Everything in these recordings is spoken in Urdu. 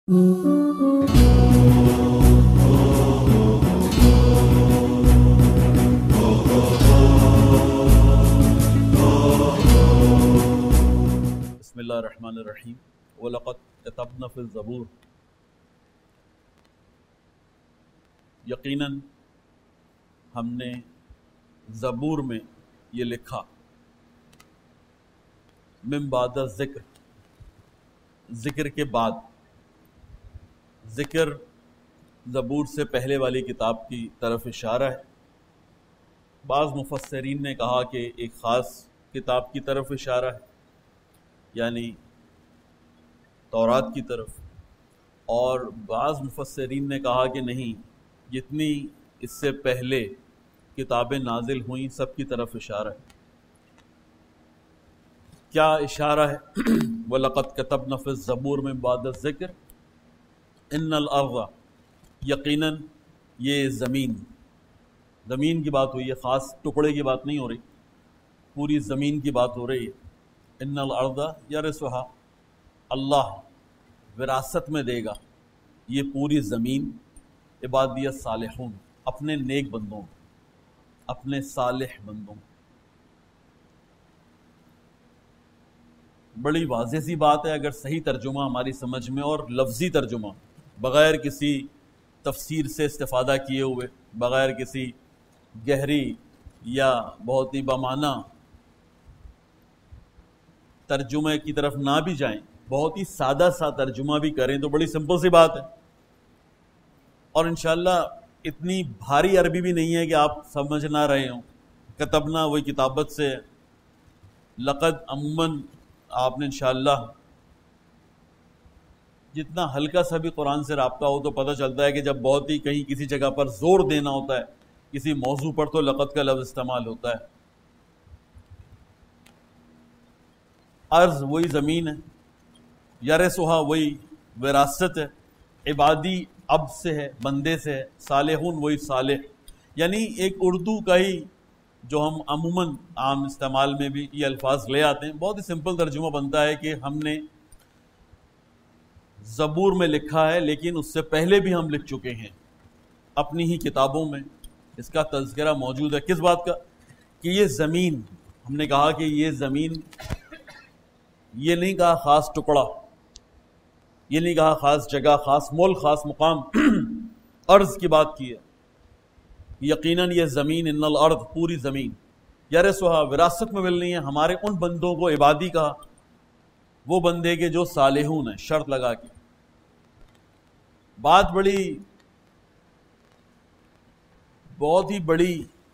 بسم اللہ الرحمن الرحیم وَلَقَدْ كَتَبْنَا فِي الزَّبُورِ، یقیناً ہم نے زبور میں یہ لکھا، من بعد ذکر، ذکر کے بعد، ذکر زبور سے پہلے والی کتاب کی طرف اشارہ ہے۔ بعض مفسرین نے کہا کہ ایک خاص کتاب کی طرف اشارہ ہے، یعنی تورات کی طرف، اور بعض مفسرین نے کہا کہ نہیں، جتنی اس سے پہلے کتابیں نازل ہوئیں سب کی طرف اشارہ ہے۔ کیا اشارہ ہے؟ وَلَقَدْ كَتَبْنَا فِي الزَّبُورِ مِن بَعْدِ الذِّكْرِ إِنَّ الْأَرْضَ، یقیناً یہ زمین کی بات ہوئی ہے، خاص ٹکڑے کی بات نہیں ہو رہی، پوری زمین کی بات ہو رہی ہے۔ ان الارض یرثها، اللہ وراثت میں دے گا یہ پوری زمین، عبادی الصالحون، اپنے نیک بندوں، اپنے صالح بندوں۔ بڑی واضح سی بات ہے اگر صحیح ترجمہ ہماری سمجھ میں، اور لفظی ترجمہ بغیر کسی تفسیر سے استفادہ کیے ہوئے، بغیر کسی گہری یا بہت ہی بامعنی ترجمے کی طرف نہ بھی جائیں، بہت ہی سادہ سا ترجمہ بھی کریں تو بڑی سمپل سی بات ہے، اور انشاءاللہ اتنی بھاری عربی بھی نہیں ہے کہ آپ سمجھ نہ رہے ہوں۔ کتبنا وہی کتابت سے، لقد عموماً آپ نے انشاءاللہ جتنا ہلکا سا بھی قرآن سے رابطہ ہو تو پتہ چلتا ہے کہ جب بہت ہی کہیں کسی جگہ پر زور دینا ہوتا ہے کسی موضوع پر تو لقد کا لفظ استعمال ہوتا ہے۔ ارض وہی زمین ہے، یرثھا وہی وراثت ہے، عبادی اب سے ہے، بندے سے ہے، صالحون وہی صالح، یعنی ایک اردو کا ہی جو ہم عموماً عام استعمال میں بھی یہ الفاظ لے آتے ہیں، بہت ہی سمپل ترجمہ بنتا ہے کہ ہم نے زبور میں لکھا ہے لیکن اس سے پہلے بھی ہم لکھ چکے ہیں اپنی ہی کتابوں میں۔ اس کا تذکرہ موجود ہے، کس بات کا؟ کہ یہ زمین، ہم نے کہا کہ یہ زمین، یہ نہیں کہا خاص ٹکڑا، یہ نہیں کہا خاص جگہ، خاص ملک، خاص مقام، ارض کی بات کی ہے۔ یقیناً یہ زمین، ان الارض، پوری زمین، یرثھا وراثت میں ملنی ہے ہمارے ان بندوں کو، عبادی کہا، وہ بندے کے جو صالحون ہیں، شرط لگا کے۔ بات بہت ہی بڑی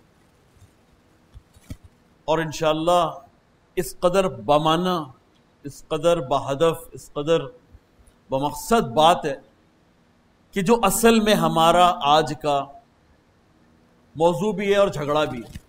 اور انشاءاللہ اس قدر بامعنی، اس قدر بہدف، اس قدر بمقصد بات ہے کہ جو اصل میں ہمارا آج کا موضوع بھی ہے اور جھگڑا بھی ہے۔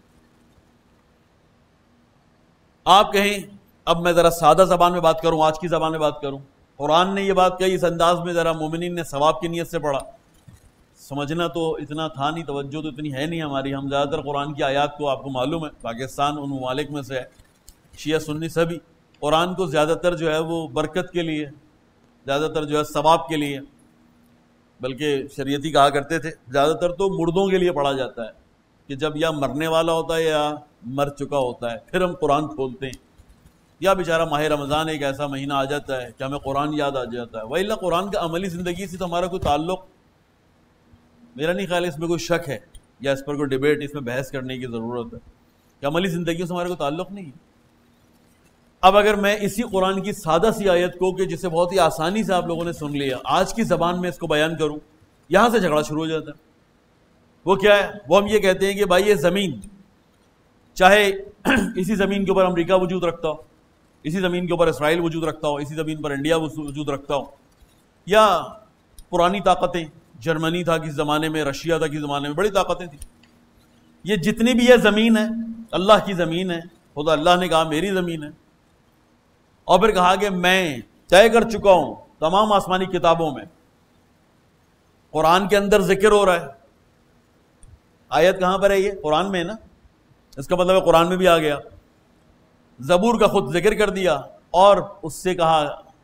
آپ کہیں، اب میں ذرا سادہ زبان میں بات کروں، آج کی زبان میں بات کروں، قرآن نے یہ بات کہی اس انداز میں، ذرا مومنین نے ثواب کی نیت سے پڑھا، سمجھنا تو اتنا تھا نہیں، توجہ تو اتنی ہے نہیں ہماری، ہم زیادہ تر قرآن کی آیات کو، آپ کو معلوم ہے پاکستان ان ممالک میں سے ہے، شیعہ سنی سبھی قرآن کو زیادہ تر جو ہے وہ برکت کے لیے، زیادہ تر جو ہے ثواب کے لیے، بلکہ شریعتی کہا کرتے تھے زیادہ تر تو مردوں کے لیے پڑھا جاتا ہے، کہ جب یا مرنے والا ہوتا ہے یا مر چکا ہوتا ہے پھر ہم قرآن کھولتے ہیں، یا بیچارہ ماہ رمضان ایک ایسا مہینہ آ جاتا ہے کہ ہمیں قرآن یاد آ جاتا ہے۔ وَإِلَّا قرآن کا عملی زندگی سے تو ہمارا کوئی تعلق، میرا نہیں خیال اس میں کوئی شک ہے یا اس پر کوئی ڈیبیٹ، اس میں بحث کرنے کی ضرورت ہے کہ عملی زندگیوں سے ہمارا کوئی تعلق نہیں ہے۔ اب اگر میں اسی قرآن کی سادہ سی آیت کو، کہ جسے بہت ہی آسانی سے آپ لوگوں نے سن لیا، آج کی زبان میں اس کو بیان کروں، یہاں سے جھگڑا شروع ہو جاتا ہے۔ وہ کیا ہے؟ وہ ہم یہ کہتے ہیں کہ بھائی یہ زمین، چاہے اسی زمین کے اوپر امریکہ وجود رکھتا ہو، اسی زمین کے اوپر اسرائیل وجود رکھتا ہو، اسی زمین پر انڈیا وجود رکھتا ہو، یا پرانی طاقتیں، جرمنی تھا کس زمانے میں، رشیا تھا کس زمانے میں، بڑی طاقتیں تھیں، یہ جتنی بھی یہ زمین ہے اللہ کی زمین ہے، خدا اللہ نے کہا میری زمین ہے، اور پھر کہا کہ میں طے کر چکا ہوں تمام آسمانی کتابوں میں، قرآن کے اندر ذکر ہو رہا ہے، آیت کہاں پر ہے؟ یہ قرآن میں ہے نا، اس کا مطلب ہے قرآن میں بھی آ گیا، زبور کا خود ذکر کر دیا، اور اس سے کہا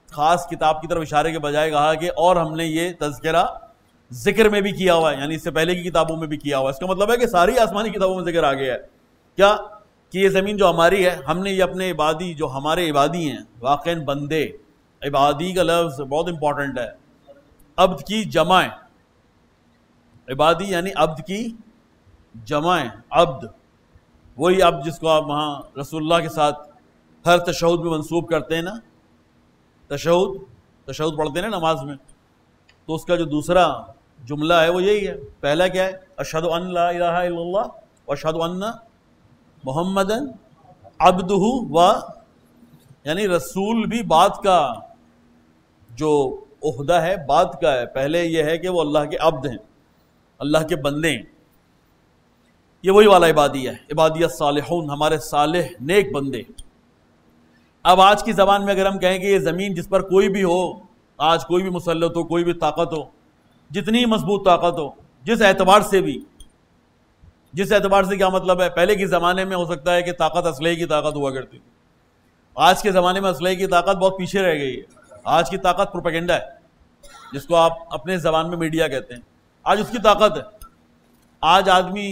خاص کتاب کی طرف اشارے کے بجائے کہا کہ اور ہم نے یہ تذکرہ ذکر میں بھی کیا ہوا ہے، یعنی اس سے پہلے کی کتابوں میں بھی کیا ہوا ہے. اس کا مطلب ہے کہ ساری آسمانی کتابوں میں ذکر آ گیا ہے کیا کہ یہ زمین جو ہماری ہے، ہم نے یہ اپنے عبادی، جو ہمارے عبادی ہیں، واقعاً بندے، عبادی کا لفظ بہت امپورٹنٹ ہے، عبد کی جمع ہے، عبادی یعنی عبد کی جمع ہے، عبد وہی عبد جس کو آپ وہاں رسول اللہ کے ساتھ ہر تشہد میں منسوب کرتے ہیں نا، تشہد پڑھتے ہیں نا نماز میں، تو اس کا جو دوسرا جملہ ہے وہ یہی ہے. پہلا کیا ہے؟ اشہد ان لا الہ الا اللہ واشہد ان محمدن عبدہ و، یعنی رسول بھی بات کا جو عہدہ ہے بات کا ہے. پہلے یہ ہے کہ وہ اللہ کے عبد ہیں، اللہ کے بندے ہیں. یہ وہی والا عبادی ہے، عبادی الصالحون، ہمارے صالح نیک بندے. اب آج کی زبان میں اگر ہم کہیں کہ یہ زمین جس پر کوئی بھی ہو، آج کوئی بھی مسلط ہو، کوئی بھی طاقت ہو، جتنی مضبوط طاقت ہو، جس اعتبار سے بھی، جس اعتبار سے کیا مطلب ہے؟ پہلے کے زمانے میں ہو سکتا ہے کہ طاقت اسلحے کی طاقت ہوا کرتی تھی، آج کے زمانے میں اسلحے کی طاقت بہت پیچھے رہ گئی ہے. آج کی طاقت پروپیگنڈا ہے، جس کو آپ اپنے زبان میں میڈیا کہتے ہیں، آج اس کی طاقت ہے. آج آدمی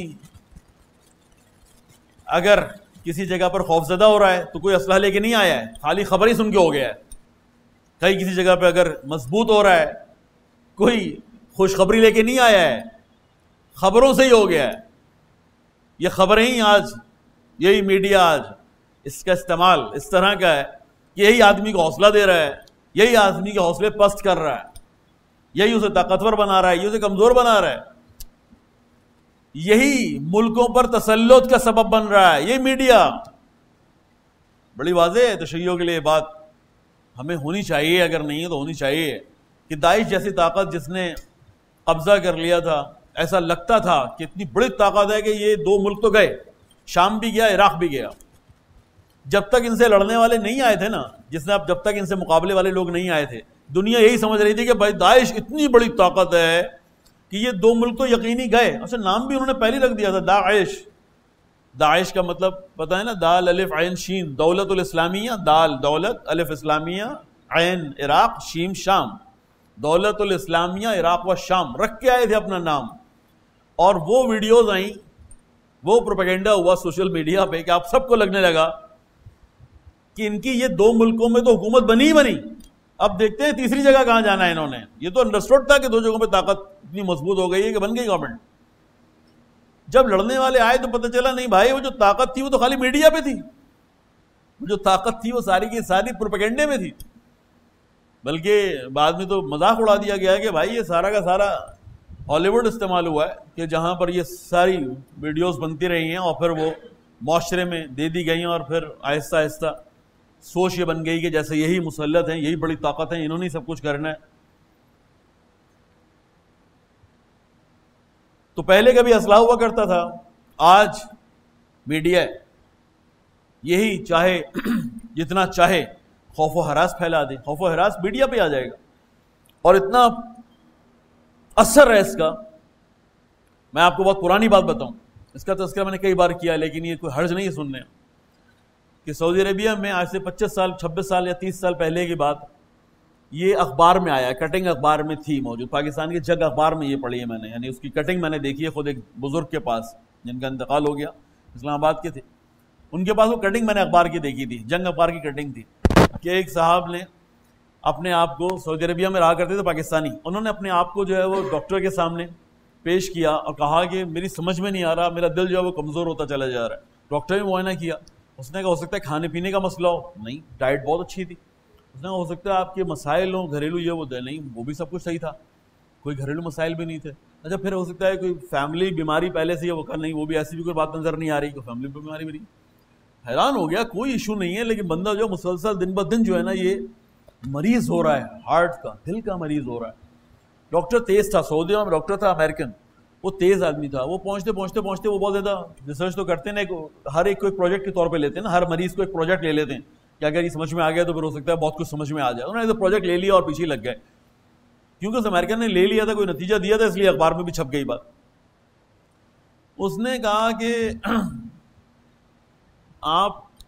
اگر کسی جگہ پر خوفزدہ ہو رہا ہے تو کوئی اسلحہ لے کے نہیں آیا ہے، خالی خبر ہی سن کے ہو گیا ہے. کہیں کسی جگہ پہ اگر مضبوط ہو رہا ہے، کوئی خوشخبری لے کے نہیں آیا ہے، خبروں سے ہی ہو گیا ہے. یہ خبریں ہی آج، یہی میڈیا آج اس کا استعمال اس طرح کا ہے کہ یہی آدمی کو حوصلہ دے رہا ہے، یہی آدمی کے حوصلے پست کر رہا ہے، یہی اسے طاقتور بنا رہا ہے، یہی اسے کمزور بنا رہا ہے، یہی ملکوں پر تسلط کا سبب بن رہا ہے. یہ میڈیا بڑی واضح ہے. تشیعوں کے لیے بات ہمیں ہونی چاہیے، اگر نہیں ہے تو ہونی چاہیے، کہ داعش جیسی طاقت جس نے قبضہ کر لیا تھا، ایسا لگتا تھا کہ اتنی بڑی طاقت ہے کہ یہ 2 ملک تو گئے، شام بھی گیا، عراق بھی گیا. جب تک ان سے لڑنے والے نہیں آئے تھے نا، جب تک ان سے مقابلے والے لوگ نہیں آئے تھے، دنیا یہی سمجھ رہی تھی کہ بھائی داعش اتنی بڑی طاقت ہے کہ یہ 2 ملک تو یقینی گئے. اچھا نام بھی انہوں نے پہلے رکھ دیا تھا داعش. داعش کا مطلب پتہ ہے نا، دال الف عین شین، دولت الاسلامیہ، دال دولت، الف اسلامیہ، عین عراق، شیم شام، دولت الاسلامیہ عراق و شام رکھ کے آئے تھے اپنا نام. اور وہ ویڈیوز آئیں، وہ پروپیگنڈا ہوا سوشل میڈیا پہ کہ آپ سب کو لگنے لگا کہ ان کی یہ 2 ملکوں میں تو حکومت بنی ہی بنی، اب دیکھتے ہیں تیسری جگہ کہاں جانا ہے انہوں نے. یہ تو انڈرسٹوڈ تھا کہ 2 جگہوں پہ طاقت اتنی مضبوط ہو گئی ہے کہ بن گئی گورنمنٹ. جب لڑنے والے آئے تو پتہ چلا نہیں بھائی، وہ جو طاقت تھی وہ تو خالی میڈیا پہ تھی، وہ جو طاقت تھی وہ ساری کی ساری پروپیگنڈے میں تھی. بلکہ بعد میں تو مذاق اڑا دیا گیا ہے کہ بھائی یہ سارا کا سارا ہالی ووڈ استعمال ہوا ہے، کہ جہاں پر یہ ساری ویڈیوز بنتی رہی ہیں اور پھر وہ معاشرے میں دے دی گئی ہیں، اور پھر آہستہ آہستہ سوچ یہ بن گئی کہ جیسے یہی مسلط ہیں، یہی بڑی طاقت ہیں، انہوں نے سب کچھ کرنا ہے. تو پہلے کبھی اسلحہ ہوا کرتا تھا، آج میڈیا یہی چاہے جتنا چاہے خوف و ہراس پھیلا دے، خوف و ہراس میڈیا پہ آ جائے گا. اور اتنا اثر ہے اس کا. میں آپ کو بہت پرانی بات بتاؤں، اس کا تذکرہ میں نے کئی بار کیا، لیکن یہ کوئی حرج نہیں ہے سننے، کہ سعودی عربیہ میں آج سے 25 سال 26 سال یا 30 سال پہلے کی بات، یہ اخبار میں آیا، کٹنگ اخبار میں تھی موجود، پاکستان کے جگ اخبار میں یہ پڑھی ہے میں نے، یعنی اس کی کٹنگ میں نے دیکھی ہے خود ایک بزرگ کے پاس جن کا انتقال ہو گیا، اسلام آباد کے تھے، ان کے پاس وہ کٹنگ میں نے اخبار کی دیکھی تھی، جنگ اخبار کی کٹنگ تھی، کہ ایک صاحب نے اپنے آپ کو، سعودی عربیہ میں رہا کرتے تھے پاکستانی، انہوں نے اپنے آپ کو جو ہے وہ ڈاکٹر کے سامنے پیش کیا اور کہا کہ میری سمجھ میں نہیں آ رہا، میرا دل جو ہے وہ کمزور ہوتا چلا جا رہا ہے. ڈاکٹر نے معائنہ کیا، اس نے کہا ہو سکتا ہے کھانے پینے کا مسئلہ ہو، نہیں ڈائٹ بہت اچھی تھی. اس نے کہا ہو سکتا ہے آپ کے مسائل ہوں گھریلو، یہ وہ دے، نہیں وہ بھی سب کچھ صحیح تھا، کوئی گھریلو مسائل بھی نہیں تھے. اچھا پھر ہو سکتا ہے کوئی فیملی بیماری پہلے سے، وہ کہا نہیں وہ بھی ایسی بھی کوئی بات نظر نہیں آ رہی، کوئی فیملی بیماری بھی نہیں. حیران ہو گیا، کوئی ایشو نہیں ہے، لیکن بندہ جو مسلسل دن بدن جو ہے نا یہ مریض ہو رہا ہے، ہارٹ کا، دل کا مریض ہو رہا ہے. ڈاکٹر تیز تھا، سعودی میں ڈاکٹر تھا امریکن، وہ تیز آدمی تھا. وہ پہنچتے وہ بہت زیادہ ریسرچ تو کرتے ہیں، ہر ایک کو ایک پروجیکٹ کے طور پہ لیتے ہیں نا، ہر مریض کو ایک پروجیکٹ لے لیتے ہیں کہ اگر یہ سمجھ میں آ گیا تو پھر ہو سکتا ہے بہت کچھ سمجھ میں آ جائے. انہوں نے تو پروجیکٹ لے لیا اور پیچھے لگ گئے، کیونکہ اس امریکن نے لے لیا تھا، کوئی نتیجہ دیا تھا، اس لیے اخبار میں بھی چھپ گئی بات. اس نے کہا کہ آپ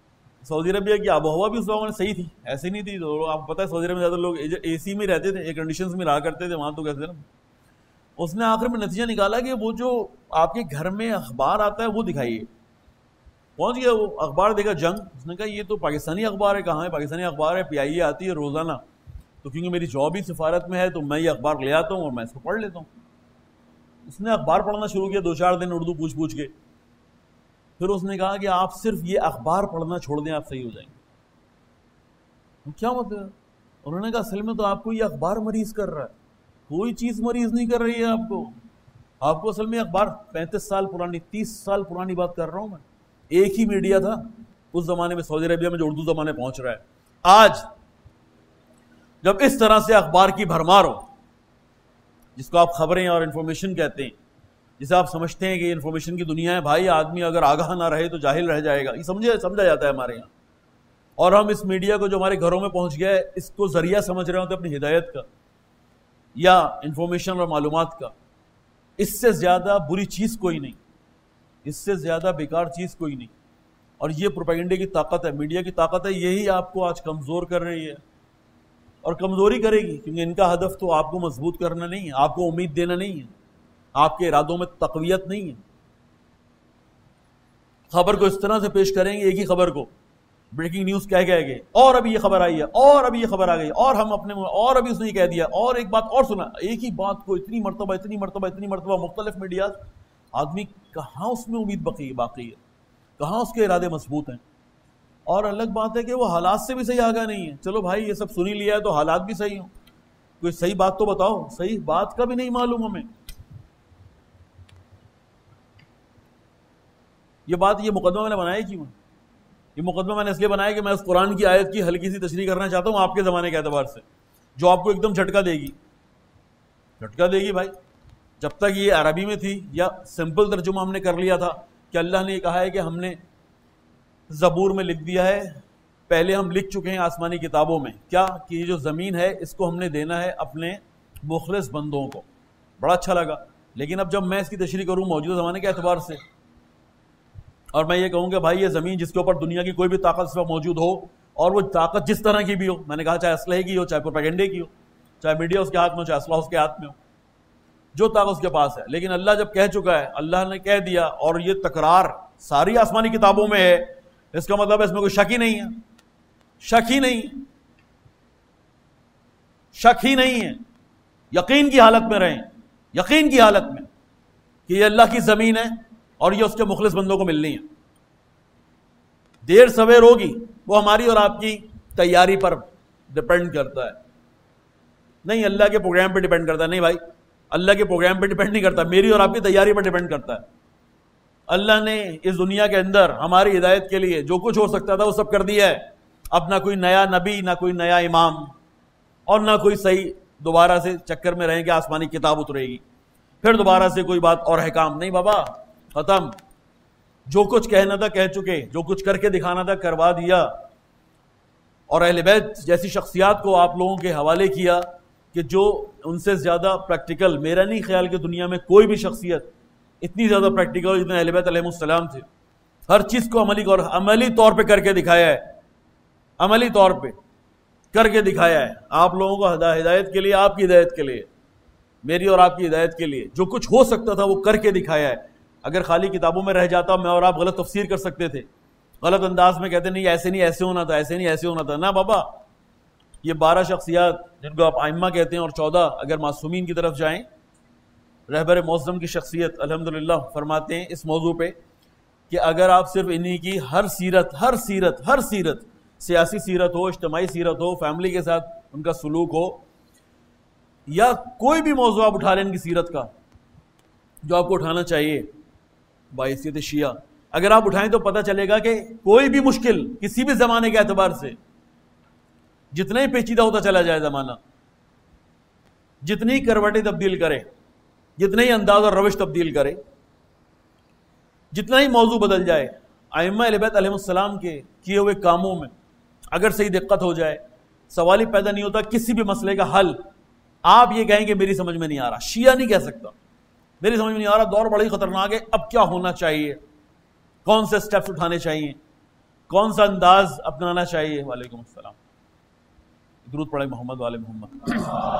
سعودی عربیہ کی آب و ہوا بھی اس وقت صحیح تھی، ایسی نہیں تھی. تو آپ پتہ ہے سعودی عربیہ میں زیادہ لوگ اے سی میں رہتے تھے، ایئر کنڈیشنز میں رہا کرتے تھے وہاں. تو کہتے ہیں نا، اس نے آخر میں نتیجہ نکالا کہ وہ جو آپ کے گھر میں اخبار آتا ہے وہ دکھائیے. پہنچ گیا وہ اخبار دیکھا جنگ، اس نے کہا یہ تو پاکستانی اخبار ہے. کہاں ہے پاکستانی اخبار ہے؟ PIA آتی ہے روزانہ. تو کیونکہ میری جاب ہی سفارت میں ہے تو میں یہ اخبار لے آتا ہوں اور میں اس کو پڑھ لیتا ہوں. اس نے اخبار پڑھنا شروع کیا 2-4 دن اردو پوچھ کے. پھر اس نے کہا کہ آپ صرف یہ اخبار پڑھنا چھوڑ دیں، آپ صحیح ہو جائیں گے. کیا مطلب؟ انہوں نے کہا اصل میں تو آپ کو یہ اخبار مریض کر رہا ہے، کوئی چیز مریض نہیں کر رہی ہے آپ کو اصل میں اخبار 35 سال پرانی 30 سال پرانی بات کر رہا ہوں میں. ایک ہی میڈیا تھا اس زمانے میں سعودی عربیہ میں جو اردو زمانے پہنچ رہا ہے. آج جب اس طرح سے اخبار کی بھرمار ہو، جس کو آپ خبریں اور انفارمیشن کہتے ہیں، جسے آپ سمجھتے ہیں کہ یہ انفارمیشن کی دنیا ہے، بھائی آدمی اگر آگاہ نہ رہے تو جاہل رہ جائے گا، یہ سمجھا جاتا ہے ہمارے یہاں. اور ہم اس میڈیا کو جو ہمارے گھروں میں پہنچ گیا ہے اس کو ذریعہ سمجھ رہے ہوتے اپنی ہدایت کا یا انفارمیشن اور معلومات کا. اس سے زیادہ بری چیز کوئی نہیں، اس سے زیادہ بیکار چیز کوئی نہیں. اور یہ پروپیگنڈے کی طاقت ہے، میڈیا کی طاقت ہے، یہی آپ کو آج کمزور کر رہی ہے اور کمزوری کرے گی. کیونکہ ان کا ہدف تو آپ کو مضبوط کرنا نہیں ہے، آپ کو امید دینا نہیں ہے، آپ کے ارادوں میں تقویت نہیں ہے. خبر کو اس طرح سے پیش کریں گے، ایک ہی خبر کو بریکنگ نیوز کہہ گئے اور ابھی یہ خبر آئی ہے اور ابھی یہ خبر آ گئی اور ہم اپنے اور ابھی اس نے یہ کہہ دیا اور ایک بات اور سنا. ایک ہی بات کو اتنی مرتبہ مختلف میڈیاز. آدمی کہاں اس میں امید باقی ہے، کہاں اس کے ارادے مضبوط ہیں. اور الگ بات ہے کہ وہ حالات سے بھی صحیح آگاہ نہیں ہے. چلو بھائی یہ سب سنی لیا ہے تو حالات بھی صحیح ہوں، کوئی صحیح بات تو بتاؤ. صحیح بات کا بھی نہیں معلوم ہمیں. یہ مقدمہ میں نے بنایا کیوں ہے؟ یہ مقدمہ میں نے اس لیے بنایا کہ میں اس قرآن کی آیت کی ہلکی سی تشریح کرنا چاہتا ہوں آپ کے زمانے کے اعتبار سے، جو آپ کو ایک دم جھٹکا دے گی بھائی. جب تک یہ عربی میں تھی یا سمپل ترجمہ ہم نے کر لیا تھا کہ اللہ نے یہ کہا ہے کہ ہم نے زبور میں لکھ دیا ہے، پہلے ہم لکھ چکے ہیں آسمانی کتابوں میں کیا کہ یہ جو زمین ہے اس کو ہم نے دینا ہے اپنے مخلص بندوں کو. بڑا اچھا لگا. لیکن اب جب میں اس کی تشریح کروں موجودہ زمانے کے اعتبار سے اور میں یہ کہوں کہ بھائی یہ زمین جس کے اوپر دنیا کی کوئی بھی طاقت اس وقت موجود ہو اور وہ طاقت جس طرح کی بھی ہو، میں نے کہا چاہے اسلحے کی ہو، چاہے پروپیگنڈے کی ہو، چاہے میڈیا اس کے ہاتھ میں ہو، چاہے اسلحہ اس کے ہاتھ میں ہو، جو طاقت اس کے پاس ہے. لیکن اللہ جب کہہ چکا ہے، اللہ نے کہہ دیا اور یہ تکرار ساری آسمانی کتابوں میں ہے، اس کا مطلب ہے اس میں کوئی شک ہی نہیں ہے. شک ہی نہیں ہے. یقین کی حالت میں رہیں، یقین کی حالت میں کہ یہ اللہ کی زمین ہے اور یہ اس کے مخلص بندوں کو ملنی ہے. دیر سویر ہوگی، وہ ہماری اور آپ کی تیاری پر ڈیپینڈ کرتا ہے. نہیں اللہ کے پروگرام پہ ڈیپینڈ کرتا ہے. نہیں بھائی، اللہ کے پروگرام پہ ڈیپینڈ نہیں کرتا، میری اور آپ کی تیاری پر ڈیپینڈ کرتا ہے. اللہ نے اس دنیا کے اندر ہماری ہدایت کے لیے جو کچھ ہو سکتا تھا وہ سب کر دیا ہے. اب نہ کوئی نیا نبی، نہ کوئی نیا امام اور نہ کوئی صحیح دوبارہ سے چکر میں رہیں کہ آسمانی کتاب اترے گی پھر دوبارہ سے کوئی بات اور احکام نہیں. بابا ختم. جو کچھ کہنا تھا کہہ چکے، جو کچھ کر کے دکھانا تھا کروا دیا. اور اہل بیت جیسی شخصیات کو آپ لوگوں کے حوالے کیا کہ جو ان سے زیادہ پریکٹیکل، میرا نہیں خیال کہ دنیا میں کوئی بھی شخصیت اتنی زیادہ پریکٹیکل جتنے اہل بیت علیہ السلام تھے. ہر چیز کو عملی طور پہ کر کے دکھایا ہے، عملی طور پہ کر کے دکھایا ہے آپ لوگوں کو ہدایت کے لیے، آپ کی ہدایت کے لیے، میری اور آپ کی ہدایت کے لیے. جو کچھ ہو سکتا تھا وہ کر کے دکھایا ہے. اگر خالی کتابوں میں رہ جاتا میں اور آپ غلط تفسیر کر سکتے تھے، غلط انداز میں کہتے نہیں ایسے نہیں ایسے ہونا تھا، ایسے نہیں ایسے ہونا تھا. نہ بابا، یہ 12 شخصیات جن کو آپ ائمہ کہتے ہیں اور 14 اگر معصومین کی طرف جائیں، رہبر معظم کی شخصیت الحمدللہ فرماتے ہیں اس موضوع پہ کہ اگر آپ صرف انہی کی ہر سیرت سیاسی سیرت ہو، اجتماعی سیرت ہو، فیملی کے ساتھ ان کا سلوک ہو، یا کوئی بھی موضوع آپ اٹھا لیں ان کی سیرت کا جو آپ کو اٹھانا چاہیے بحیثیت شیعہ، اگر آپ اٹھائیں تو پتہ چلے گا کہ کوئی بھی مشکل کسی بھی زمانے کے اعتبار سے جتنا ہی پیچیدہ ہوتا چلا جائے زمانہ، جتنی کروٹیں تبدیل کرے، جتنے ہی انداز اور روش تبدیل کرے، جتنا ہی موضوع بدل جائے، ائمہ اہل بیت علیہ السلام کے کیے ہوئے کاموں میں اگر صحیح دقت ہو جائے، سوال ہی پیدا نہیں ہوتا کسی بھی مسئلے کا حل آپ یہ کہیں کہ میری سمجھ میں نہیں آ رہا. شیعہ نہیں کہہ سکتا میری سمجھ میں نہیں آ رہا، دور بڑا ہی خطرناک ہے، اب کیا ہونا چاہیے، کون سے سٹیپس اٹھانے چاہیے. کون سا انداز اپنانا چاہیے؟ وعلیکم السلام. درود پڑھیں محمد والے محمد.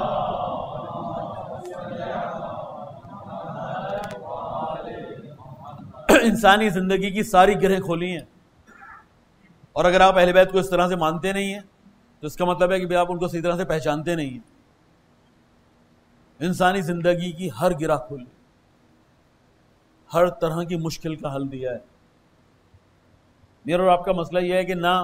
انسانی زندگی کی ساری گرہیں کھولی ہیں، اور اگر آپ اہل بیت کو اس طرح سے مانتے نہیں ہیں تو اس کا مطلب ہے کہ آپ ان کو صحیح طرح سے پہچانتے نہیں ہیں. انسانی زندگی کی ہر گرہ کھولی، ہر طرح کی مشکل کا حل دیا ہے. میرا اور آپ کا مسئلہ یہ ہے کہ نہ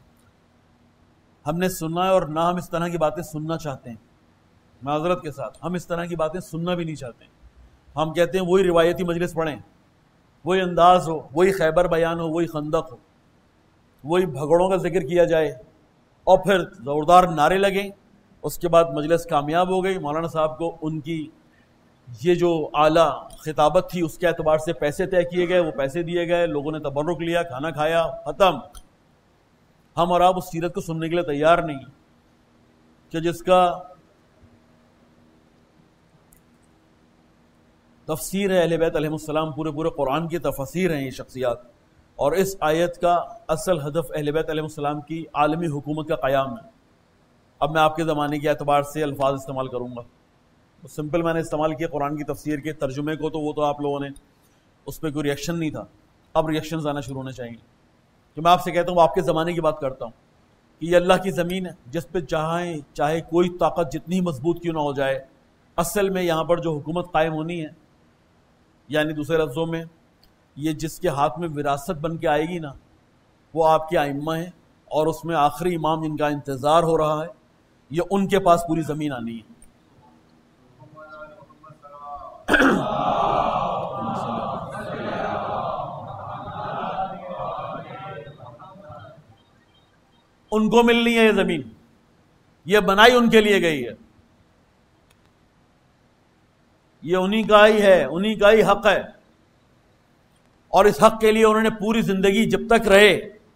ہم نے سنا ہے اور نہ ہم اس طرح کی باتیں سننا چاہتے ہیں. معذرت کے ساتھ ہم اس طرح کی باتیں سننا بھی نہیں چاہتے. ہم کہتے ہیں وہی روایتی مجلس پڑھیں، وہی انداز ہو، وہی خیبر بیان ہو، وہی خندق ہو، وہی بھگڑوں کا ذکر کیا جائے اور پھر زوردار نعرے لگیں. اس کے بعد مجلس کامیاب ہو گئی. مولانا صاحب کو ان کی یہ جو اعلیٰ خطابت تھی اس کے اعتبار سے پیسے طے کیے گئے، وہ پیسے دیے گئے، لوگوں نے تبرک لیا، کھانا کھایا، ختم. ہم اور آپ اس سیرت کو سننے کے لیے تیار نہیں کہ جس کا تفسیر ہے اہل بیت علیہ السلام، پورے قرآن کی تفسیر ہیں یہ شخصیات. اور اس آیت کا اصل ہدف اہل بیت علیہ السلام کی عالمی حکومت کا قیام ہے. اب میں آپ کے زمانے کے اعتبار سے الفاظ استعمال کروں گا. سمپل میں نے استعمال کیا قرآن کی تفسیر کے ترجمے کو، تو وہ تو آپ لوگوں نے اس پہ کوئی ریئیکشن نہیں تھا. اب ریئیکشنز آنا شروع ہونے چاہیے. کہ میں آپ سے کہتا ہوں، آپ کے زمانے کی بات کرتا ہوں کہ یہ اللہ کی زمین ہے جس پہ چاہے کوئی طاقت جتنی مضبوط کیوں نہ ہو جائے، اصل میں یہاں پر جو حکومت قائم ہونی ہے، یعنی دوسرے لفظوں میں یہ جس کے ہاتھ میں وراثت بن کے آئے گی نا، وہ آپ کے ائمہ ہیں، اور اس میں آخری امام جن کا انتظار ہو رہا ہے، یہ ان کے پاس پوری زمین آنی ہے. ان کو ملنی ہے یہ زمین، یہ بنائی ان کے لیے گئی ہے، یہ انہی کا ہی ہے، انہی کا ہی حق ہے. اور اس حق کے لیے انہوں نے پوری زندگی جب تک رہے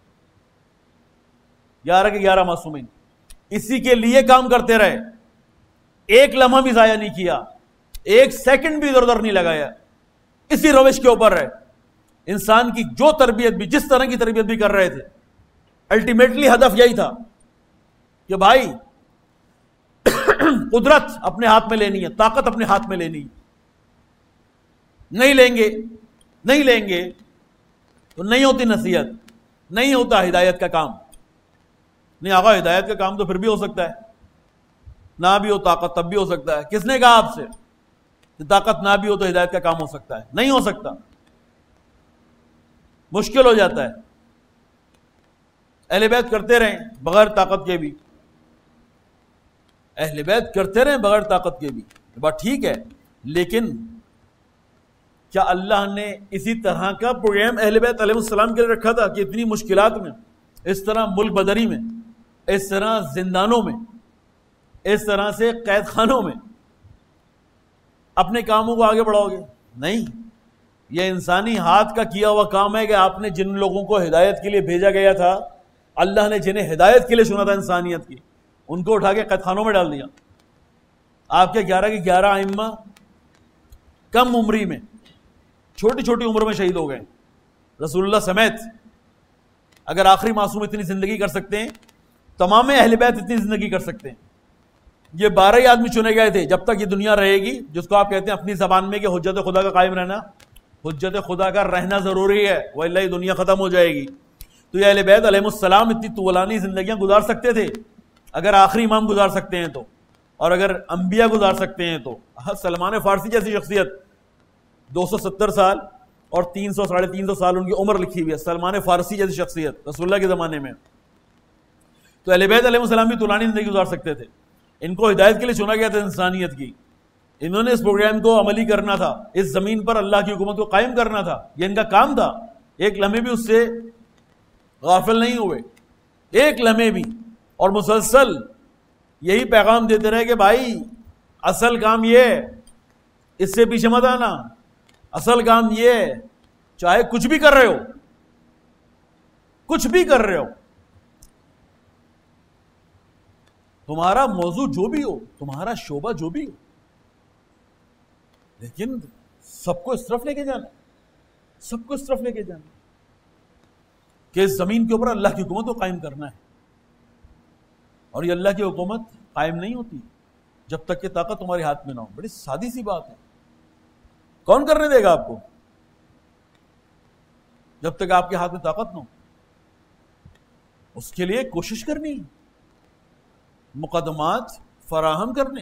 11 کے 11 معصومین اسی کے لیے کام کرتے رہے. ایک لمحہ بھی ضائع نہیں کیا، ایک سیکنڈ بھی ادھر ادھر نہیں لگایا، اسی روش کے اوپر رہے. انسان کی جو تربیت بھی، جس طرح کی تربیت بھی کر رہے تھے، الٹیمیٹلی ہدف یہی تھا کہ بھائی قدرت اپنے ہاتھ میں لینی ہے، طاقت اپنے ہاتھ میں لینی ہے. نہیں لیں گے تو نہیں ہوتی نصیحت، نہیں ہوتا ہدایت کا کام. نہیں آقا، ہدایت کا کام تو پھر بھی ہو سکتا ہے، نہ بھی ہو طاقت تب بھی ہو سکتا ہے. کس نے کہا آپ سے کہ طاقت نہ بھی ہو تو ہدایت کا کام ہو سکتا ہے؟ نہیں ہو سکتا، مشکل ہو جاتا ہے. اہل بیت کرتے رہیں بغیر طاقت کے بھی، اہل بیت کرتے رہیں بغیر طاقت کے بھی، بات ٹھیک ہے. لیکن کیا اللہ نے اسی طرح کا پروگرام اہل بیت علیہ السلام کے لیے رکھا تھا کہ اتنی مشکلات میں، اس طرح ملک بدری میں، اس طرح زندانوں میں، اس طرح سے قید خانوں میں اپنے کاموں کو آگے بڑھاؤ گے؟ نہیں. یہ انسانی ہاتھ کا کیا ہوا کام ہے کہ آپ نے جن لوگوں کو ہدایت کے لیے بھیجا گیا تھا، اللہ نے جنہیں ہدایت کے لیے چنا تھا انسانیت کی، ان کو اٹھا کے قید خانوں میں ڈال دیا. آپ کے 11 کے 11 ائمہ کم عمری میں، چھوٹی چھوٹی عمر میں شہید ہو گئے، رسول اللہ سمیت. اگر آخری معصوم اتنی زندگی کر سکتے ہیں، تمام اہل بیت اتنی زندگی کر سکتے ہیں. یہ 12 ہی آدمی چنے گئے تھے. جب تک یہ دنیا رہے گی، جس کو آپ کہتے ہیں اپنی زبان میں کہ حجت خدا کا قائم رہنا، حجت خدا کا رہنا ضروری ہے، وَإِلَّا یہ دنیا ختم ہو جائے گی. تو یہ اہل بیت علیہ السلام اتنی طولانی زندگیاں گزار سکتے تھے اگر آخری امام گزار سکتے ہیں تو، اور اگر انبیاء گزار سکتے ہیں تو. سلمان فارسی جیسی شخصیت 270 سال اور 300 ساڑھے 300 سال ان کی عمر لکھی ہوئی ہے. سلمان فارسی جیسی شخصیت رسول اللہ کے زمانے میں. تو اہل بیت علیہ السلام بھی طولانی زندگی گزار سکتے تھے. ان کو ہدایت کے لیے چنا گیا تھا انسانیت کی. انہوں نے اس پروگرام کو عملی کرنا تھا، اس زمین پر اللہ کی حکومت کو قائم کرنا تھا. یہ ان کا کام تھا. ایک لمحے بھی اس سے غافل نہیں ہوئے، ایک لمحے بھی. اور مسلسل یہی پیغام دیتے رہے کہ بھائی اصل کام یہ ہے، اس سے پیچھے مت آنا. اصل کام یہ ہے، چاہے کچھ بھی کر رہے ہو، کچھ بھی کر رہے ہو، تمہارا موضوع جو بھی ہو، تمہارا شعبہ جو بھی ہو، لیکن سب کو اس طرف لے کے جانا، سب کو اس طرف لے کے جانا. کہ اس زمین کے اوپر اللہ کی حکومت کو قائم کرنا ہے، اور یہ اللہ کی حکومت قائم نہیں ہوتی جب تک کہ طاقت تمہارے ہاتھ میں نہ ہو۔ بڑی سادی سی بات ہے، کون کرنے دے گا آپ کو جب تک آپ کے ہاتھ میں طاقت نہ ہو؟ اس کے لیے کوشش کرنی، مقدمات فراہم کرنے،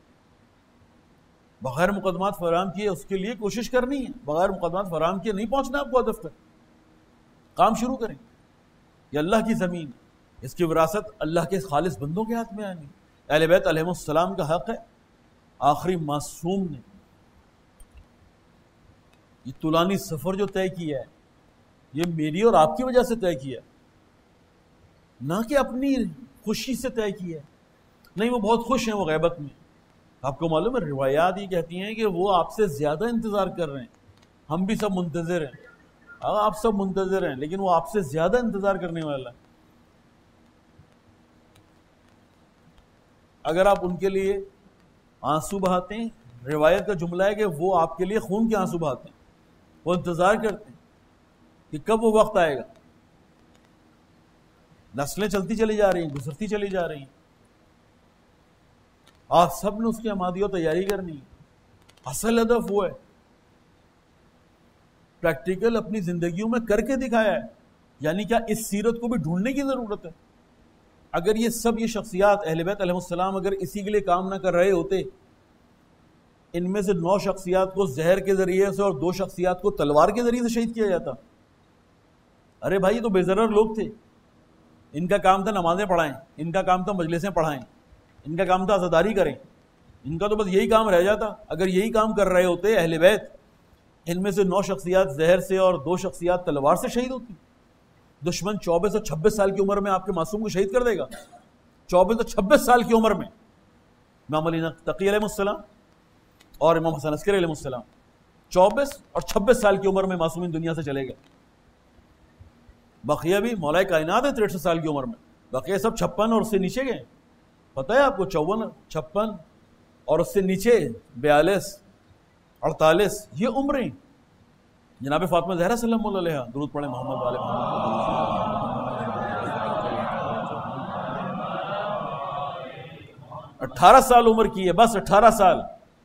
بغیر مقدمات فراہم کیے اس کے لیے کوشش کرنی ہے، بغیر مقدمات فراہم کیے نہیں پہنچنا آپ کو ہدف تک۔ کام شروع کریں، یہ اللہ کی زمین، اس کی وراثت اللہ کے خالص بندوں کے ہاتھ میں آنی۔ اہل بیت علیہ السلام کا حق ہے، آخری معصوم نے یہ طولانی سفر جو طے کیا ہے یہ میری اور آپ کی وجہ سے طے کیا، نہ کہ اپنی خوشی سے طے کیا۔ نہیں، وہ بہت خوش ہیں، وہ غیبت میں۔ آپ کو معلوم ہے روایات یہ کہتی ہیں کہ وہ آپ سے زیادہ انتظار کر رہے ہیں، ہم بھی سب منتظر ہیں، آپ سب منتظر ہیں، لیکن وہ آپ سے زیادہ انتظار کرنے والا ہے۔ اگر آپ ان کے لیے آنسو بہاتے ہیں، روایت کا جملہ ہے کہ وہ آپ کے لیے خون کے آنسو بہاتے ہیں، وہ انتظار کرتے ہیں کہ کب وہ وقت آئے گا۔ نسلیں چلتی چلی جا رہی ہیں، گزرتی چلی جا رہی ہیں، آپ سب نے اس کی آمادی و تیاری کرنی ہے۔ اصل ہدف وہ ہے، پریکٹیکل اپنی زندگیوں میں کر کے دکھایا ہے۔ یعنی کیا اس سیرت کو بھی ڈھونڈنے کی ضرورت ہے۔ اگر یہ سب یہ شخصیات اہل بیت علیہ السلام اگر اسی کے لیے کام نہ کر رہے ہوتے، ان میں سے 9 شخصیات کو زہر کے ذریعے سے اور 2 شخصیات کو تلوار کے ذریعے سے شہید کیا جاتا۔ ارے بھائی، یہ تو بے ضرر لوگ تھے، ان کا کام تھا نمازیں پڑھائیں، ان کا کام تھا مجلسیں پڑھائیں، ان کا کام تھا عزاداری کریں، ان کا تو بس یہی کام رہ جاتا۔ اگر یہی کام کر رہے ہوتے اہل بیت، ان میں سے 9 شخصیات زہر سے اور 2 شخصیات تلوار سے شہید ہوتی۔ دشمن 24 اور 26 سال کی عمر میں آپ کے معصوم کو شہید کر دے گا۔ 24 اور 26 سال کی عمر میں امام علی تقی علیہ السلام اور امام حسن عسکری علیہ السلام 24 اور 26 سال کی عمر میں معصومین دنیا سے چلے گئے۔ بقیہ بھی مولا کائنات ہے 63 سال کی عمر میں، بقیہ سب 56 اور اس سے نیچے گئے۔ پتہ ہے آپ کو 54، 56 اور اس سے نیچے 42، 48 یہ عمریں۔ جناب فاطمہ زہرا سلام اللہ علیہا، درود پڑھیں محمد والے محمد۔ 18 سال عمر کی ہے، بس 18 سال،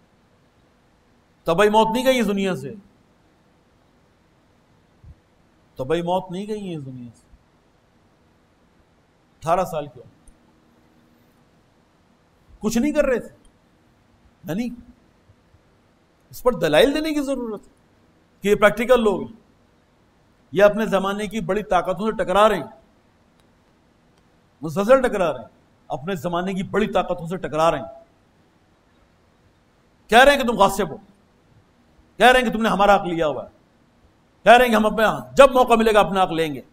طبعی موت نہیں گئی اس دنیا سے، طبعی موت نہیں گئی ہے اس دنیا سے۔ 18 سال کی عمر، کچھ نہیں کر رہے تھے، یعنی اس پر دلائل دینے کی ضرورت ہے کہ یہ پریکٹیکل لوگ ہیں، یہ اپنے زمانے کی بڑی طاقتوں سے ٹکرا رہے ہیں، مسلسل ٹکرا رہے ہیں، اپنے زمانے کی بڑی طاقتوں سے ٹکرا رہے ہیں، کہہ رہے ہیں کہ تم غاصب ہو، کہہ رہے ہیں کہ تم نے ہمارا حق لیا ہوا ہے، کہہ رہے ہیں کہ ہم اپنے جب موقع ملے گا اپنا حق لیں گے۔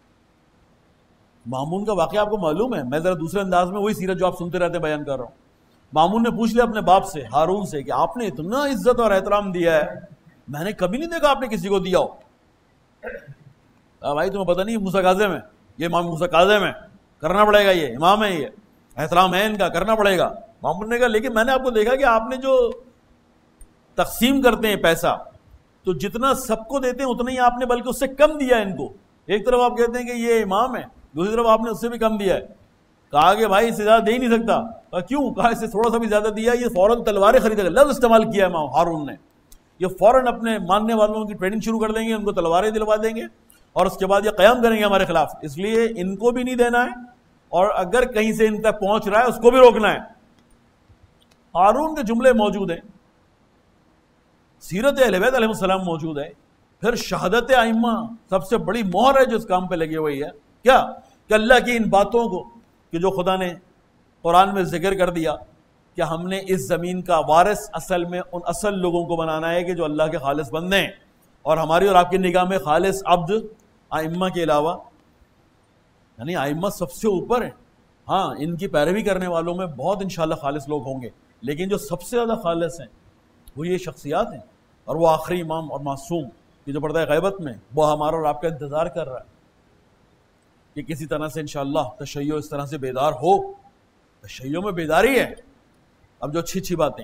مامون کا واقعہ آپ کو معلوم ہے، میں ذرا دوسرے انداز میں وہی سیرت جو آپ سنتے رہتے بیان کر رہا ہوں۔ مامون نے پوچھ لیا اپنے باپ سے ہارون سے کہ آپ نے اتنا عزت اور احترام دیا ہے، میں نے کبھی نہیں دیکھا آپ نے کسی کو دیا ہو۔ بھائی تمہیں پتہ نہیں موسیٰ کاظم ہے، یہ امام موسیٰ کاظم ہے، کرنا پڑے گا، یہ امام ہے، یہ احترام ہے ان کا، کرنا پڑے گا۔ مامون نے کہا لیکن میں نے آپ کو دیکھا کہ آپ نے جو تقسیم کرتے ہیں پیسہ، تو جتنا سب کو دیتے ہیں اتنا ہی آپ نے بلکہ اس سے کم دیا ان کو۔ ایک طرف آپ کہتے ہیں کہ یہ امام ہے، دوسری طرف آپ نے اس سے بھی کم دیا ہے۔ کہا کہ بھائی اس سے زیادہ دے ہی نہیں سکتا۔ کیوں؟ کہا اس سے تھوڑا سا بھی زیادہ دیا، یہ فوراً تلواریں خریدے گا، لفظ استعمال کیا ہے ہارون نے، یہ فوراً اپنے ماننے والوں کی ٹریننگ شروع کر دیں گے، ان کو تلواریں دلوا دیں گے اور اس کے بعد یہ قیام کریں گے ہمارے خلاف، اس لیے ان کو بھی نہیں دینا ہے اور اگر کہیں سے ان تک پہنچ رہا ہے اس کو بھی روکنا ہے۔ ہارون کے جملے موجود ہیں، سیرت اہل بیت علیہ السلام موجود ہے، پھر شہادت ائمہ سب سے بڑی مہر ہے جو اس کام پہ لگی ہوئی ہے۔ کیا کہ اللہ کی ان باتوں کو کہ جو خدا نے قرآن میں ذکر کر دیا کہ ہم نے اس زمین کا وارث اصل میں ان اصل لوگوں کو بنانا ہے کہ جو اللہ کے خالص بندے ہیں، اور ہماری اور آپ کی نگاہ میں خالص عبد ائمہ کے علاوہ، یعنی ائمہ سب سے اوپر ہیں۔ ہاں ان کی پیروی کرنے والوں میں بہت انشاءاللہ خالص لوگ ہوں گے، لیکن جو سب سے زیادہ خالص ہیں وہ یہ شخصیات ہیں، اور وہ آخری امام اور معصوم کہ جو پردہ غیبت میں وہ ہمارا اور آپ کا انتظار کر رہا ہے کہ کسی طرح سے انشاءاللہ تشیع اس طرح سے بیدار ہو۔ تشیع میں بیداری ہے، اب جو اچھی باتیں،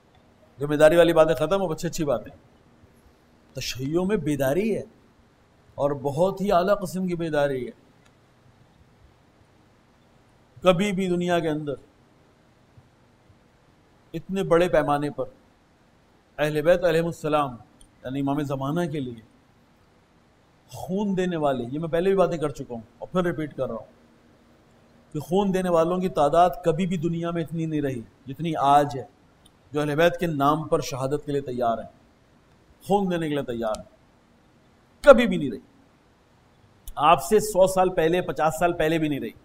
جو بیداری والی باتیں ختم، اب اچھی باتیں، تشیع میں بیداری ہے، اور بہت ہی اعلیٰ قسم کی بیداری ہے. کبھی بھی دنیا کے اندر اتنے بڑے پیمانے پر اہل بیت علیہ السلام یعنی امام زمانہ کے لیے خون دینے والے، یہ میں پہلے بھی باتیں کر چکا ہوں اور پھر ریپیٹ کر رہا ہوں کہ خون دینے والوں کی تعداد کبھی بھی دنیا میں اتنی نہیں رہی جتنی آج ہے، جو اہل بیت کے نام پر شہادت کے لیے تیار ہیں، خون دینے کے لیے تیار ہیں. کبھی بھی نہیں رہی. آپ سے 100 سال پہلے 50 سال پہلے بھی نہیں رہی.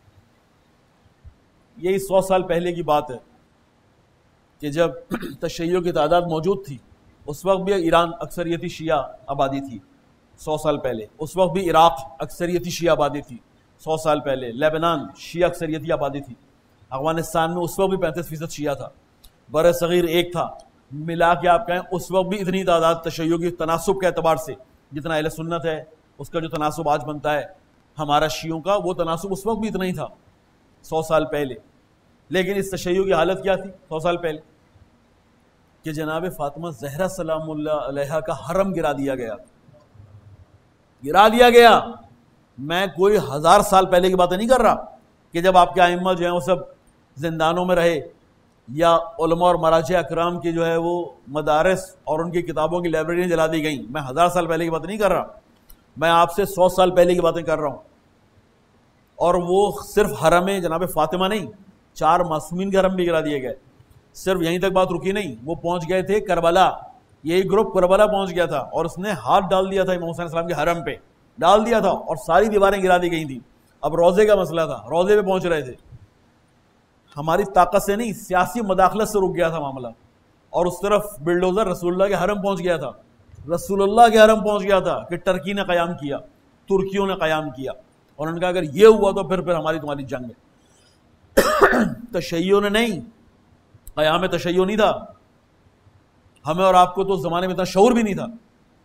یہی 100 سال پہلے کی بات ہے کہ جب تشیع کی تعداد موجود تھی، اس وقت بھی ایران اکثریتی شیعہ آبادی تھی. 100 سال پہلے اس وقت بھی عراق اکثریتی شیعہ آبادی تھی. 100 سال پہلے لیبنان شیعہ اکثریتی آبادی تھی. افغانستان میں اس وقت بھی 35% شیعہ تھا. بر صغیر ایک تھا. ملا کے آپ کہیں اس وقت بھی اتنی تعداد تشیع کی تناسب کے اعتبار سے جتنا اہل سنت ہے اس کا جو تناسب آج بنتا ہے ہمارا شیعوں کا، وہ تناسب اس وقت بھی اتنا ہی تھا 100 سال پہلے. لیکن اس تشیع کی حالت کیا تھی 100 سال پہلے؟ کہ جناب فاطمہ زہرا سلام اللہ علیہا کا حرم گرا دیا گیا. گرا دیا گیا. میں کوئی 1000 سال پہلے کی باتیں نہیں کر رہا کہ جب آپ کے ائمہ جو ہیں وہ سب زندانوں میں رہے یا علماء اور مراجع اکرام کی جو ہے وہ مدارس اور ان کی کتابوں کی لائبریریاں جلا دی گئیں. میں 1000 سال پہلے کی بات نہیں کر رہا. میں آپ سے 100 سال پہلے کی باتیں کر رہا ہوں. اور وہ صرف حرم جناب فاطمہ نہیں، 4 معصومین کے حرم بھی گرا دیے گئے. صرف یہیں تک بات رکی نہیں، وہ پہنچ گئے تھے کربلا. یہی گروپ کربلا پہنچ گیا تھا اور اس نے ہاتھ ڈال دیا تھا امام حسین علیہ السلام کے حرم پہ، ڈال دیا تھا اور ساری دیواریں گرا دی گئی تھیں. اب روزے کا مسئلہ تھا، روزے پہ پہنچ رہے تھے. ہماری طاقت سے نہیں، سیاسی مداخلت سے رک گیا تھا معاملہ. اور اس طرف بلڈوزر رسول اللہ کے حرم پہنچ گیا تھا. رسول اللہ کے حرم پہنچ گیا تھا کہ ٹرکی نے قیام کیا، ترکیوں نے قیام کیا. اور انہوں نے کہا اگر یہ ہوا تو پھر ہماری تمہاری جنگ ہے. تشیع نے نہیں، قیام تشیع نہیں تھا. ہمیں اور آپ کو تو اس زمانے میں اتنا شعور بھی نہیں تھا.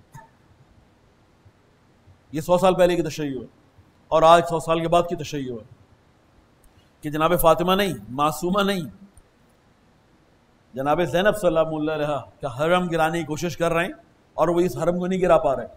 یہ 100 سال پہلے کی تشیع ہے اور آج 100 سال کے بعد کی تشیع ہے کہ جناب فاطمہ نہیں، معصومہ نہیں، جناب زینب سلام اللہ علیہا کا حرم گرانے کی کوشش کر رہے ہیں اور وہ اس حرم کو نہیں گرا پا رہے.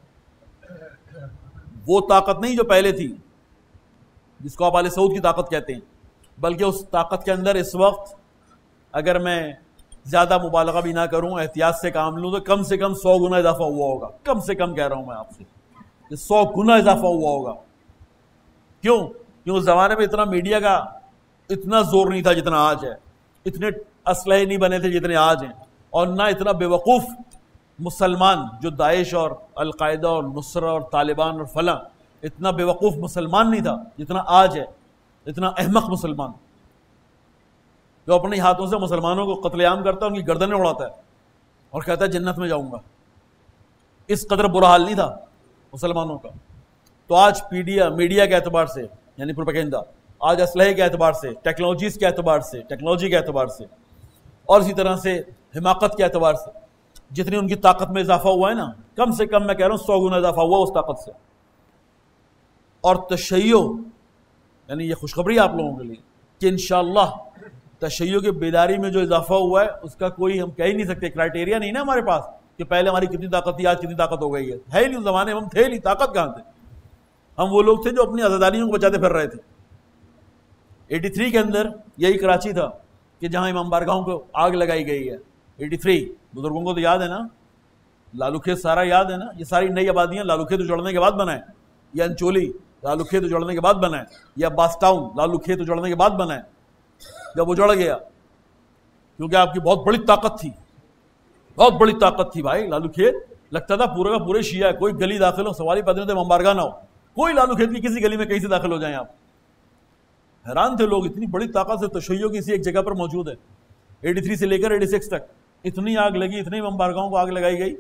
وہ طاقت نہیں جو پہلے تھی جس کو آپ آل سعود کی طاقت کہتے ہیں، بلکہ اس طاقت کے اندر اس وقت اگر میں زیادہ مبالغہ بھی نہ کروں، احتیاط سے کام لوں، تو کم سے کم 100 گنا اضافہ ہوا ہوگا. کم سے کم کہہ رہا ہوں میں آپ سے کہ 100 گنا اضافہ ہوا ہوگا. کیوں؟ کیوں اس زمانے میں اتنا میڈیا کا اتنا زور نہیں تھا جتنا آج ہے. اتنے اسلحے نہیں بنے تھے جتنے آج ہیں. اور نہ اتنا بے وقوف مسلمان جو داعش اور القاعدہ اور نصرہ اور طالبان اور فلاں، اتنا بے وقوف مسلمان نہیں تھا جتنا آج ہے. اتنا احمق مسلمان جو اپنے ہاتھوں سے مسلمانوں کو قتل عام کرتا ہے، ان کی گردنیں اڑاتا ہے اور کہتا ہے جنت میں جاؤں گا. اس قدر برا حال نہیں تھا مسلمانوں کا. تو آج میڈیا کے اعتبار سے یعنی پروپیگنڈا، آج اسلحے کے اعتبار سے، ٹیکنالوجی کے اعتبار سے اور اسی طرح سے حماقت کے اعتبار سے جتنی ان کی طاقت میں اضافہ ہوا ہے نا، کم سے کم میں کہہ رہا ہوں 100 گنا اضافہ ہوا اس طاقت سے. اور تشیع یعنی یہ خوشخبری آپ لوگوں کے لیے کہ انشاءاللہ تشیع کی بیداری میں جو اضافہ ہوا ہے اس کا کوئی ہم کہہ ہی نہیں سکتے، کرائٹیریا نہیں نا ہمارے پاس کہ پہلے ہماری کتنی طاقت تھی آج کتنی طاقت ہو گئی ہے. ہی نہیں، اس زمانے میں ہم تھے نہیں، طاقت کہاں تھے؟ ہم وہ لوگ تھے جو اپنی آزاداریوں کو بچاتے پھر رہے تھے. 83 کے اندر یہی کراچی تھا کہ جہاں امام بارگاہوں کو آگ لگائی گئی ہے. 83 بزرگوں کو تو یاد ہے نا، لالو کھیت سارا یاد ہے نا. یہ ساری نئی آبادیاں لالو کھیت اجڑنے کے بعد بنا ہے، یا انچولی لالو کھیت اجڑنے کے بعد بنا ہے، یا باس ٹاؤن لالو کھیت اجڑنے کے بعد بنا ہے. جب اجڑ گیا کیونکہ آپ کی بہت بڑی طاقت تھی، بہت بڑی طاقت تھی بھائی. لالو کھیت لگتا تھا پورے کا پورے شیعہ ہے، کوئی گلی داخل ہو سواری پیدل امام بارگاہ نہ ہو، کوئی لالو کھیت کی کسی گلی میں کہیں سے داخل ہو جائیں آپ. حیران تھے لوگ، اتنی بڑی طاقت سے تشیع کسی ایک جگہ پر موجود ہے. 83 سے لے کر 86 تک اتنی آگ لگی، اتنی امام بارگاہوں کو آگ لگائی گئی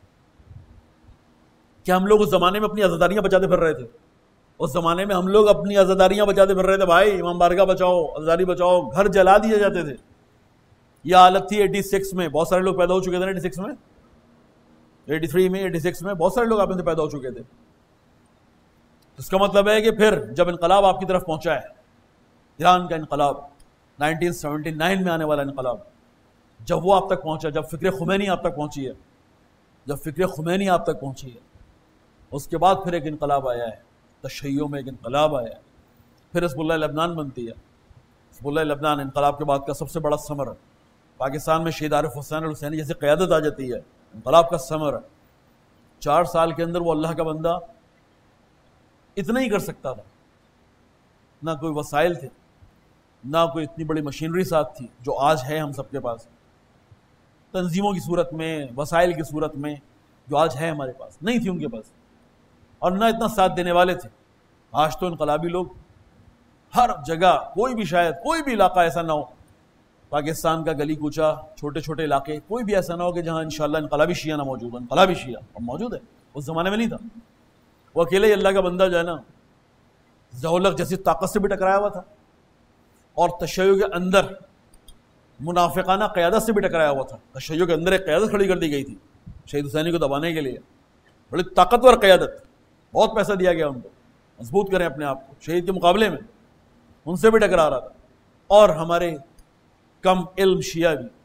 کہ ہم لوگ اس زمانے میں اپنی عزاداریاں بچاتے پھر رہے تھے. اس زمانے میں ہم لوگ اپنی عزاداریاں بچاتے پھر رہے تھے بھائی. امام بارگاہ بچاؤ، عزاداری بچاؤ، گھر جلا دیے جاتے تھے. یہ حالت تھی 86 میں. بہت سارے لوگ پیدا ہو چکے تھے 86 میں، 83 میں، 86 میں بہت سارے لوگ آپ میں سے پیدا ہو چکے تھے. اس کا مطلب ہے کہ پھر جب انقلاب آپ کی طرف پہنچا ہے، ایران کا انقلاب 1979 میں آنے والا انقلاب، جب وہ آپ تک پہنچا، جب فکر خمینی آپ تک پہنچی ہے، اس کے بعد پھر ایک انقلاب آیا ہے، تشیع میں ایک انقلاب آیا ہے، پھر حزب اللہ لبنان بنتی ہے۔ حزب اللہ لبنان انقلاب کے بعد کا سب سے بڑا ثمر ہے۔ پاکستان میں شہید عارف حسین الحسینی جیسے قیادت آ جاتی ہے، انقلاب کا ثمر ہے۔ 4 سال کے اندر وہ اللہ کا بندہ اتنا ہی کر سکتا تھا، نہ کوئی وسائل تھے، نہ کوئی اتنی بڑی مشینری ساتھ تھی جو آج ہے ہم سب کے پاس، تنظیموں کی صورت میں، وسائل کی صورت میں جو آج ہے ہمارے پاس، نہیں تھی ان کے پاس، اور نہ اتنا ساتھ دینے والے تھے۔ آج تو انقلابی لوگ ہر جگہ، کوئی بھی شاید کوئی بھی علاقہ ایسا نہ ہو پاکستان کا، گلی کوچہ، چھوٹے چھوٹے علاقے، کوئی بھی ایسا نہ ہو کہ جہاں انشاءاللہ انقلابی شیعہ نہ موجود ہو۔ انقلابی شیعہ اب موجود ہے، اس زمانے میں نہیں تھا۔ وہ اکیلے ہی اللہ کا بندہ جو ہے نا، زولق جیسی طاقت سے بھی ٹکرایا ہوا تھا، اور تشیع کے اندر منافقانہ قیادت سے بھی ٹکرایا ہوا تھا۔ تشیع کے اندر ایک قیادت کھڑی کر دی گئی تھی شہید حسینی کو دبانے کے لیے، بڑی طاقتور قیادت، بہت پیسہ دیا گیا ان کو، مضبوط کریں اپنے آپ کو شہید کے مقابلے میں، ان سے بھی ٹکرا رہا تھا۔ اور ہمارے کم علم شیعہ بھی،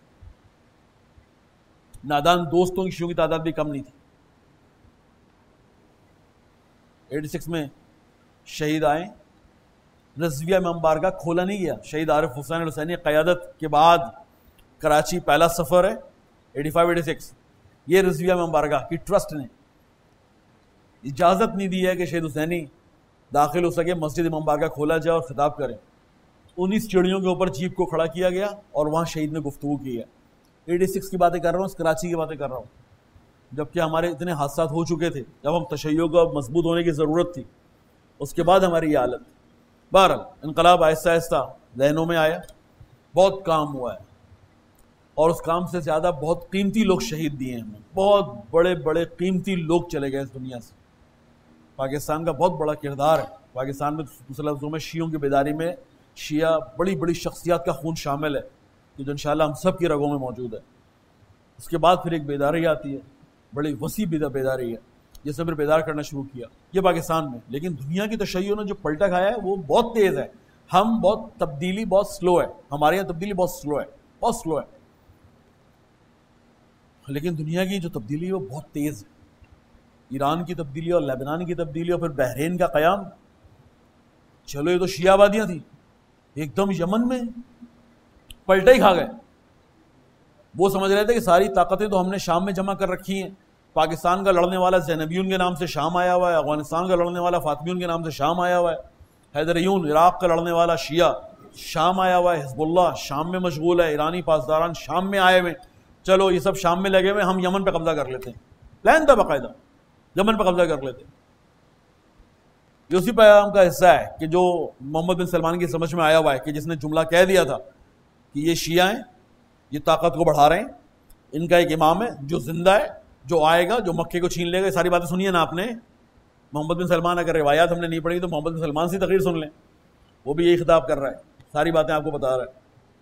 نادان دوستوں کی شیعوں کی تعداد بھی کم نہیں تھی۔ 86 میں شہید آئے، رضویہ امام بارگاہ کھولا نہیں گیا۔ شہید عارف حسین الحسینی قیادت کے بعد کراچی پہلا سفر ہے 85-86، یہ رضویہ امام بارگاہ کی ٹرسٹ نے اجازت نہیں دی ہے کہ شہید حسینی داخل ہو سکے، مسجد امام بارگاہ کھولا جائے اور خطاب کرے۔ 19 چڑیوں کے اوپر جیپ کو کھڑا کیا گیا اور وہاں شہید نے گفتگو کی ہے۔ 86 کی باتیں کر رہا ہوں، کراچی کی باتیں کر رہا ہوں، جبکہ ہمارے اتنے حادثات ہو چکے تھے، جب ہم تشیع کو مضبوط ہونے کی ضرورت تھی، اس کے بعد ہماری یہ حالت۔ بہرحال انقلاب آہستہ آہستہ ذہنوں میں آیا، بہت کام ہوا ہے، اور اس کام سے زیادہ بہت قیمتی لوگ شہید دیے ہیں ہمیں، بہت بڑے بڑے قیمتی لوگ چلے گئے اس دنیا سے۔ پاکستان کا بہت بڑا کردار ہے، پاکستان میں دوسرے لفظوں میں شیعوں کی بیداری میں شیعہ بڑی بڑی شخصیات کا خون شامل ہے، کہ جو انشاءاللہ ہم سب کی رگوں میں موجود ہے۔ اس کے بعد پھر ایک بیداری آتی ہے، بڑی وسیع بیداری ہے، جس نے پھر بیدار کرنا شروع کیا، یہ پاکستان میں۔ لیکن دنیا کی تشیع نے جو پلٹا کھایا ہے وہ بہت تیز ہے، ہم بہت تبدیلی بہت سلو ہے، ہمارے یہاں تبدیلی بہت سلو ہے، لیکن دنیا کی جو تبدیلی ہے وہ بہت تیز ہے۔ ایران کی تبدیلی اور لبنان کی تبدیلی اور پھر بحرین کا قیام، چلو یہ تو شیعہ آبادیاں تھیں، ایک دم یمن میں پلٹا ہی کھا گئے۔ وہ سمجھ رہے تھے کہ ساری طاقتیں تو ہم نے شام میں جمع کر رکھی ہیں، پاکستان کا لڑنے والا زینبیون کے نام سے شام آیا ہوا ہے، افغانستان کا لڑنے والا فاطمیون کے نام سے شام آیا ہوا ہے، حیدریون عراق کا لڑنے والا شیعہ شام آیا ہوا ہے، حزب اللہ شام میں مشغول ہے، ایرانی پاسداران شام میں آئے ہوئے، چلو یہ سب شام میں لگے ہوئے، ہم یمن پہ قبضہ کر لیتے ہیں۔ پلان تھا باقاعدہ، یمن پہ قبضہ کر لیتے ہیں۔ یہ اسی پیغام کا حصہ ہے کہ جو محمد بن سلمان کی سمجھ میں آیا ہوا ہے، کہ جس نے جملہ کہہ دیا تھا کہ یہ شیعہ ہیں، یہ طاقت کو بڑھا رہے ہیں، ان کا ایک امام ہے جو زندہ ہے، جو آئے گا، جو مکے کو چھین لے گا۔ یہ ساری باتیں سنیے نا آپ نے، محمد بن سلمان، اگر روایات ہم نے نہیں پڑھی تو محمد بن سلمان سے تقریر سن لیں، وہ بھی یہی خطاب کر رہا ہے، ساری باتیں آپ کو بتا رہا ہے۔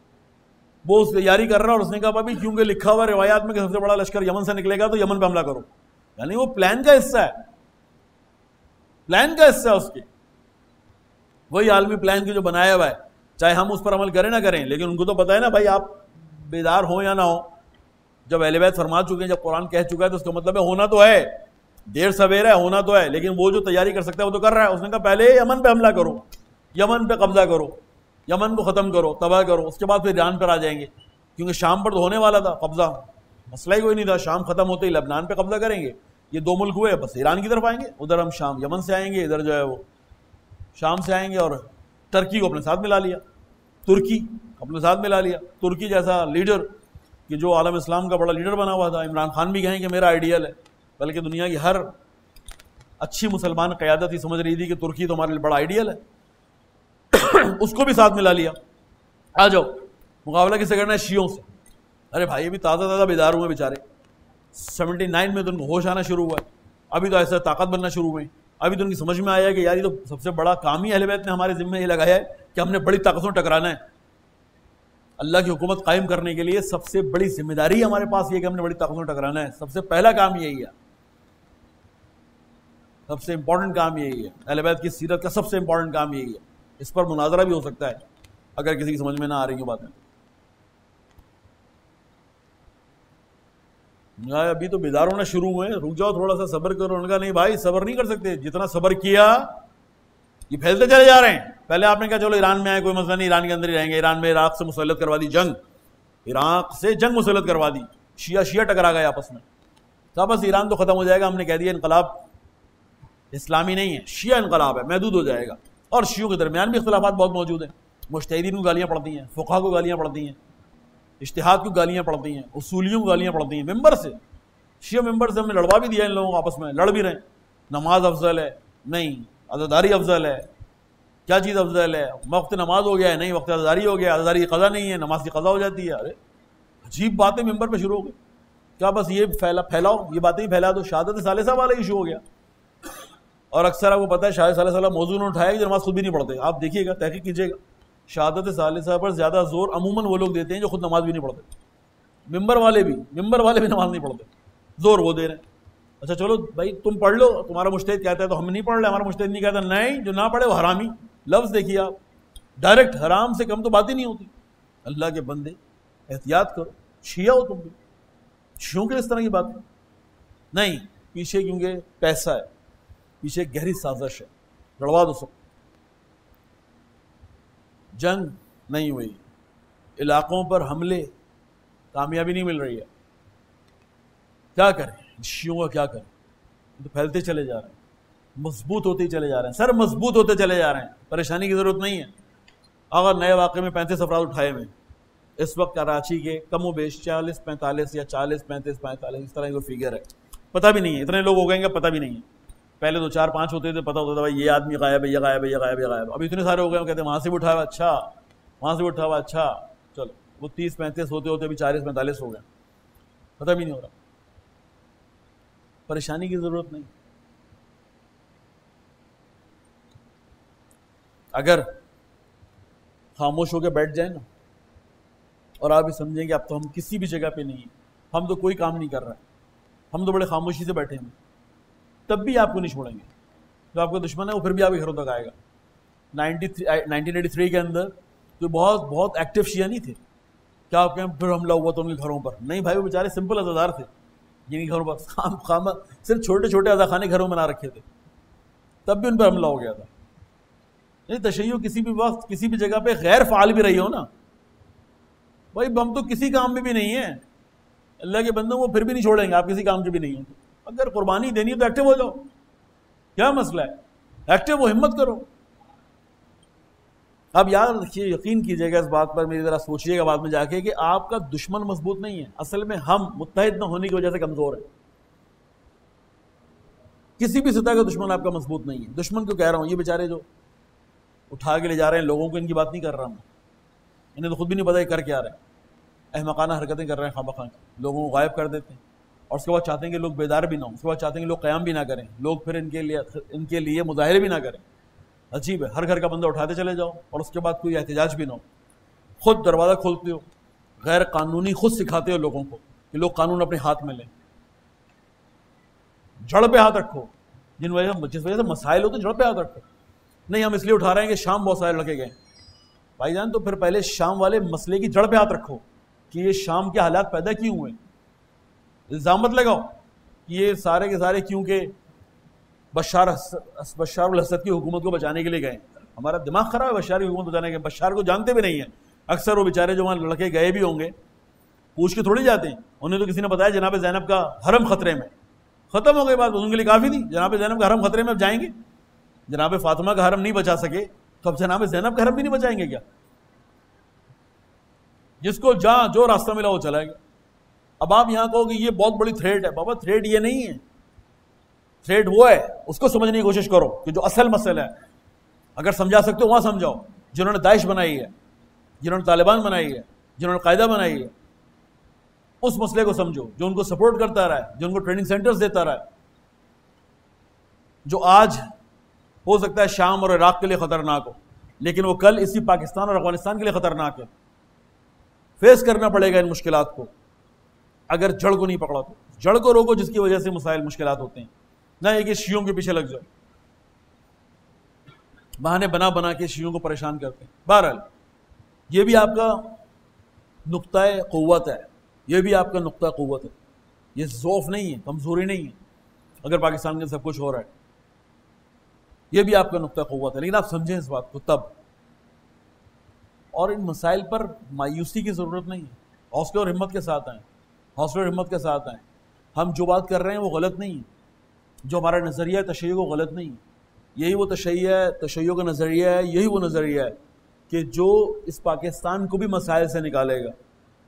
وہ اس تیاری کر رہا ہے، اور اس نے کہا بھابی کیونکہ لکھا ہوا روایات میں کہ سب سے بڑا لشکر یمن سے نکلے گا تو یمن پہ حملہ کرو، یعنی وہ پلان کا حصہ ہے، پلان کا حصہ ہے اس کے، وہی عالمی پلان کی جو بنایا ہوا ہے، چاہے ہم اس پر عمل کریں نہ کریں، لیکن ان کو تو پتہ ہے نا بھائی، آپ بیدار ہوں یا نہ ہوں، جب اہل بیت فرما چکے ہیں، جب قرآن کہہ چکا ہے تو اس کا مطلب ہے ہونا تو ہے، دیر سویر ہے، ہونا تو ہے، لیکن وہ جو تیاری کر سکتا ہے وہ تو کر رہا ہے۔ اس نے کہا پہلے یمن پہ حملہ کرو، یمن پہ قبضہ کرو، یمن کو ختم کرو، تباہ کرو، اس کے بعد پھر ایران پر آ جائیں گے، کیونکہ شام پر تو ہونے والا تھا قبضہ، مسئلہ ہی کوئی نہیں تھا، شام ختم ہوتے ہی لبنان پہ قبضہ کریں گے، یہ 2 ملک ہوئے، بس ایران کی طرف آئیں گے، ادھر ہم شام یمن سے آئیں گے، ادھر جو ہے وہ شام سے آئیں گے، اور ترکی کو اپنے ساتھ ملا لیا، ترکی اپنے ساتھ ملا لیا، ترکی جیسا لیڈر کہ جو عالم اسلام کا بڑا لیڈر بنا ہوا تھا، عمران خان بھی کہیں کہ میرا آئیڈیل ہے، بلکہ دنیا کی ہر اچھی مسلمان قیادت ہی سمجھ رہی تھی کہ ترکی تو ہمارے لیے بڑا آئیڈیل ہے، اس کو بھی ساتھ ملا لیا۔ آ جاؤ، مقابلہ کس سے کرنا ہے؟ شیعوں سے۔ ارے بھائی ابھی تازہ بیدار ہوئے بیچارے، 79 میں تو ان کو ہوش آنا شروع ہوا ہے، ابھی تو ایسا طاقت بننا شروع ہوئی، ابھی تو ان کی سمجھ میں آیا کہ یار یہ تو سب سے بڑا کام ہی اہل بیت نے ہمارے ذمہ یہ لگایا ہے کہ ہم نے بڑی طاقتوں ٹکرانا ہے، اللہ کی حکومت قائم کرنے کے لیے سب سے بڑی ذمہ داری ہمارے پاس یہ کہ ہم نے بڑی طاقتوں ٹکرانا ہے، سب سے پہلا کام یہی ہے، سب سے امپورٹنٹ کام یہی ہے، اہل بیت کی سیرت کا سب سے امپورٹنٹ کام یہی ہے۔ اس پر مناظرہ بھی ہو سکتا ہے اگر کسی کی سمجھ میں نہ آ رہی ہوں باتیں۔ ابھی تو بیدار ہونا شروع ہوئے، رک جاؤ تھوڑا سا صبر کرو. انہوں نے کہا نہیں بھائی صبر نہیں کر سکتے، جتنا صبر کیا یہ پھیلتے چلے جا رہے ہیں. پہلے آپ نے کہا چلو ایران میں آئے کوئی مسئلہ نہیں، ایران کے اندر ہی رہیں گے. ایران میں عراق سے مسلط کروا دی جنگ، عراق سے جنگ مسلط کروا دی، شیعہ ٹکرا گئے آپس میں. کہا بس ایران تو ختم ہو جائے گا، ہم نے کہہ دیا انقلاب اسلامی نہیں ہے، شیعہ انقلاب ہے، محدود ہو جائے گا. اور شیعوں کے درمیان بھی اختلافات بہت موجود ہیں، مجتہدین کو گالیاں پڑتی ہیں، فقہا کو گالیاں پڑتی ہیں، اجتہاد کو گالیاں پڑتی ہیں، اصولیوں کو گالیاں پڑتی ہیں. ممبر سے شیعہ ممبر سے ہم نے لڑوا بھی دیا ان لوگوں کو، آپس میں لڑ بھی رہے ہیں. نماز افضل ہے نہیں، عزاداری افضل ہے، کیا چیز افضل ہے؟ وقت نماز ہو گیا ہے نہیں، وقت عزاداری ہو گیا، عزاداری کی قضا نہیں ہے، نماز کی قضا ہو جاتی ہے. ارے عجیب باتیں ممبر پہ شروع ہو گئی. کیا بس یہ پھیلاؤ، یہ باتیں ہی پھیلا دو. شہادت ثالثہ والا ایشو ہو گیا. اور اکثر آپ کو پتہ ہے شہادت ثالثہ موضوع انہوں نے اٹھایا کہ جو نماز خود بھی نہیں پڑھتے. آپ دیکھیے گا، تحقیق کیجیے گا، شہادت ثالثہ پر زیادہ زور عموماً وہ لوگ دیتے ہیں جو خود نماز بھی نہیں پڑھتے. ممبر والے بھی نماز نہیں پڑھتے، زور وہ دے رہے ہیں. اچھا چلو بھائی تم پڑھ لو، تمہارا مجتہد کہتا ہے تو ہم نہیں پڑھ رہے، ہمارا مجتہد نہیں کہتا. نہیں، جو نہ پڑھے وہ حرامی. لفظ دیکھیے آپ، ڈائریکٹ حرام سے کم تو بات ہی نہیں ہوتی. اللہ کے بندے احتیاط کرو. شیعہ ہو تم بھی، شیعوں کے اس طرح کی بات نہیں. پیچھے کیونکہ پیسہ ہے، پیچھے گہری سازش ہے، لڑوا دو سب. جنگ نہیں ہوئی، علاقوں پر حملے، کامیابی نہیں مل رہی ہے. کیا کریں شیعوں کا، کیا کریں؟ تو پھیلتے چلے جا رہے ہیں، مضبوط ہوتے ہی چلے جا رہے ہیں. سر مضبوط ہوتے چلے جا رہے ہیں، پریشانی کی ضرورت نہیں ہے. اگر نئے واقعے میں 35 افراد اٹھائے ہوئے اس وقت کراچی کے، کم و بیش 40-45 یا 40-35-45 اس طرح کا فگر ہے. پتہ بھی نہیں ہے اتنے لوگ ہو گئے گے، پتہ بھی نہیں ہے. پہلے تو 4-5 ہوتے تھے، پتہ ہوتا تھا بھائی یہ آدمی غائب ہے، یہ غائب ہے، یہ غائب ہے، یہ غائب ہے. اب اتنے سارے ہو گئے، کہتے ہیں وہاں سے بھی اٹھا ہوا، اچھا وہاں سے بھی اٹھا ہوا، اچھا چلو. وہ 30-35 ہوتے ہوتے ابھی 40-45 ہو گئے، پتہ بھی نہیں ہو رہا. پریشانی کی ضرورت نہیں. اگر خاموش ہو کے بیٹھ جائیں نا، اور آپ بھی سمجھیں کہ اب تو ہم کسی بھی جگہ پہ نہیں ہیں، ہم تو کوئی کام نہیں کر رہے ہیں، ہم تو بڑے خاموشی سے بیٹھے ہیں، تب بھی آپ کو نہیں چھوڑیں گے. جو آپ کا دشمن ہے وہ پھر بھی آپ کے گھروں تک آئے گا. 1983 کے اندر جو بہت ایکٹیو شیعہ نہیں تھے، کیا آپ کہیں پھر حملہ ہوا تو ان کے گھروں پر؟ نہیں بھائی، وہ بیچارے سمپل عزادار تھے جن کے گھروں پر صرف چھوٹے چھوٹے عزاخانے گھروں میں نہ رکھے تھے، تب بھی ان پر حملہ ہو گیا تھا. تشیع کسی بھی وقت کسی بھی جگہ پہ غیر فعال بھی رہی ہو نا بھائی، ہم تو کسی کام میں بھی نہیں ہیں. اللہ کے بندوں وہ پھر بھی نہیں چھوڑیں گے، آپ کسی کام کے بھی نہیں ہیں. اگر قربانی دینی ہے تو ایکٹیو ہو جاؤ، کیا مسئلہ ہے؟ ایکٹیو ہو، ہمت کرو. اب یاد رکھیے، یقین کیجیے گا اس بات پر، میری ذرا سوچیے گا بعد میں جا کے، کہ آپ کا دشمن مضبوط نہیں ہے، اصل میں ہم متحد نہ ہونے کی وجہ سے کمزور ہیں. کسی بھی سطح کا دشمن آپ کا مضبوط نہیں ہے. دشمن کو کہہ رہا ہوں، یہ بیچارے جو اٹھا کے لے جا رہے ہیں لوگوں کو، ان کی بات نہیں کر رہا ہوں. انہیں تو خود بھی نہیں پتا یہ کر کیا رہے ہیں، احمقانہ حرکتیں کر رہے ہیں خواہ بخواہ، لوگوں کو غائب کر دیتے ہیں. اور اس کے بعد چاہتے ہیں کہ لوگ بیدار بھی نہ ہوں، اس کے بعد چاہتے ہیں کہ لوگ قیام بھی نہ کریں، لوگ پھر ان کے لیے مظاہرے بھی نہ کریں. عجیب ہے، ہر گھر کا بندہ اٹھاتے چلے جاؤ اور اس کے بعد کوئی احتجاج بھی نہ ہو. خود دروازہ کھولتے ہو، غیر قانونی خود سکھاتے ہو لوگوں کو کہ لوگ قانون اپنے ہاتھ میں لیں. جڑ پہ ہاتھ رکھو، جس وجہ سے مسائل ہوتے ہیں جڑ پہ ہاتھ رکھو. نہیں ہم اس لیے اٹھا رہے ہیں کہ شام بہت سارے لڑکے گئے بھائی جان، تو پھر پہلے شام والے مسئلے کی جڑ پہ ہاتھ رکھو کہ یہ شام کے حالات پیدا کیوں ہوئے. الزام مت لگاؤ کہ یہ سارے کے سارے کیونکہ بشار الاسد کی حکومت کو بچانے کے لیے گئے. ہمارا دماغ خراب ہے بشار کی حکومت بچانے کے. بشار کو جانتے بھی نہیں ہیں اکثر وہ بیچارے، جو وہاں لڑکے گئے بھی ہوں گے پوچھ کے تھوڑی جاتے ہیں. انہیں تو کسی نے بتایا جناب زینب کا حرم خطرے میں. ختم ہو گئی بات، ان کے لیے کافی تھی. جناب زینب کا حرم خطرے میں اب جائیں گے؟ جناب فاطمہ کا حرم نہیں بچا سکے تو اب جناب زینب کا حرم بھی نہیں بچائیں گے کیا؟ جس کو جہاں جو راستہ ملا وہ چلا گیا. اب آپ یہاں کہو کہ یہ بہت بڑی تھریٹ ہے. بابا تھریٹ یہ نہیں ہے، تھریٹ وہ ہے، اس کو سمجھنے کی کوشش کرو کہ جو اصل مسئلہ ہے. اگر سمجھا سکتے ہو وہاں سمجھاؤ. جنہوں نے داعش بنائی ہے، جنہوں نے طالبان بنائی ہے، جنہوں نے قاعدہ بنائی ہے، اس مسئلے کو سمجھو. جو ان کو سپورٹ کرتا رہا ہے، جو ان کو ٹریننگ سینٹرز دیتا رہا ہے، جو آج ہو سکتا ہے شام اور عراق کے لیے خطرناک ہو، لیکن وہ کل اسی پاکستان اور افغانستان کے لیے خطرناک ہے. فیس کرنا پڑے گا ان مشکلات کو. اگر جڑ کو نہیں پکڑا تو جڑ کو روکو، جس کی وجہ سے مسائل مشکلات ہوتے ہیں. نہ یہ کہ شیعوں کے پیچھے لگ جاؤ، بہانے بنا بنا کے شیعوں کو پریشان کرتے ہیں. بہرحال یہ بھی آپ کا نقطۂ قوت ہے، یہ بھی آپ کا نقطہ قوت ہے. یہ ضعف نہیں ہے، کمزوری نہیں ہے اگر پاکستان کے سب کچھ ہو رہا ہے، یہ بھی آپ کا نقطہ قوت ہے، لیکن آپ سمجھیں اس بات کو تب. اور ان مسائل پر مایوسی کی ضرورت نہیں ہے، حوصلے اور ہمت کے ساتھ آئیں، حوصلے اور ہمت کے ساتھ آئیں. ہم جو بات کر رہے ہیں وہ غلط نہیں ہے، جو ہمارا نظریہ ہے تشیع وہ غلط نہیں ہے، یہی وہ تشیع ہے، تشیع کا نظریہ ہے، یہی وہ نظریہ ہے کہ جو اس پاکستان کو بھی مسائل سے نکالے گا.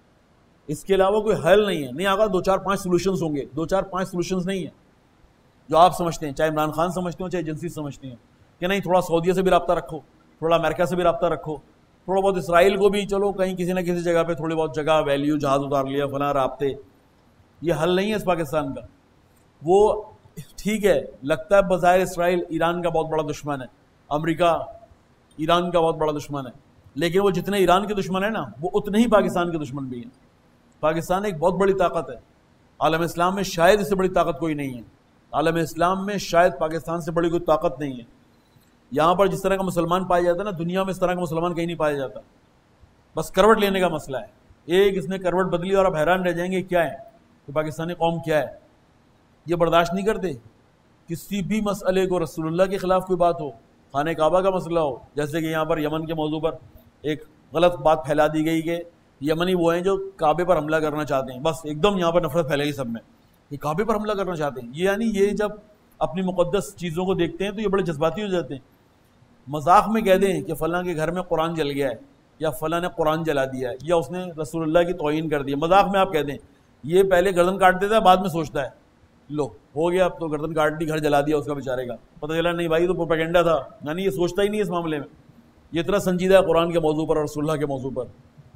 اس کے علاوہ کوئی حل نہیں ہے. نہیں آگا 2-4-5 سولوشنز ہوں گے، 2-4-5 سولوشنز نہیں ہیں جو آپ سمجھتے ہیں، چاہے عمران خان سمجھتے ہوں چاہے ایجنسی سمجھتے ہیں کہ نہیں تھوڑا سعودیہ سے بھی رابطہ رکھو، تھوڑا امریکہ سے بھی رابطہ رکھو، تھوڑا بہت اسرائیل کو بھی چلو کہیں کسی نہ کسی جگہ پہ تھوڑی بہت جگہ ویلیو جہاز اتار لیا فلاں رابطے. یہ حل نہیں ہے اس پاکستان کا. وہ ٹھیک ہے لگتا ہے بظاہر اسرائیل ایران کا بہت بڑا دشمن ہے، امریکہ ایران کا بہت بڑا دشمن ہے، لیکن وہ جتنے ایران کے دشمن ہیں نا وہ اتنے ہی پاکستان کے دشمن بھی ہیں. پاکستان ایک بہت بڑی طاقت ہے، عالم اسلام میں شاید اس سے بڑی طاقت کوئی نہیں ہے، عالم اسلام میں شاید پاکستان سے بڑی کوئی طاقت نہیں ہے. یہاں پر جس طرح کا مسلمان پایا جاتا ہے نا، دنیا میں اس طرح کا مسلمان کہیں نہیں پایا جاتا. بس کروٹ لینے کا مسئلہ ہے، ایک اس نے کروٹ بدلی اور آپ حیران رہ جائیں گے کیا ہے کہ پاکستانی قوم کیا ہے. یہ برداشت نہیں کرتے کسی بھی مسئلے کو، رسول اللہ کے خلاف کوئی بات ہو، خانہ کعبہ کا مسئلہ ہو، جیسے کہ یہاں پر یمن کے موضوع پر ایک غلط بات پھیلا دی گئی کہ یمنی وہ ہیں جو کعبے پر حملہ کرنا چاہتے ہیں. بس ایک دم یہاں پر نفرت پھیلے گی سب میں، یہ کعبے پر حملہ کرنا چاہتے ہیں. یہ یعنی یہ جب اپنی مقدس چیزوں کو دیکھتے ہیں تو یہ بڑے جذباتی ہو جاتے ہیں. مذاق میں کہہ دیں کہ فلاں کے گھر میں قرآن جل گیا ہے، یا فلاں نے قرآن جلا دیا ہے، یا اس نے رسول اللہ کی توہین کر دی ہے، مذاق میں آپ کہہ دیں. یہ پہلے گردن کاٹ دیتا ہے، بعد میں سوچتا ہے لو ہو گیا اب تو گردن کاٹ دی، گھر جلا دیا اس کا بیچارے کا، پتہ چلا نہیں بھائی تو پروپیگنڈا تھا. یعنی یہ سوچتا ہی نہیں اس معاملے میں. یہ اتنا سنجیدہ ہے قرآن کے موضوع پر اور رسول اللہ کے موضوع پر.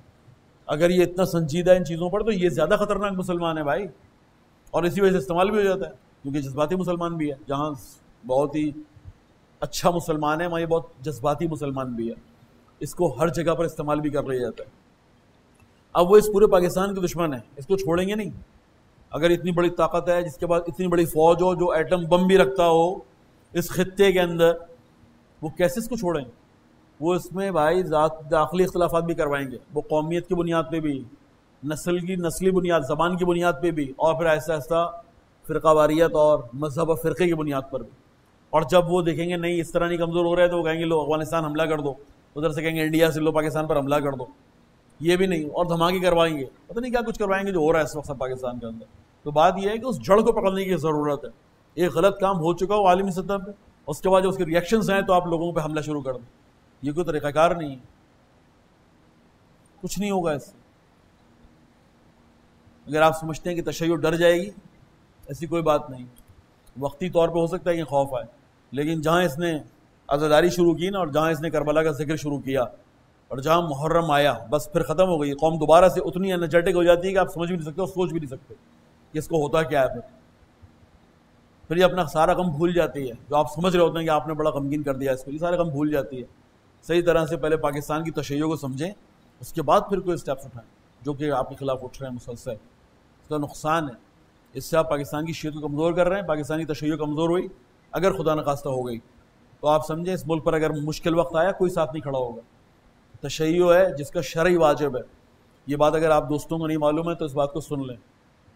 اگر یہ اتنا سنجیدہ ہے ان چیزوں پر تو یہ زیادہ خطرناک مسلمان ہے بھائی. اور اسی وجہ سے استعمال بھی ہو جاتا ہے کیونکہ جذباتی مسلمان بھی ہے. جہاں بہت ہی اچھا مسلمان ہے وہاں یہ بہت جذباتی مسلمان بھی ہے، اس کو ہر جگہ پر استعمال بھی کر لیا جاتا ہے. اب وہ اس پورے پاکستان کے دشمن ہیں، اس کو چھوڑیں گے نہیں. اگر اتنی بڑی طاقت ہے جس کے بعد اتنی بڑی فوج ہو جو ایٹم بم بھی رکھتا ہو اس خطے کے اندر، وہ کیسے اس کو چھوڑیں؟ وہ اس میں بھائی داخلی اختلافات بھی کروائیں گے، وہ قومیت کی بنیاد پہ بھی، نسلی بنیاد، زبان کی بنیاد پہ بھی، اور پھر آہستہ آہستہ فرقہ واریت اور مذہب اور فرقے کی بنیاد پر بھی. اور جب وہ دیکھیں گے نہیں اس طرح نہیں کمزور ہو رہا ہے تو وہ کہیں گے لو افغانستان حملہ کر دو، ادھر سے کہیں گے انڈیا سے لو پاکستان پر حملہ کر دو. یہ بھی نہیں، اور دھماکے کروائیں گے، پتہ نہیں کیا کچھ کروائیں گے جو ہو رہا ہے اس وقت پاکستان کے اندر. تو بات یہ ہے کہ اس جڑ کو پکڑنے کی ضرورت ہے. ایک غلط کام ہو چکا ہو عالمی سطح پہ، اس کے بعد جو اس کے ریئیکشنز ہیں تو آپ لوگوں پہ حملہ شروع کر دیں. یہ کوئی طریقہ کار نہیں ہے، کچھ نہیں ہوگا اس سے. اگر آپ سمجھتے ہیں کہ تشیع ڈر جائے گی، ایسی کوئی بات نہیں. وقتی طور پہ ہو سکتا ہے کہ خوف آئے، لیکن جہاں اس نے عزاداری شروع کی نا، اور جہاں اس نے کربلا کا ذکر شروع کیا، اور جہاں محرم آیا، بس پھر ختم ہو گئی. قوم دوبارہ سے اتنی انرجیٹک ہو جاتی ہے کہ آپ سمجھ بھی نہیں سکتے اور سوچ بھی نہیں سکتے کہ اس کو ہوتا کیا ہے. پھر یہ اپنا سارا غم بھول جاتی ہے، جو آپ سمجھ رہے ہوتے ہیں کہ آپ نے بڑا غمگین کر دیا اس کو، یہ سارا غم بھول جاتی ہے. صحیح طرح سے پہلے پاکستان کی تشیع کو سمجھیں، اس کے بعد پھر کوئی اسٹیپس اٹھائیں جو کہ آپ کے خلاف اٹھ رہے ہیں مسلسل. اس کا نقصان ہے، اس سے آپ پاکستان کی شیعت کو کمزور کر رہے ہیں. پاکستانی تشیع کمزور ہوئی، اگر خدا نخواستہ ہو گئی تو آپ سمجھیں اس ملک پر اگر مشکل وقت آیا کوئی ساتھ نہیں کھڑا ہوگا. تشیع ہے جس کا شرعی واجب ہے. یہ بات اگر آپ دوستوں کو نہیں معلوم ہے تو اس بات کو سن لیں.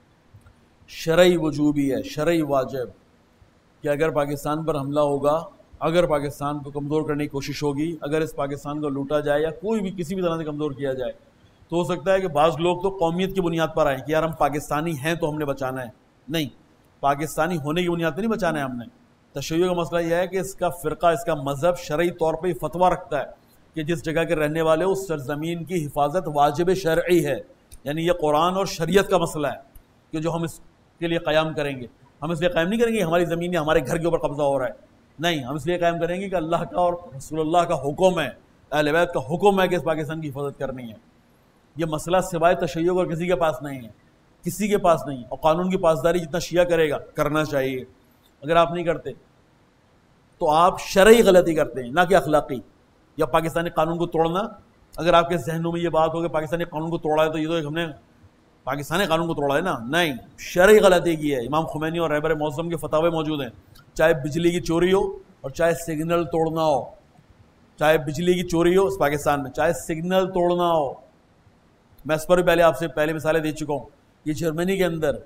شرعی وجوبی ہے، شرعی واجب، کہ اگر پاکستان پر حملہ ہوگا، اگر پاکستان کو کمزور کرنے کی کوشش ہوگی، اگر اس پاکستان کو لوٹا جائے یا کوئی بھی کسی بھی طرح سے کمزور کیا جائے، تو ہو سکتا ہے کہ بعض لوگ تو قومیت کی بنیاد پر آئیں کہ یار ہم پاکستانی ہیں تو ہم نے بچانا ہے. نہیں، پاکستانی ہونے کی بنیاد پر نہیں بچانا ہے ہم نے. تشیع کا مسئلہ یہ ہے کہ اس کا فرقہ، اس کا مذہب شرعی طور پہ فتویٰ رکھتا ہے کہ جس جگہ کے رہنے والے اس سرزمین کی حفاظت واجب شرعی ہے. یعنی یہ قرآن اور شریعت کا مسئلہ ہے کہ جو ہم اس کے لیے قیام کریں گے. ہم اس لیے قائم نہیں کریں گے ہماری زمین یا ہمارے گھر کے اوپر قبضہ ہو رہا ہے، نہیں، ہم اس لیے قائم کریں گے کہ اللہ کا اور رسول اللہ کا حکم ہے، اہل بیت کا حکم ہے کہ اس پاکستان کی حفاظت کرنی ہے. یہ مسئلہ سوائے تشیع اور کسی کے پاس نہیں ہے، کسی کے پاس نہیں. اور قانون کی پاسداری جتنا شیعہ کرے گا کرنا چاہیے. اگر آپ نہیں کرتے تو آپ شرعی غلطی کرتے ہیں، نہ کہ اخلاقی یا پاکستانی قانون کو توڑنا. اگر آپ کے ذہنوں میں یہ بات ہو کہ پاکستانی قانون کو توڑا ہے تو یہ تو ہم نے پاکستانی قانون کو توڑا ہے نا، نہیں، شرعی غلطی کی ہے. امام خمینی اور رہبر معظم کے فتاوے موجود ہیں، چاہے بجلی کی چوری ہو اور چاہے سگنل توڑنا ہو. چاہے بجلی کی چوری ہو اس پاکستان میں، چاہے سگنل توڑنا ہو. میں اس پر بھی پہلے آپ سے مثالیں دے چکا ہوں. یہ جرمنی کے اندر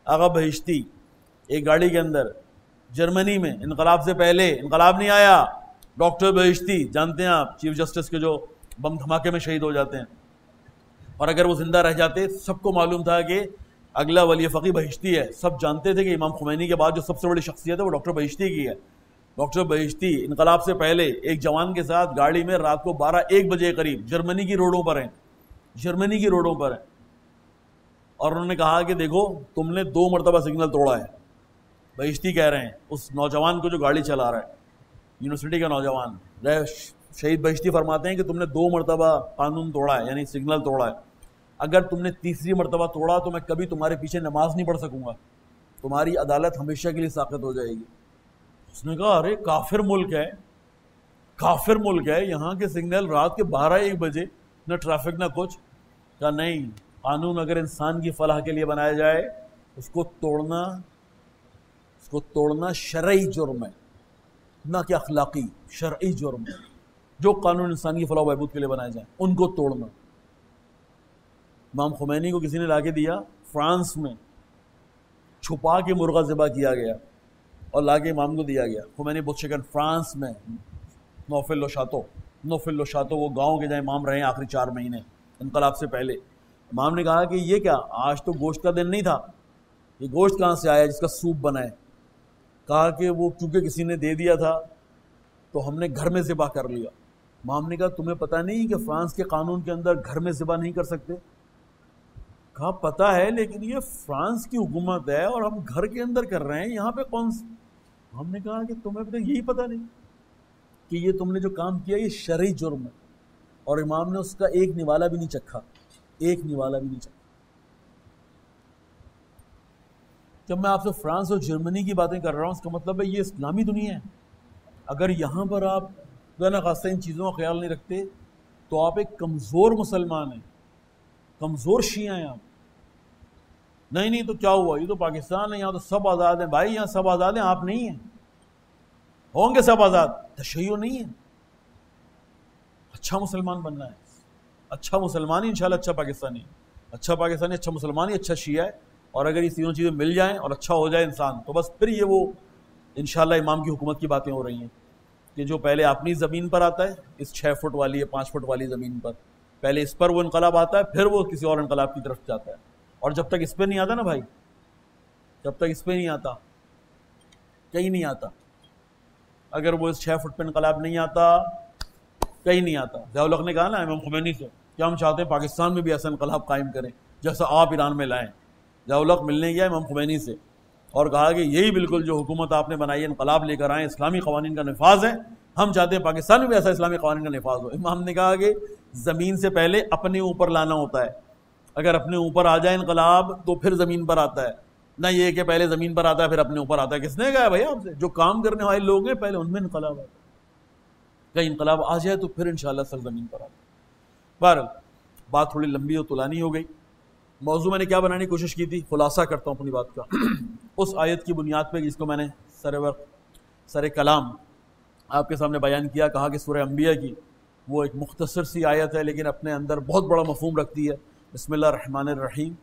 آغا بہشتی ایک گاڑی کے اندر جرمنی میں انقلاب سے پہلے، انقلاب نہیں آیا، ڈاکٹر بہشتی جانتے ہیں آپ، چیف جسٹس کے جو بم دھماکے میں شہید ہو جاتے ہیں، اور اگر وہ زندہ رہ جاتے سب کو معلوم تھا کہ اگلا ولی فقیہ بہشتی ہے، سب جانتے تھے کہ امام خمینی کے بعد جو سب سے بڑی شخصیت ہے وہ ڈاکٹر بہشتی کی ہے۔ ڈاکٹر بہشتی انقلاب سے پہلے ایک جوان کے ساتھ گاڑی میں رات کو 12-1 بجے قریب جرمنی کی روڈوں پر ہیں، جرمنی کی روڈوں پر ہیں، اور انہوں نے کہا کہ دیکھو تم نے 2 مرتبہ سگنل توڑا ہے۔ بہشتی کہہ رہے ہیں اس نوجوان کو جو گاڑی چلا رہا ہے، یونیورسٹی کا نوجوان، شہید بہشتی فرماتے ہیں کہ تم نے 2 مرتبہ قانون توڑا ہے، یعنی سگنل توڑا ہے، اگر تم نے تیسری مرتبہ توڑا تو میں کبھی تمہارے پیچھے نماز نہیں پڑھ سکوں گا، تمہاری عدالت ہمیشہ کے لیے ساقط ہو جائے گی۔ اس نے کہا ارے کافر ملک ہے، کافر ملک ہے، یہاں کے سگنل رات کے 12-1 بجے، نہ ٹریفک نہ کچھ۔ کہا نہیں، قانون اگر انسان کی فلاح کے لیے بنایا جائے اس کو توڑنا شرعی جرم ہے، نہ کہ اخلاقی، شرعی جرم ہے۔ جو قانون انسان کی فلاح و بہبود کے لیے بنائے جائیں ان کو توڑنا۔ امام خمینی کو کسی نے لا کے دیا، فرانس میں چھپا کے مرغہ ذبح کیا گیا اور لا کے امام کو دیا گیا۔ خمینی بت شکن فرانس میں، نوفل لو شاتو وہ گاؤں کے جہاں امام رہے ہیں آخری 4 مہینے انقلاب سے پہلے۔ امام نے کہا کہ یہ کیا، آج تو گوشت کا دن نہیں تھا، یہ گوشت کہاں سے آیا جس کا سوپ بنا ہے؟ کہا کہ وہ کیونکہ کسی نے دے دیا تھا تو ہم نے گھر میں ذبح کر لیا۔ امام نے کہا تمہیں پتہ نہیں کہ فرانس کے قانون کے اندر گھر میں ذبح نہیں کر سکتے؟ کہا پتہ ہے، لیکن یہ فرانس کی حکومت ہے اور ہم گھر کے اندر کر رہے ہیں، یہاں پہ کون ہم نے کہا کہ تمہیں پتہ یہی پتہ نہیں کہ یہ تم نے جو کام کیا یہ شرعی جرم ہے، اور امام نے اس کا ایک نوالا بھی نہیں چکھا، ایک نوالا بھی نہیں چکھا۔ جب میں آپ سے فرانس اور جرمنی کی باتیں کر رہا ہوں اس کا مطلب ہے یہ اسلامی دنیا ہے۔ اگر یہاں پر آپ نہ خاصہ ان چیزوں کا خیال نہیں رکھتے تو آپ ایک کمزور مسلمان ہیں، کمزور شیعہ ہیں آپ۔ نہیں تو کیا ہوا، یہ تو پاکستان ہے، یہاں تو سب آزاد ہیں۔ بھائی یہاں سب آزاد ہیں، آپ نہیں ہیں، ہوں گے سب آزاد، تشیع نہیں ہے۔ اچھا مسلمان بننا ہے، اچھا مسلمان ہی انشاءاللہ اچھا پاکستانی، اچھا پاکستانی، اچھا مسلمان ہی اچھا شیعہ ہے۔ اور اگر یہ تینوں چیزیں مل جائیں اور اچھا ہو جائے انسان تو بس پھر یہ وہ انشاءاللہ امام کی حکومت کی باتیں ہو رہی ہیں کہ جو پہلے اپنی زمین پر آتا ہے، اس 6 فٹ والی یا 5 فٹ والی زمین پر، پہلے اس پر وہ انقلاب آتا ہے، پھر وہ کسی اور انقلاب کی طرف جاتا ہے۔ اور جب تک اس پہ نہیں آتا نا بھائی، جب تک اس پہ نہیں آتا کہیں نہیں آتا، اگر وہ اس 6 فٹ پہ انقلاب نہیں آتا کہیں نہیں آتا۔ ضیاء الحق نے کہا نا امام خمینی سے کہ ہم چاہتے ہیں پاکستان میں بھی ایسا انقلاب قائم کریں جیسا آپ ایران میں لائیں۔ ضیاء الحق ملنے گیا امام خمینی سے اور کہا کہ یہی بالکل جو حکومت آپ نے بنائی ہے، انقلاب لے کر آئیں، اسلامی قوانین کا نفاذ ہے، ہم چاہتے ہیں پاکستان میں بھی ایسا اسلامی قوانین کا نفاذ ہو۔ امام نے کہا کہ زمین سے پہلے اپنے اوپر لانا ہوتا ہے، اگر اپنے اوپر آ جائے انقلاب تو پھر زمین پر آتا ہے، نہ یہ کہ پہلے زمین پر آتا ہے پھر اپنے اوپر آتا ہے۔ کس نے کہا ہے بھائی آپ سے؟ جو کام کرنے والے لوگ ہیں پہلے ان میں انقلاب آتا ہے، کہیں انقلاب آ جائے تو پھر انشاءاللہ سر زمین پر آتا ہے۔ بہرحال بات تھوڑی لمبی اور طولانی ہو گئی۔ موضوع میں نے کیا بنانے کی کوشش کی تھی، خلاصہ کرتا ہوں اپنی بات کا۔ اس آیت کی بنیاد پہ جس کو میں نے سر کلام آپ کے سامنے بیان کیا، کہا کہ سورہ انبیاء کی وہ ایک مختصر سی آیت ہے لیکن اپنے اندر بہت بڑا مفہوم رکھتی ہے۔ بسم اللہ الرحمن الرحیم،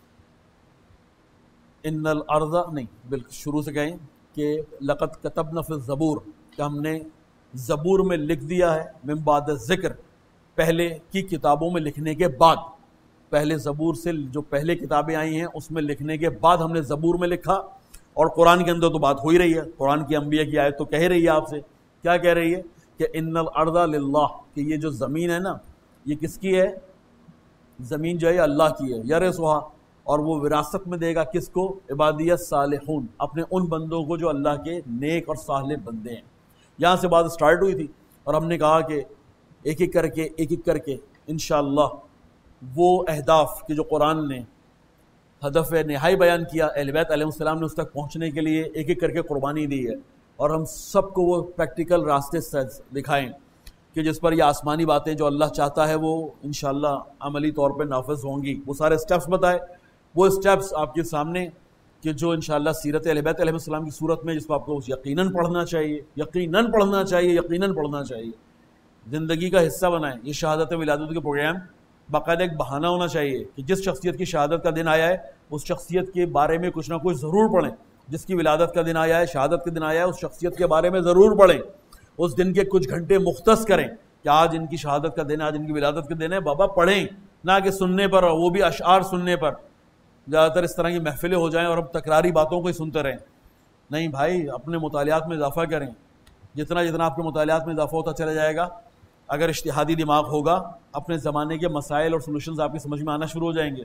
ان الارض، نہیں بالکل شروع سے کہیں کہ لقد کتبنا فی الزبور، کہ ہم نے زبور میں لکھ دیا ہے، من بعد الذکر، پہلے کی کتابوں میں لکھنے کے بعد، پہلے زبور سے جو پہلے کتابیں آئی ہیں اس میں لکھنے کے بعد ہم نے زبور میں لکھا۔ اور قرآن کے اندر تو بات ہو ہی رہی ہے، قرآن کی انبیاء کی آیت تو کہہ رہی ہے آپ سے، کیا کہہ رہی ہے کہ ان الارض للہ، کہ یہ جو زمین ہے نا یہ کس کی ہے؟ زمین جو ہے اللہ کی ہے، یرثھا، اور وہ وراثت میں دے گا کس کو؟ عبادی الصالحون، اپنے ان بندوں کو جو اللہ کے نیک اور صالح بندے ہیں۔ یہاں سے بات سٹارٹ ہوئی تھی اور ہم نے کہا کہ ایک ایک کر کے انشاءاللہ وہ اہداف کہ جو قرآن نے ہدف نہائی بیان کیا، اہل بیت علیہ السلام نے اس تک پہنچنے کے لیے ایک ایک کر کے قربانی دی ہے، اور ہم سب کو وہ پریکٹیکل راستے سے دکھائیں کہ جس پر یہ آسمانی باتیں جو اللہ چاہتا ہے وہ انشاءاللہ عملی طور پہ نافذ ہوں گی۔ وہ سارے سٹیپس بتائے، وہ سٹیپس آپ کے سامنے کہ جو انشاءاللہ سیرت اہل بیت علیہ السلام کی صورت میں جس کو آپ کو یقیناً پڑھنا چاہیے، یقیناً پڑھنا چاہیے، یقیناً پڑھنا چاہیے، زندگی کا حصہ بنائیں۔ یہ شہادت ولادت کے پروگرام باقاعدہ ایک بہانہ ہونا چاہیے کہ جس شخصیت کی شہادت کا دن آیا ہے اس شخصیت کے بارے میں کچھ نہ کچھ ضرور پڑھیں. جس کی ولادت کا دن آیا ہے، شہادت کا دن آیا ہے، اس شخصیت کے بارے میں ضرور پڑھیں. اس دن کے کچھ گھنٹے مختص کریں کہ آج ان کی شہادت کا دن ہے، آج ان کی ولادت کا دن ہے. بابا پڑھیں، نہ کہ سننے پر، وہ بھی اشعار سننے پر. زیادہ تر اس طرح کی محفلیں ہو جائیں اور اب تکراری باتوں کو ہی سنتے رہیں. نہیں بھائی، اپنے مطالعات میں اضافہ کریں. جتنا جتنا آپ کے مطالعات میں اضافہ ہوتا چلا جائے گا، اگر اجتہادی دماغ ہوگا، اپنے زمانے کے مسائل اور سولوشنز آپ کی سمجھ میں آنا شروع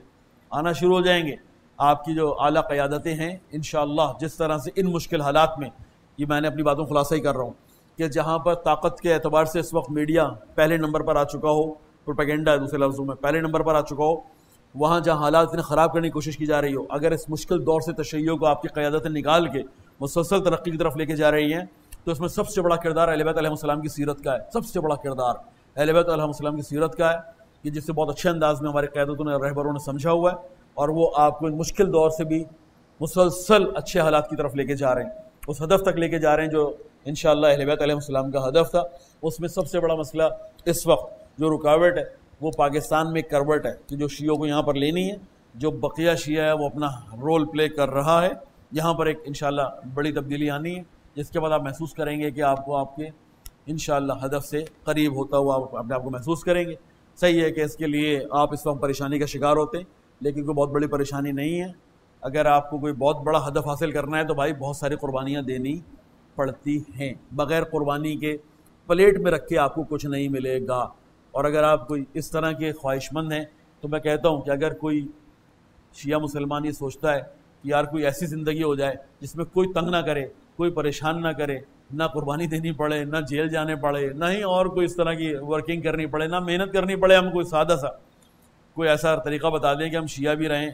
ہو جائیں گے. آپ کی جو اعلیٰ قیادتیں ہیں انشاءاللہ جس طرح سے ان مشکل حالات میں، یہ میں نے اپنی باتوں خلاصہ ہی کر رہا ہوں کہ جہاں پر طاقت کے اعتبار سے اس وقت میڈیا پہلے نمبر پر آ چکا ہو، پروپیگنڈا ہے دوسرے لفظوں میں پہلے نمبر پر آ چکا ہو، وہاں جہاں حالات اتنے خراب کرنے کی کوشش کی جا رہی ہو، اگر اس مشکل دور سے تشیع کو آپ کی قیادتیں نکال کے مسلسل ترقی کی طرف لے کے جا رہی ہیں، تو اس میں سب سے بڑا کردار اہل بیت علیہ السلام کی سیرت کا ہے. سب سے بڑا کردار اہل بیت علیہ السلام کی سیرت کا ہے کہ جس سے بہت اچھے انداز میں ہمارے قیادتوں نے، رہبروں نے سمجھا ہوا ہے، اور وہ آپ کو مشکل دور سے بھی مسلسل اچھے حالات کی طرف لے کے جا رہے ہیں، اس ہدف تک لے کے جا رہے ہیں جو انشاءاللہ اہل بیت علیہ السلام کا ہدف تھا. اس میں سب سے بڑا مسئلہ اس وقت جو رکاوٹ ہے وہ پاکستان میں کروٹ ہے کہ جو شیعوں کو یہاں پر لینی ہے. جو بقیہ شیعہ ہے وہ اپنا رول پلے کر رہا ہے. یہاں پر ایک انشاءاللہ بڑی تبدیلی آنی ہے، جس کے بعد آپ محسوس کریں گے کہ آپ کو آپ کے انشاءاللہ ہدف سے قریب ہوتا ہوا اپنے آپ کو محسوس کریں گے. صحیح ہے کہ اس کے لیے آپ اس وقت پریشانی کا شکار ہوتے ہیں، لیکن کوئی بہت بڑی پریشانی نہیں ہے. اگر آپ کو کوئی بہت بڑا ہدف حاصل کرنا ہے تو بھائی بہت ساری قربانیاں دینی پڑتی ہیں. بغیر قربانی کے پلیٹ میں رکھ کے آپ کو کچھ نہیں ملے گا. اور اگر آپ کوئی اس طرح کے خواہش مند ہیں تو میں کہتا ہوں کہ اگر کوئی شیعہ مسلمان یہ سوچتا ہے کہ یار کوئی ایسی زندگی ہو جائے جس میں کوئی تنگ نہ کرے، کوئی پریشان نہ کرے، نہ قربانی دینی پڑے، نہ جیل جانے پڑے، نہ ہی اور کوئی اس طرح کی ورکنگ کرنی پڑے، نہ محنت کرنی پڑے، ہم کوئی سادہ سا کوئی ایسا طریقہ بتا دیں کہ ہم شیعہ بھی رہیں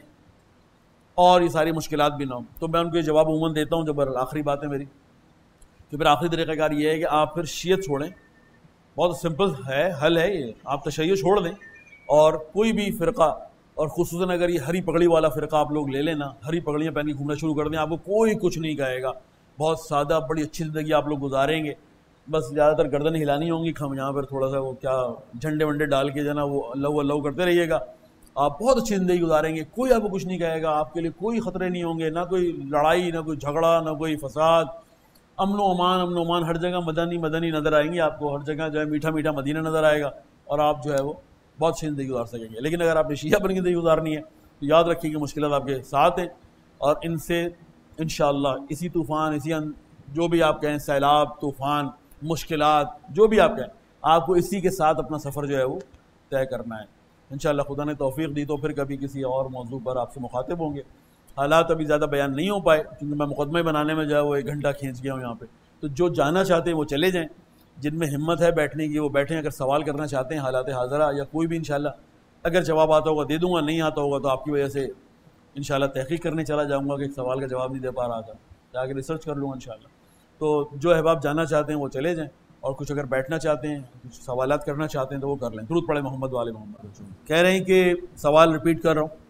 اور یہ ساری مشکلات بھی نہ ہوں، تو میں ان کو یہ جواب عموماً دیتا ہوں. جب آخری بات ہے میری کہ پھر آخری طریقہ کار یہ ہے کہ آپ پھر شیعت چھوڑیں. بہت سمپل ہے، حل ہے یہ. آپ تشیع چھوڑ دیں اور کوئی بھی فرقہ، اور خصوصاً اگر یہ ہری پگڑی والا فرقہ آپ لوگ لے لینا، ہری پگڑیاں پہن کے گھومنا شروع کر دیں، آپ کو کوئی کچھ نہیں کہے گا. بہت سادہ بڑی اچھی زندگی آپ لوگ گزاریں گے. بس زیادہ تر گردن ہلانی ہوں گی، ہم یہاں پر تھوڑا سا وہ کیا جھنڈے ونڈے ڈال کے جو نا وہ اللہ کرتے رہیے گا. آپ بہت اچھی زندگی گزاریں گے، کوئی آپ کو کچھ نہیں کہے گا. آپ کے لیے کوئی خطرے نہیں ہوں گے، نہ کوئی لڑائی، نہ کوئی جھگڑا، نہ کوئی فساد. امن و امان ہر جگہ مدنی نظر آئیں گی آپ کو. ہر جگہ جو ہے میٹھا میٹھا مدینہ نظر آئے گا اور آپ جو ہے وہ بہت اچھی زندگی گزار سکیں گے. لیکن اگر آپ نے شیعہ بن کی زندگی گزارنی ہے تو یاد رکھیے کہ مشکلات آپ کے ساتھ ہیں، اور ان سے انشاءاللہ اسی طوفان، اسی جو بھی آپ کہیں، سیلاب، طوفان، مشکلات، جو بھی آپ کہیں، آپ کو اسی کے ساتھ اپنا سفر جو ہے وہ طے کرنا ہے. انشاءاللہ خدا نے توفیق دی تو پھر کبھی کسی اور موضوع پر آپ سے مخاطب ہوں گے. حالات ابھی زیادہ بیان نہیں ہو پائے کیونکہ میں مقدمے بنانے میں جو ہے وہ 1 گھنٹہ کھینچ گیا ہوں یہاں پہ. تو جو جانا چاہتے ہیں وہ چلے جائیں، جن میں ہمت ہے بیٹھنے کی وہ بیٹھیں. اگر سوال کرنا چاہتے ہیں حالات حاضرہ یا کوئی بھی انشاءاللہ اگر جواب آتا ہوگا دے دوں گا، نہیں آتا ہوگا تو آپ کی وجہ سے انشاءاللہ تحقیق کرنے چلا جاؤں گا کہ ایک سوال کا جواب نہیں دے پا رہا تھا، جا کے ریسرچ کر لوں گا انشاءاللہ. تو جو احباب جانا چاہتے ہیں وہ چلے جائیں، اور کچھ اگر بیٹھنا چاہتے ہیں، کچھ سوالات کرنا چاہتے ہیں تو وہ کر لیں. درود پڑھے محمد والے محمد. کہہ رہے ہیں کہ سوال ریپیٹ کر رہا ہوں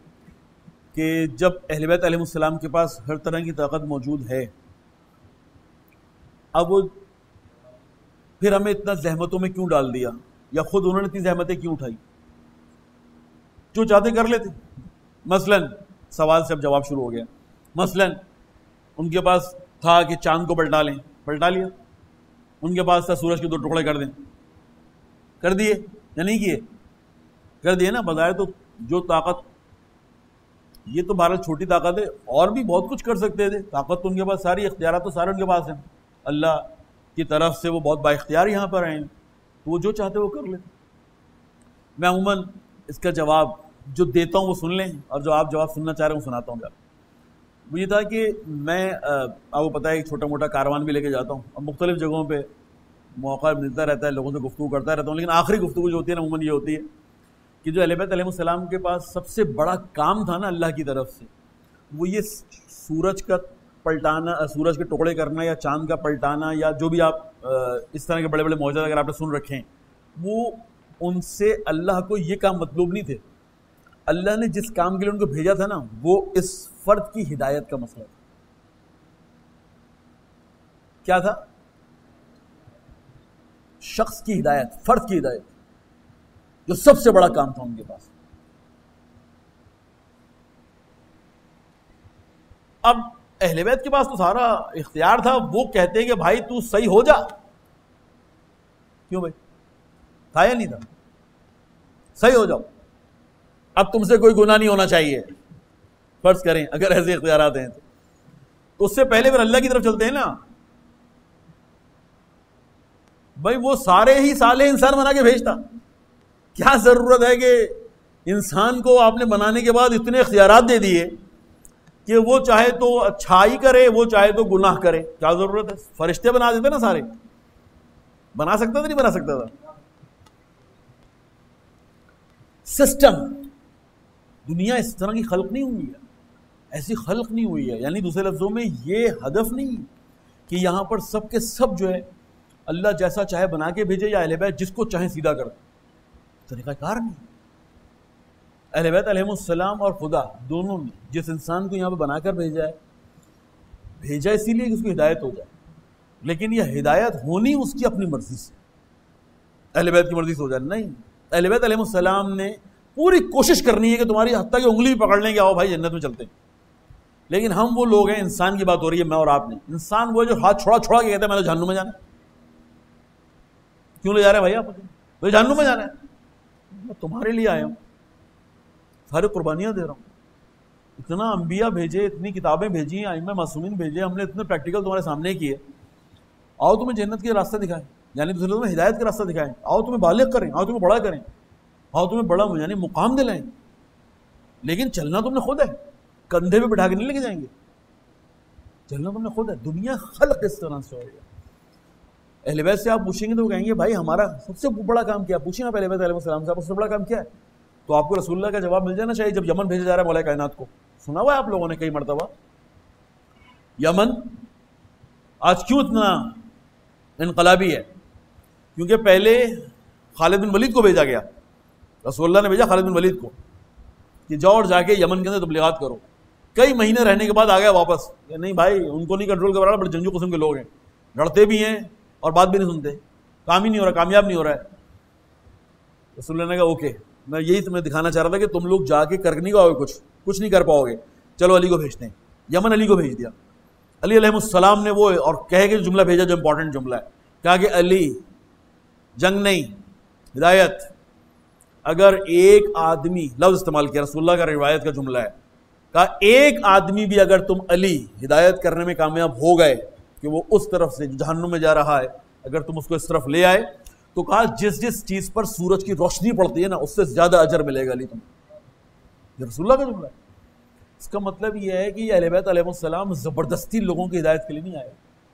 کہ جب اہل بیت علیہ السلام کے پاس ہر طرح کی طاقت موجود ہے، اب وہ پھر ہمیں اتنا زحمتوں میں کیوں ڈال دیا، یا خود انہوں نے اتنی زحمتیں کیوں اٹھائی؟ جو چاہتے کر لیتے. مثلاً سوال سے اب جواب شروع ہو گیا. مثلاً ان کے پاس تھا کہ چاند کو پلٹا لیں، پلٹا لیا. ان کے پاس تھا سورج کے 2 ٹکڑے کر دیں، کر دیے یا نہیں کیے؟ کر دیے نا. بظاہر تو جو طاقت، یہ تو بہرحال چھوٹی طاقت ہے، اور بھی بہت کچھ کر سکتے تھے. طاقت تو ان کے پاس ساری، اختیارات تو سارے ان کے پاس ہیں. اللہ کی طرف سے وہ بہت با اختیار یہاں پر آئے ہیں، تو وہ جو چاہتے وہ کر لیتے. میں عموماً اس کا جواب جو دیتا ہوں وہ سن لیں، اور جو آپ جواب سننا چاہ رہے ہیں وہ سناتا ہوں. وہ یہ تھا کہ میں آپ کو پتہ ہے چھوٹا موٹا کاروان بھی لے کے جاتا ہوں، اور مختلف جگہوں پہ موقع ملتا رہتا ہے، لوگوں سے گفتگو کرتا رہتا ہوں. لیکن آخری گفتگو جو ہوتی ہے نا عموماً یہ ہوتی ہے کہ جو اہل بیت علیہ السلام کے پاس سب سے بڑا کام تھا نا اللہ کی طرف سے، وہ یہ سورج کا پلٹانا، سورج کے ٹکڑے کرنا، یا چاند کا پلٹانا، یا جو بھی آپ اس طرح کے بڑے بڑے معجزات اگر آپ نے سن رکھے ہیں، وہ ان سے اللہ کو یہ کام مطلوب نہیں تھے. اللہ نے جس کام کے لیے ان کو بھیجا تھا نا وہ اس فرد کی ہدایت کا مسئلہ تھا. کیا تھا؟ شخص کی ہدایت، فرد کی ہدایت، جو سب سے بڑا کام تھا ان کے پاس. اب اہل بیت کے پاس تو سارا اختیار تھا، وہ کہتے کہ بھائی تو صحیح ہو جا. کیوں بھائی؟ تھا یا نہیں تھا؟ صحیح ہو جاؤ، اب تم سے کوئی گناہ نہیں ہونا چاہیے. فرض کریں اگر ایسے اختیارات ہیں تو اس سے پہلے پھر اللہ کی طرف چلتے ہیں نا. بھائی وہ سارے ہی صالح انسان بنا کے بھیجتا، کیا ضرورت ہے کہ انسان کو آپ نے بنانے کے بعد اتنے اختیارات دے دیے کہ وہ چاہے تو اچھائی کرے، وہ چاہے تو گناہ کرے. کیا ضرورت ہے؟ فرشتے بنا دیتے نا سارے. بنا سکتا تھا نہیں بنا سکتا تھا؟ سسٹم. دنیا اس طرح کی خلق نہیں ہوئی ہے، ایسی خلق نہیں ہوئی ہے. یعنی دوسرے لفظوں میں یہ ہدف نہیں کہ یہاں پر سب کے سب جو ہے اللہ جیسا چاہے بنا کے بھیجے یا اہل بیت جس کو چاہیں سیدھا کر دے. طریقہ کار نہیں. اہل بیت علیہ السلام اور خدا دونوں نے جس انسان کو یہاں پہ بنا کر بھیجا ہے، بھیجا اسی لیے کہ اس کو ہدایت ہو جائے، لیکن یہ ہدایت ہونی اس کی اپنی مرضی سے، اہل بیت کی مرضی سے ہو جائے نہیں. اہل بیت علیہ السلام نے پوری کوشش کرنی ہے کہ تمہاری حتیٰ کہ انگلی پکڑ لیں کہ آؤ بھائی جنت میں چلتے ہیں. لیکن ہم وہ لوگ ہیں، انسان کی بات ہو رہی ہے، میں اور آپ نے. انسان وہ جو ہاتھ چھوڑا چھوڑا کے کہتا ہے میں تو جہنم میں جانا ہے. کیوں لے جا رہے ہیں بھائی آپ؟ تو جہنم میں جانا ہے. میں تمہارے لیے آیا ہوں، سارے قربانیاں دے رہا ہوں. اتنا انبیاء بھیجے، اتنی کتابیں بھیجی ہیں، ائمہ معصومین بھیجے، ہم نے اتنے پریکٹیکل تمہارے سامنے کیے. آؤ تمہیں جنت کے راستہ دکھائیں، یعنی دوسرے تمہیں ہدایت کا راستہ دکھائیں. آؤ تمہیں بالغ کریں، آؤ تمہیں بڑا کریں، آؤ تمہیں بڑا یعنی مقام دلائیں. لیکن چلنا تم نے خود ہے، کندھے پہ بٹھا کے نہیں لے کے جائیں گے. چلنا تم نے خود ہے. دنیا خلق اس طرح سے ہو گئی. اہل بیت سے آپ پوچھیں گے تو وہ کہیں گے بھائی ہمارا سب سے بڑا کام کیا ہے؟ پوچھیں آپ اہل بیت علیہ السلام سے، سب سے بڑا کام کیا ہے؟ تو آپ کو رسول اللہ کا جواب مل جانا چاہیے. جب یمن بھیجا جا رہا ہے مولا کائنات کو، سنا ہوا ہے آپ لوگوں نے کئی مرتبہ. یمن آج کیوں اتنا انقلابی ہے؟ کیونکہ پہلے خالد بن ولید کو بھیجا گیا، رسول اللہ نے بھیجا خالد بن ولید کو کہ جاؤ اور جا کے یمن کے اندر تبلیغات کرو. کئی مہینے رہنے کے بعد آ گیا واپس کہ نہیں بھائی ان کو نہیں کنٹرول کر رہا، بڑے جنگجو قسم کے لوگ ہیں، لڑتے بھی ہیں اور بات بھی نہیں سنتے، کام ہی نہیں ہو رہا، کامیاب نہیں ہو رہا ہے. رسول اللہ نے کہا اوکے، میں یہی تمہیں دکھانا چاہ رہا تھا کہ تم لوگ جا کے کر نہیں پاؤ گے، کچھ نہیں کر پاؤ گے. چلو علی کو بھیجتے ہیں. یمن علی کو بھیج دیا. علی علیہ السلام نے وہ اور کہہ کے جملہ بھیجا جو امپورٹنٹ جملہ ہے، کہا کہ علی جنگ نہیں ہدایت. اگر ایک آدمی، لفظ استعمال کیا، رسول اللہ کا روایت کا جملہ ہے، کہا ایک آدمی بھی اگر تم علی ہدایت کرنے میں کامیاب ہو گئے کہ وہ اس طرف سے جو جہنم میں جا رہا ہے اگر تم اس کو اس طرف لے آئے، تو کہا جس چیز پر سورج کی روشنی پڑتی ہے نا اس سے زیادہ اجر ملے گا علی تمہیں. یہ رسول اللہ کا جملہ ہے. اس کا مطلب یہ ہے کہ یہ اہل بیت علیہ السلام زبردستی لوگوں کی ہدایت کے لیے نہیں آئے.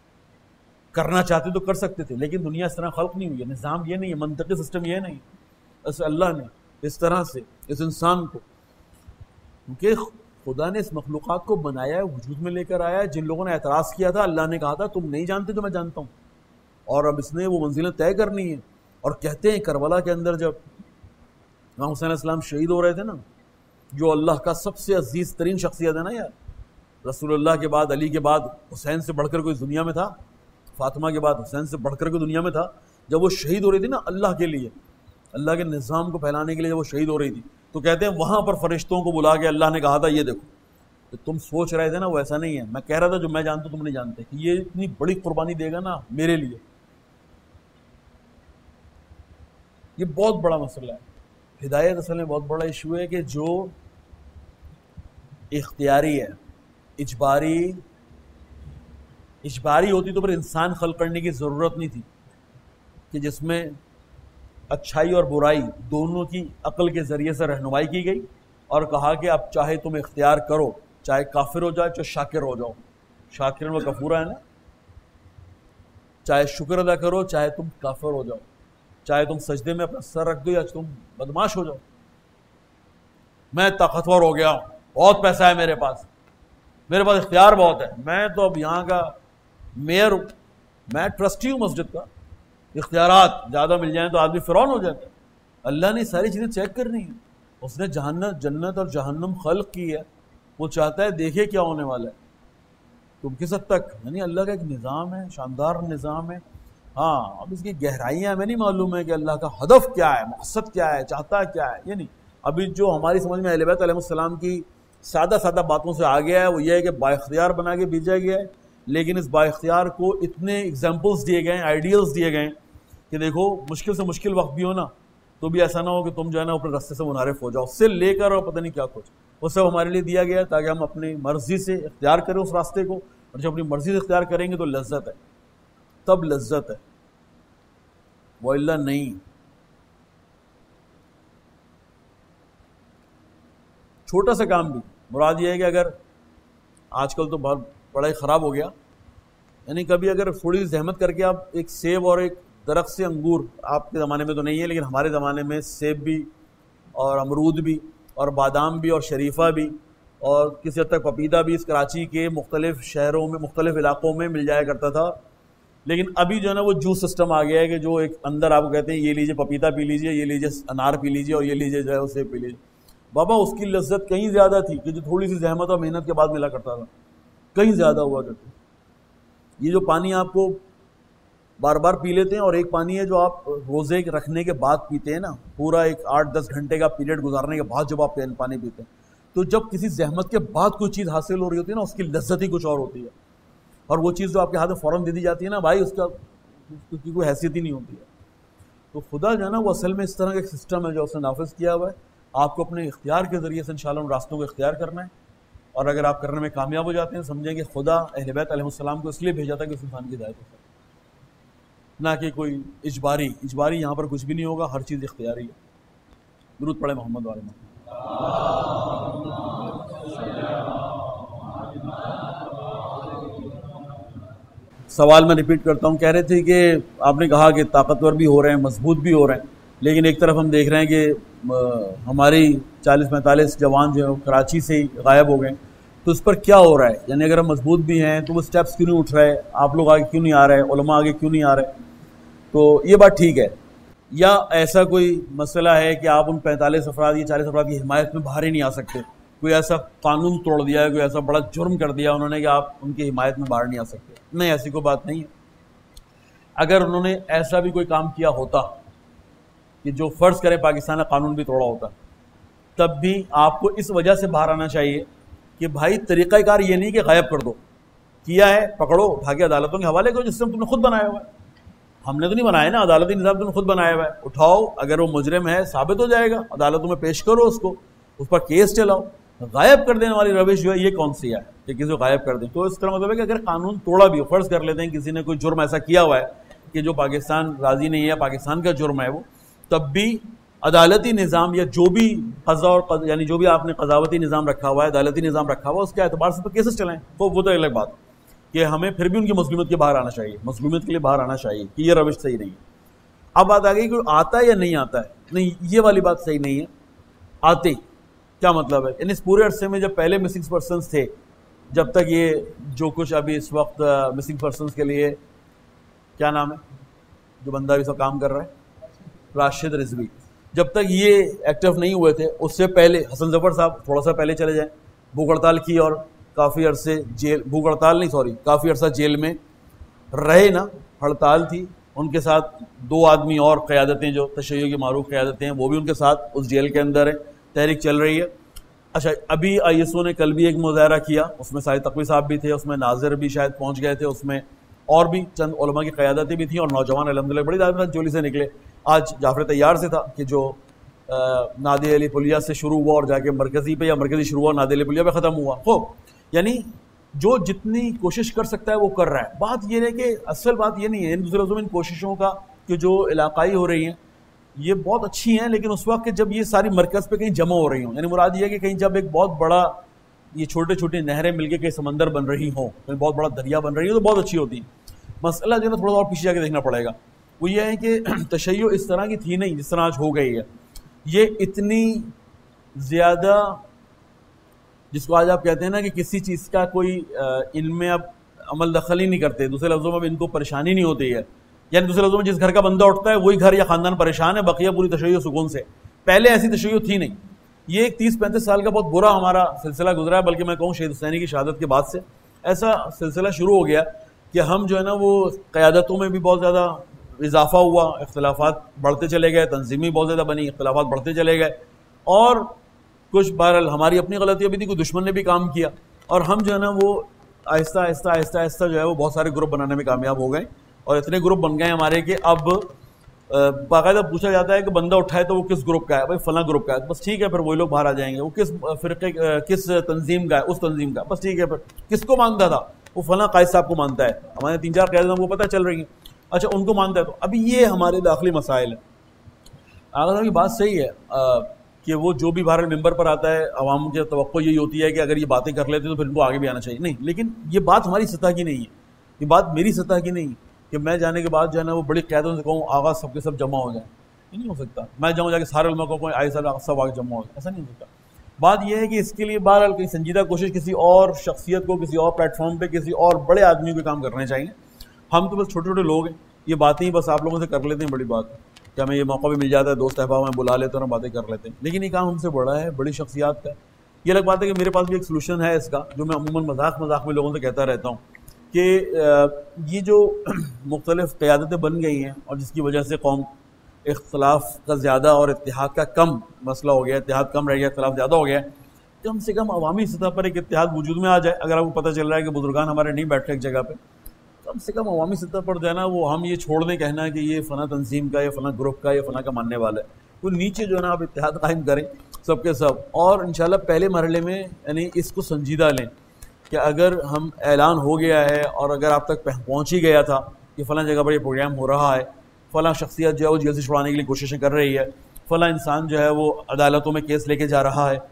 کرنا چاہتے تو کر سکتے تھے، لیکن دنیا اس طرح خلق نہیں ہوئی ہے، نظام یہ نہیں ہے، منطقی سسٹم یہ نہیں. بس اللہ نے اس طرح سے اس انسان کو، کیونکہ خدا نے اس مخلوقات کو بنایا ہے، وجود میں لے کر آیا ہے. جن لوگوں نے اعتراض کیا تھا اللہ نے کہا تھا تم نہیں جانتے جو میں جانتا ہوں، اور اب اس نے وہ منزلیں طے کرنی ہے. اور کہتے ہیں کربلا کے اندر جب امام حسین علیہ السلام شہید ہو رہے تھے نا، جو اللہ کا سب سے عزیز ترین شخصیت ہے نا یار، رسول اللہ کے بعد علی کے بعد حسین سے بڑھ کر کوئی دنیا میں تھا، فاطمہ کے بعد حسین سے بڑھ کر کوئی دنیا میں تھا. جب وہ شہید ہو رہی تھی نا اللہ کے لیے، اللہ کے نظام کو پھیلانے کے لیے جب وہ شہید ہو رہی تھی، تو کہتے ہیں وہاں پر فرشتوں کو بلا کے اللہ نے کہا تھا یہ دیکھو کہ تم سوچ رہے تھے نا وہ ایسا نہیں ہے، میں کہہ رہا تھا جو میں جانتا تم نہیں جانتے، کہ یہ اتنی بڑی قربانی دے گا نا میرے لیے. یہ بہت بڑا مسئلہ ہے. ہدایت اصل میں بہت بڑا ایشو ہے کہ جو اختیاری ہے، اجباری ہوتی تو پھر انسان خلق کرنے کی ضرورت نہیں تھی، کہ جس میں اچھائی اور برائی دونوں کی عقل کے ذریعے سے رہنمائی کی گئی اور کہا کہ اب چاہے تم اختیار کرو، چاہے کافر ہو جائے چاہے شاکر ہو جاؤ، شاکر و کفورا ہے نا، چاہے شکر ادا کرو چاہے تم کافر ہو جاؤ، چاہے تم سجدے میں اپنا سر رکھ دو یا تم بدماش ہو جاؤ. میں طاقتور ہو گیا ہوں، بہت پیسہ ہے میرے پاس اختیار بہت ہے، میں تو اب یہاں کا میئر ہوں، میں ٹرسٹی ہوں مسجد کا، اختیارات زیادہ مل جائیں تو آدمی فرعون ہو جاتا ہے. اللہ نے ساری چیزیں چیک کرنی ہیں. اس نے جنت اور جہنم خلق کی ہے، وہ چاہتا ہے دیکھے کیا ہونے والا ہے. تم کس حد تک، یعنی اللہ کا ایک نظام ہے، شاندار نظام ہے. ہاں اب اس کی گہرائیاں ہمیں نہیں معلوم ہے کہ اللہ کا ہدف کیا ہے، مقصد کیا ہے، چاہتا کیا ہے. یہ نہیں. ابھی جو ہماری سمجھ میں اہل بیت علیہ السلام کی سادہ سادہ باتوں سے آ گیا ہے، وہ یہ ہے کہ با اختیار بنا کے بھیجا گیا ہے، لیکن اس با اختیار کو اتنے ایگزامپلس دیے گئے ہیں، آئیڈیلز دیے گئے ہیں کہ دیکھو مشکل سے مشکل وقت بھی ہو نا تو بھی ایسا نہ ہو کہ تم جو ہے نا اپنے راستے سے منحرف ہو جاؤ، سے لے کر اور پتہ نہیں کیا کچھ، وہ سب ہمارے لیے دیا گیا ہے تاکہ ہم اپنی مرضی سے اختیار کریں اس راستے کو، اور جب اپنی مرضی سے اختیار کریں گے تو لذت ہے، تب لذت ہے، وَإِلَّا نہیں۔ چھوٹا سا کام بھی، مراد یہ ہے کہ اگر آج کل تو بہت بڑا ہی خراب ہو گیا، یعنی کبھی اگر تھوڑی زحمت کر کے آپ ایک سیب اور ایک درخت سے انگور، آپ کے زمانے میں تو نہیں ہے لیکن ہمارے زمانے میں سیب بھی اور امرود بھی اور بادام بھی اور شریفہ بھی اور کسی حد تک پپیتا بھی اس کراچی کے مختلف شہروں میں مختلف علاقوں میں مل جایا کرتا تھا، لیکن ابھی جو ہے نا وہ جوس سسٹم آ گیا ہے کہ جو ایک اندر آپ کو کہتے ہیں یہ لیجئے پپیتا پی لیجئے، یہ لیجئے انار پی لیجئے اور یہ لیجئے جو ہے اسے پی لیجئے۔ بابا اس کی لذت کہیں زیادہ تھی کہ جو تھوڑی سی زحمت اور محنت کے بعد ملا کرتا تھا، کہیں زیادہ ہوا کرتی۔ یہ جو پانی آپ کو بار بار پی لیتے ہیں اور ایک پانی ہے جو آپ روزے رکھنے کے بعد پیتے ہیں نا، پورا ایک 8-10 گھنٹے کا پیریڈ گزارنے کے بعد جب آپ پانی پیتے ہیں تو جب کسی زحمت کے بعد کوئی چیز حاصل ہو رہی ہوتی ہے نا اس کی لذت ہی کچھ اور ہوتی ہے، اور وہ چیز جو آپ کے ہاتھ میں فوراً دے دی جاتی ہے نا بھائی اس کی کوئی حیثیت ہی نہیں ہوتی ہے۔ تو خدا جو ہے نا وہ اصل میں اس طرح کا ایک سسٹم ہے جو اس نے نافذ کیا ہوا ہے، آپ کو اپنے اختیار کے ذریعے سے انشاءاللہ ان راستوں کو اختیار کرنا ہے، اور اگر آپ کرنے میں کامیاب ہو جاتے ہیں سمجھیں کہ خدا اہل بیت علیہ السلام کو اس لیے بھیجا تھا کہ اس انسان کی ہدایت ہو سکے، نہ کہ کوئی اجباری یہاں پر کچھ بھی نہیں ہوگا، ہر چیز اختیاری ہے۔ درود پڑھے محمد وعلی محمد۔ سوال میں ریپیٹ کرتا ہوں، کہہ رہے تھے کہ آپ نے کہا کہ طاقتور بھی ہو رہے ہیں، مضبوط بھی ہو رہے ہیں، لیکن ایک طرف ہم دیکھ رہے ہیں کہ ہماری 40-45 جوان جو ہیں کراچی سے ہی غائب ہو گئے، تو اس پر کیا ہو رہا ہے؟ یعنی اگر ہم مضبوط بھی ہیں تو وہ سٹیپس کیوں نہیں اٹھ رہے، آپ لوگ آگے کیوں نہیں آ رہے، علماء آگے کیوں نہیں آ رہے؟ تو یہ بات ٹھیک ہے، یا ایسا کوئی مسئلہ ہے کہ آپ ان 45 افراد یا 40 افراد کی حمایت میں باہر ہی نہیں آ سکتے، کوئی ایسا قانون توڑ دیا ہے، کوئی ایسا بڑا جرم کر دیا انہوں نے کہ آپ ان کی حمایت میں باہر نہیں آ سکتے؟ نہیں، ایسی کوئی بات نہیں ہے۔ اگر انہوں نے ایسا بھی کوئی کام کیا ہوتا کہ جو فرض کرے پاکستان کا قانون بھی توڑا ہوتا، تب بھی آپ کو اس وجہ سے باہر آنا چاہیے کہ بھائی طریقہ کار یہ نہیں کہ غائب کر دو، کیا ہے پکڑو اٹھا کے عدالتوں کے حوالے کرو، جس سے تم نے خود بنایا ہوا ہے، ہم نے تو نہیں بنایا نا، عدالتی نظام تم نے خود بنایا ہوا ہے، اٹھاؤ، اگر وہ مجرم ہے ثابت ہو جائے گا، عدالتوں میں پیش کرو اس کو، اس پر کیس چلاؤ۔ غائب کر دینے والی روش جو ہے یہ کون سی ہے کہ کسی کو غائب کر دیں؟ تو اس طرح مطلب ہے کہ اگر قانون توڑا بھی ہو، فرض کر لیتے ہیں کسی نے کوئی جرم ایسا کیا ہوا ہے کہ جو پاکستان راضی نہیں ہے، پاکستان کا جرم ہے وہ، تب بھی عدالتی نظام یا جو بھی قضا اور یعنی جو بھی آپ نے قضاوتی نظام رکھا ہوا ہے، عدالتی نظام رکھا ہوا ہے، اس کے اعتبار سے تو کیسز چلائیں، وہ تو الگ بات کہ ہمیں پھر بھی ان کی مظلومیت کے باہر آنا چاہیے، مظلومیت کے لیے باہر آنا چاہیے کہ یہ روش صحیح نہیں ہے۔ اب بات آ گئی کہ آتا ہے یا نہیں آتا ہے، نہیں یہ والی بات صحیح نہیں ہے۔ آتے کیا مطلب ہے؟ یعنی اس پورے عرصے میں جب پہلے مسنگ پرسنس تھے، جب تک یہ جو کچھ ابھی اس وقت مسنگ پرسنس کے لیے کیا نام ہے جو بندہ بھی سب کام کر رہا ہے، راشد رضوی، جب تک یہ ایکٹیو نہیں ہوئے تھے اس سے پہلے حسن ظفر صاحب تھوڑا سا پہلے چلے جائیں، بھوک ہڑتال کی اور کافی عرصے جیل، بھوک ہڑتال نہیں سوری کافی عرصہ جیل میں رہے نا، ہڑتال تھی، ان کے ساتھ 2 آدمی اور قیادتیں جو تشیع کی معروف قیادتیں ہیں وہ بھی ان کے ساتھ اس جیل کے اندر ہے، تحریک چل رہی ہے۔ اچھا ابھی آئی ایس او نے کل بھی ایک مظاہرہ کیا، اس میں ساجد تقوی صاحب بھی تھے، اس میں ناظر بھی شاید پہنچ گئے تھے، اس میں اور بھی چند علماء کی قیادتیں بھی تھیں اور نوجوان الحمدللہ بڑی تعداد جولی سے نکلے۔ آج جعفر طیار سے تھا کہ جو نادی علی پلیا سے شروع ہوا اور جا کے مرکزی پہ یا مرکزی شروع ہوا نادی علی پلیا پہ ختم ہوا، خوب یعنی جو جتنی کوشش کر سکتا ہے وہ کر رہا ہے۔ بات یہ ہے کہ اصل بات یہ نہیں ہے، دوسرے لفظوں میں ان کوششوں کا کہ جو علاقائی ہو رہی ہیں یہ بہت اچھی ہیں، لیکن اس وقت کہ جب یہ ساری مرکز پہ کہیں جمع ہو رہی ہوں، یعنی مراد یہ ہے کہ کہیں جب ایک بہت بڑا یہ چھوٹے چھوٹے نہریں مل کے کہیں سمندر بن رہی ہوں، کہیں بہت بڑا دریا بن رہی ہوں تو بہت اچھی ہوتی ہیں۔ مسئلہ جو ہے نا تھوڑا اور پیچھے جا کے دیکھنا پڑے گا، وہ یہ ہے کہ تشیع اس طرح کی تھی نہیں جس طرح آج ہو گئی ہے، یہ اتنی زیادہ جس کو آج آپ کہتے ہیں نا کہ کسی چیز کا کوئی ان میں اب عمل دخل ہی نہیں کرتے، دوسرے لفظوں میں اب ان کو پریشانی نہیں ہوتی ہے، یعنی دوسرے لفظوں میں جس گھر کا بندہ اٹھتا ہے وہی گھر یا خاندان پریشان ہے، بقیہ پوری تشیع سکون سے۔ پہلے ایسی تشیع تھی نہیں، یہ ایک 30-35 سال کا بہت برا ہمارا سلسلہ گزرا ہے، بلکہ میں کہوں شہید حسینی کی شہادت کے بعد سے ایسا سلسلہ شروع ہو گیا کہ ہم جو ہے نا وہ قیادتوں میں بھی بہت زیادہ اضافہ ہوا، اختلافات بڑھتے چلے گئے، تنظیمی بہت زیادہ بنی، اختلافات بڑھتے چلے گئے، اور کچھ بہرحال ہماری اپنی غلطیاں بھی تھی, کوئی دشمن نے بھی کام کیا, اور ہم جو ہے نا وہ آہستہ آہستہ آہستہ آہستہ جو ہے وہ بہت سارے گروپ بنانے میں کامیاب ہو گئے, اور اتنے گروپ بن گئے ہمارے کہ اب باقاعدہ پوچھا جاتا ہے کہ بندہ اٹھائے تو وہ کس گروپ کا ہے, بھائی فلاں گروپ کا ہے, بس ٹھیک ہے, پھر وہی لوگ باہر آ جائیں گے. وہ کس فرقے کس تنظیم کا ہے, اس تنظیم کا, بس ٹھیک ہے, پھر کس کو مانتا تھا, وہ فلاں قائد صاحب کو مانتا ہے, ہمارے 3-4 قیادت ہم کو پتہ چل رہی ہیں, اچھا ان کو مانتا ہے. تو ابھی یہ ہمارے داخلی مسائل ہیں. آغا صاحب کی بات صحیح ہے کہ وہ جو بھی بہرحال ممبر پر آتا ہے, عوام کی توقع یہی ہوتی ہے کہ اگر یہ باتیں کر لیتے تو پھر ان کو آگے بھی آنا چاہیے. نہیں, لیکن یہ بات ہماری سطح کی نہیں ہے, یہ بات میری سطح کی نہیں ہے کہ میں جانے کے بعد جو ہے نا وہ بڑی قیادوں سے کہوں آغا سب کے سب جمع ہو جائیں. یہ نہیں ہو سکتا. میں جاؤں جا کے سارے علماء کو آئی سب آگے جمع ہو جائے, ایسا نہیں ہو سکتا. بات یہ ہے کہ اس کے لیے بہرحال کہیں سنجیدہ کوشش کسی اور شخصیت کو, کسی اور پلیٹ فارم پہ, کسی اور بڑے آدمی کو کام کرنے چاہیے. ہم تو بس چھوٹے چھوٹے لوگ ہیں, یہ باتیں ہی بس آپ لوگوں سے کر لیتے ہیں, بڑی بات ہے کہ ہمیں یہ موقع بھی مل جاتا ہے, دوست احباب میں بلا لیتے ہیں اور باتیں کر لیتے ہیں, لیکن یہ کام ہم سے بڑا ہے, بڑی شخصیات کا ہے. یہ الگ بات ہے کہ میرے پاس بھی ایک سلوشن ہے اس کا, جو میں عموماً مذاق میں لوگوں سے کہتا رہتا ہوں کہ یہ جو مختلف قیادتیں بن گئی ہیں اور جس کی وجہ سے قوم اختلاف کا زیادہ اور اتحاد کا کم مسئلہ ہو گیا, اتحاد کم رہ گیا, اختلاف زیادہ ہو گیا, کم سے کم عوامی سطح پر ایک اتحاد وجود میں آ جائے. اگر آپ کو پتہ چل رہا ہے کہ بزرگان ہمارے نہیں بیٹھے ایک جگہ پہ, کم سے کم عوامی سطح پر جو ہے نا وہ ہم یہ چھوڑ دیں کہنا کہ یہ فلاں تنظیم کا, یا فلاں گروپ کا, یا فلاں کا ماننے والا ہے. وہ نیچے جو ہے نا آپ اتحاد قائم کریں سب کے سب, اور انشاءاللہ پہلے مرحلے میں یعنی اس کو سنجیدہ لیں کہ اگر ہم اعلان ہو گیا ہے اور اگر آپ تک پہنچ ہی گیا تھا کہ فلاں جگہ پر یہ پروگرام ہو رہا ہے, فلاں شخصیت جو ہے وہ جیل سے چھڑانے کے لیے کوششیں کر رہی ہے, فلاں انسان جو ہے وہ عدالتوں میں کیس لے کے جا رہا ہے,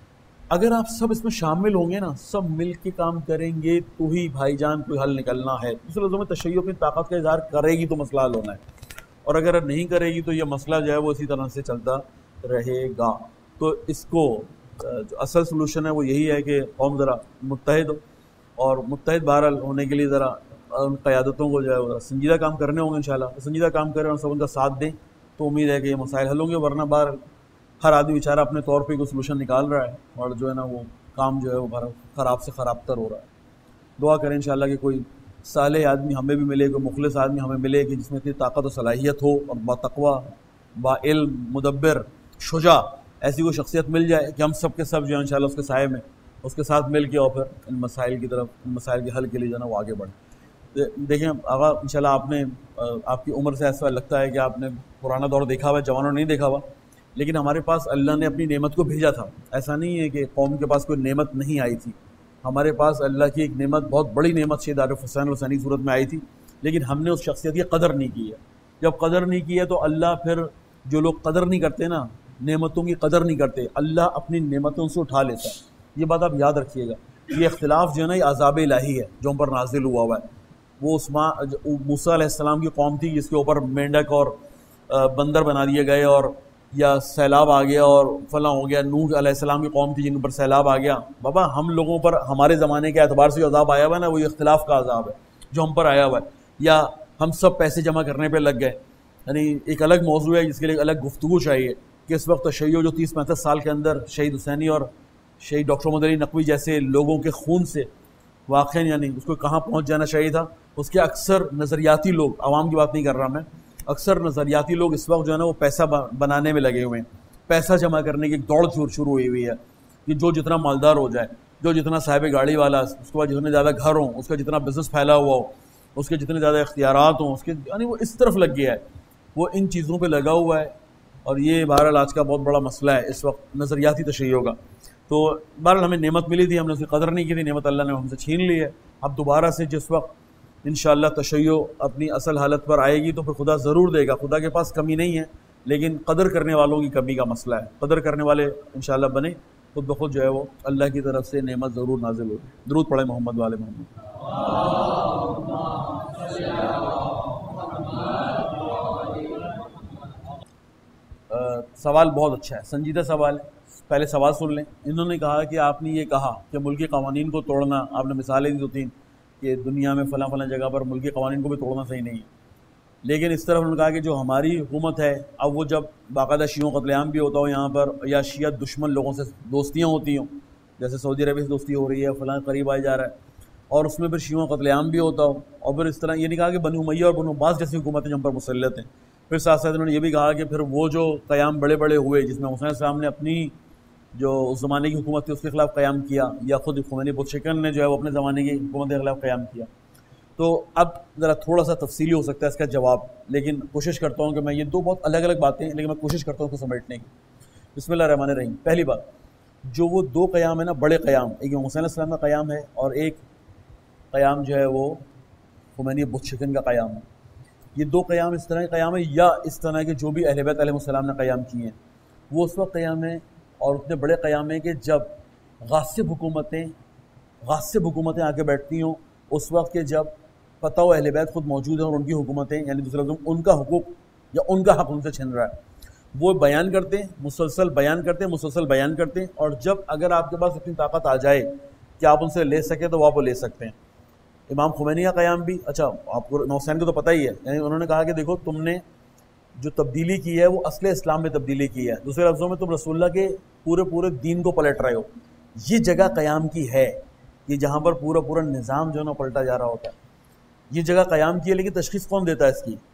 اگر آپ سب اس میں شامل ہوں گے نا, سب مل کے کام کریں گے تو ہی بھائی جان کوئی حل نکلنا ہے. دوسرے لفظوں میں تشیع اپنی طاقت کا اظہار کرے گی تو مسئلہ حل ہونا ہے, اور اگر نہیں کرے گی تو یہ مسئلہ جو ہے وہ اسی طرح سے چلتا رہے گا. تو اس کو جو اصل سلوشن ہے وہ یہی ہے کہ قوم ذرا متحد ہو, اور متحد بہرحال ہونے کے لیے ذرا ان قیادتوں کو جو ہے وہ سنجیدہ کام کرنے ہوں گے. انشاءاللہ سنجیدہ کام کریں اور سب ان کا ساتھ دیں تو امید ہے کہ یہ مسائل حل ہوں گے, ورنہ بہرحال ہر آدمی بیچارہ اپنے طور پہ کوئی سلوشن نکال رہا ہے, اور جو ہے نا وہ کام جو ہے وہ خراب سے خراب تر ہو رہا ہے. دعا کریں انشاءاللہ کہ کوئی صالح آدمی ہمیں بھی ملے, کوئی مخلص آدمی ہمیں ملے کہ جس میں اتنی طاقت و صلاحیت ہو, اور با تقویٰ, با علم, مدبر, شجاع, ایسی کوئی شخصیت مل جائے کہ ہم سب کے سب جو ہے انشاءاللہ اس کے سائے میں اس کے ساتھ مل کے اور پھر ان مسائل کی طرف, ان مسائل کے حل کے لیے جو ہے نا وہ آگے بڑھیں. دیکھیں آغا انشاءاللہ آپ نے آپ کی عمر سے ایسا لگتا ہے کہ آپ نے پرانا دور دیکھا ہوا ہے, جوانوں نے نہیں دیکھا ہوا, لیکن ہمارے پاس اللہ نے اپنی نعمت کو بھیجا تھا. ایسا نہیں ہے کہ قوم کے پاس کوئی نعمت نہیں آئی تھی, ہمارے پاس اللہ کی ایک نعمت, بہت بڑی نعمت شہید عارف حسین الحسینی صورت میں آئی تھی, لیکن ہم نے اس شخصیت کی قدر نہیں کی ہے. جب قدر نہیں کی ہے تو اللہ پھر جو لوگ قدر نہیں کرتے نا, نعمتوں کی قدر نہیں کرتے, اللہ اپنی نعمتوں سے اٹھا لیتا ہے. یہ بات آپ یاد رکھیے گا. یہ اختلاف جو ہے نا یہ عذاب الہی ہے جو ہم پر نازل ہوا ہوا ہے. وہ موسیٰ علیہ السلام کی قوم تھی جس کے اوپر مینڈک اور بندر بنا دیے گئے, اور یا سیلاب آ گیا اور فلاں ہو گیا. نوح علیہ السلام کی قوم تھی جن پر سیلاب آ گیا. بابا ہم لوگوں پر ہمارے زمانے کے اعتبار سے جو عذاب آیا ہوا ہے نا وہ یہ اختلاف کا عذاب ہے جو ہم پر آیا ہوا ہے. یا ہم سب پیسے جمع کرنے پہ لگ گئے, یعنی ایک الگ موضوع ہے جس کے لیے الگ گفتگو چاہیے کہ اس وقت تشیع جو 30-35 سال کے اندر شہید حسینی اور شہید ڈاکٹر محمد علی نقوی جیسے لوگوں کے خون سے واقعا یعنی اس کو کہاں پہنچ جانا چاہیے تھا, اس کے اکثر نظریاتی لوگ, عوام کی بات نہیں کر رہا میں, اکثر نظریاتی لوگ اس وقت جو ہے نا وہ پیسہ بنانے میں لگے ہوئے ہیں, پیسہ جمع کرنے کی ایک دوڑ شروع ہوئی ہے کہ جو جتنا مالدار ہو جائے, جو جتنا صاحب گاڑی والا, اس کے بعد جتنے زیادہ گھر ہوں, اس کا جتنا بزنس پھیلا ہوا ہو, اس کے جتنے زیادہ اختیارات ہوں, اس کے یعنی وہ اس طرف لگ گیا ہے, وہ ان چیزوں پہ لگا ہوا ہے. اور یہ بہرحال آج کا بہت بڑا مسئلہ ہے اس وقت نظریاتی تشیع کا. تو بہرحال ہمیں نعمت ملی تھی, ہم نے اس کی قدر نہیں کی تھی, نعمت اللہ نے ہم سے چھین لی ہے. اب دوبارہ سے جس وقت انشاءاللہ تشیع اپنی اصل حالت پر آئے گی تو پھر خدا ضرور دے گا. خدا کے پاس کمی نہیں ہے, لیکن قدر کرنے والوں کی کمی کا مسئلہ ہے. قدر کرنے والے انشاءاللہ بنے, خود بخود جو ہے وہ اللہ کی طرف سے نعمت ضرور نازل ہوگی. درود پڑھیں محمد والے محمد. سوال بہت اچھا ہے, سنجیدہ سوال ہے. پہلے سوال سن لیں. انہوں نے کہا کہ آپ نے یہ کہا کہ ملکی قوانین کو توڑنا, آپ نے مثالیں دی 2-3 کہ دنیا میں فلاں فلاں جگہ پر ملکی قوانین کو بھی توڑنا صحیح نہیں ہے, لیکن اس طرف انہوں نے کہا کہ جو ہماری حکومت ہے اب وہ جب باقاعدہ شیعوں قتل عام بھی ہوتا ہو یہاں پر, یا شیعہ دشمن لوگوں سے دوستیاں ہوتی ہوں, جیسے سعودی عربیہ سے دوستی ہو رہی ہے, فلاں قریب آئی جا رہا ہے, اور اس میں پھر شیعوں قتل عام بھی ہوتا ہو, اور پھر اس طرح یہ نہیں کہا کہ بنو امیہ اور بنو عباس جیسی حکومتیں جو ہم پر مسلط ہیں. پھر ساتھ ساتھ انہوں نے یہ بھی کہا کہ پھر وہ جو قیام بڑے بڑے ہوئے جس میں حسین السلام نے اپنی جو اس زمانے کی حکومت تھی اس کے خلاف قیام کیا، یا خود خمینی بت شکن نے جو ہے وہ اپنے زمانے کی حکومت کے خلاف قیام کیا. تو اب ذرا تھوڑا سا تفصیلی ہو سکتا ہے اس کا جواب، لیکن کوشش کرتا ہوں کہ میں یہ دو بہت الگ الگ باتیں ہیں لیکن میں کوشش کرتا ہوں اس کو سمیٹنے کی. بسم اللہ الرحمن الرحیم. پہلی بات، جو وہ دو قیام ہے نا، بڑے قیام، ایک امام حسین علیہ السلام کا قیام ہے اور ایک قیام جو ہے وہ خمینی بت شکن کا قیام ہے. یہ دو قیام اس طرح کے قیام ہے، یا اس طرح کے جو بھی اہل بیت علیہ السلام نے قیام کیے ہیں وہ اس وقت قیام ہے اور اتنے بڑے قیام ہیں کہ جب غاصب حکومتیں آ کے بیٹھتی ہوں، اس وقت کہ جب پتہ و اہل بیت خود موجود ہیں اور ان کی حکومتیں، یعنی دوسرے لفظوں میں ان کا حقوق یا ان کا حق ان سے چھن رہا ہے، وہ بیان کرتے ہیں، مسلسل بیان کرتے ہیں. اور جب اگر آپ کے پاس اتنی طاقت آ جائے کہ آپ ان سے لے سکیں تو وہ آپ وہ لے سکتے ہیں. امام خمینی کا قیام بھی، اچھا آپ کو امام حسین کو تو پتہ ہی ہے، یعنی انہوں نے کہا کہ دیکھو تم نے جو تبدیلی کی ہے وہ اصل اسلام میں تبدیلی کی ہے، دوسرے لفظوں میں تم رسول اللہ کے پورے دین کو پلٹ رہے ہو. یہ جگہ قیام کی ہے، یہ جہاں پر پورا نظام جو ہے نا پلٹا جا رہا ہوتا ہے، یہ جگہ قیام کی ہے. لیکن تشخیص کون دیتا ہے اس کی؟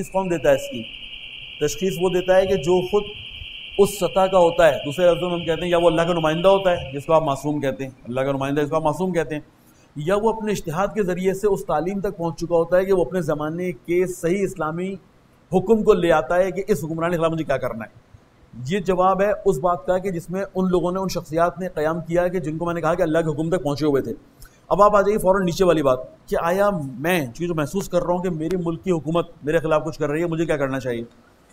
تشخیص وہ دیتا ہے کہ جو خود اس سطح کا ہوتا ہے. دوسرے لفظوں میں ہم کہتے ہیں یا وہ اللہ کا نمائندہ ہوتا ہے جس کو آپ معصوم کہتے ہیں، اللہ کا نمائندہ جس کو آپ معصوم کہتے ہیں، یا وہ اپنے اجتہاد کے ذریعے سے اس تعلیم تک پہنچ چکا ہوتا ہے کہ وہ اپنے زمانے کے صحیح اسلامی حکم کو لے آتا ہے کہ اس حکمرانی کے خلاف مجھے کیا کرنا ہے. یہ جواب ہے اس بات کا کہ جس میں ان لوگوں نے، ان شخصیات نے قیام کیا ہے کہ جن کو میں نے کہا کہ اللہ کے حکم تک پہنچے ہوئے تھے. اب آپ آ جائیے فوراً نیچے والی بات کہ آیا میں جو محسوس کر رہا ہوں کہ میرے ملک کی حکومت میرے خلاف کچھ کر رہی ہے، مجھے کیا کرنا چاہیے؟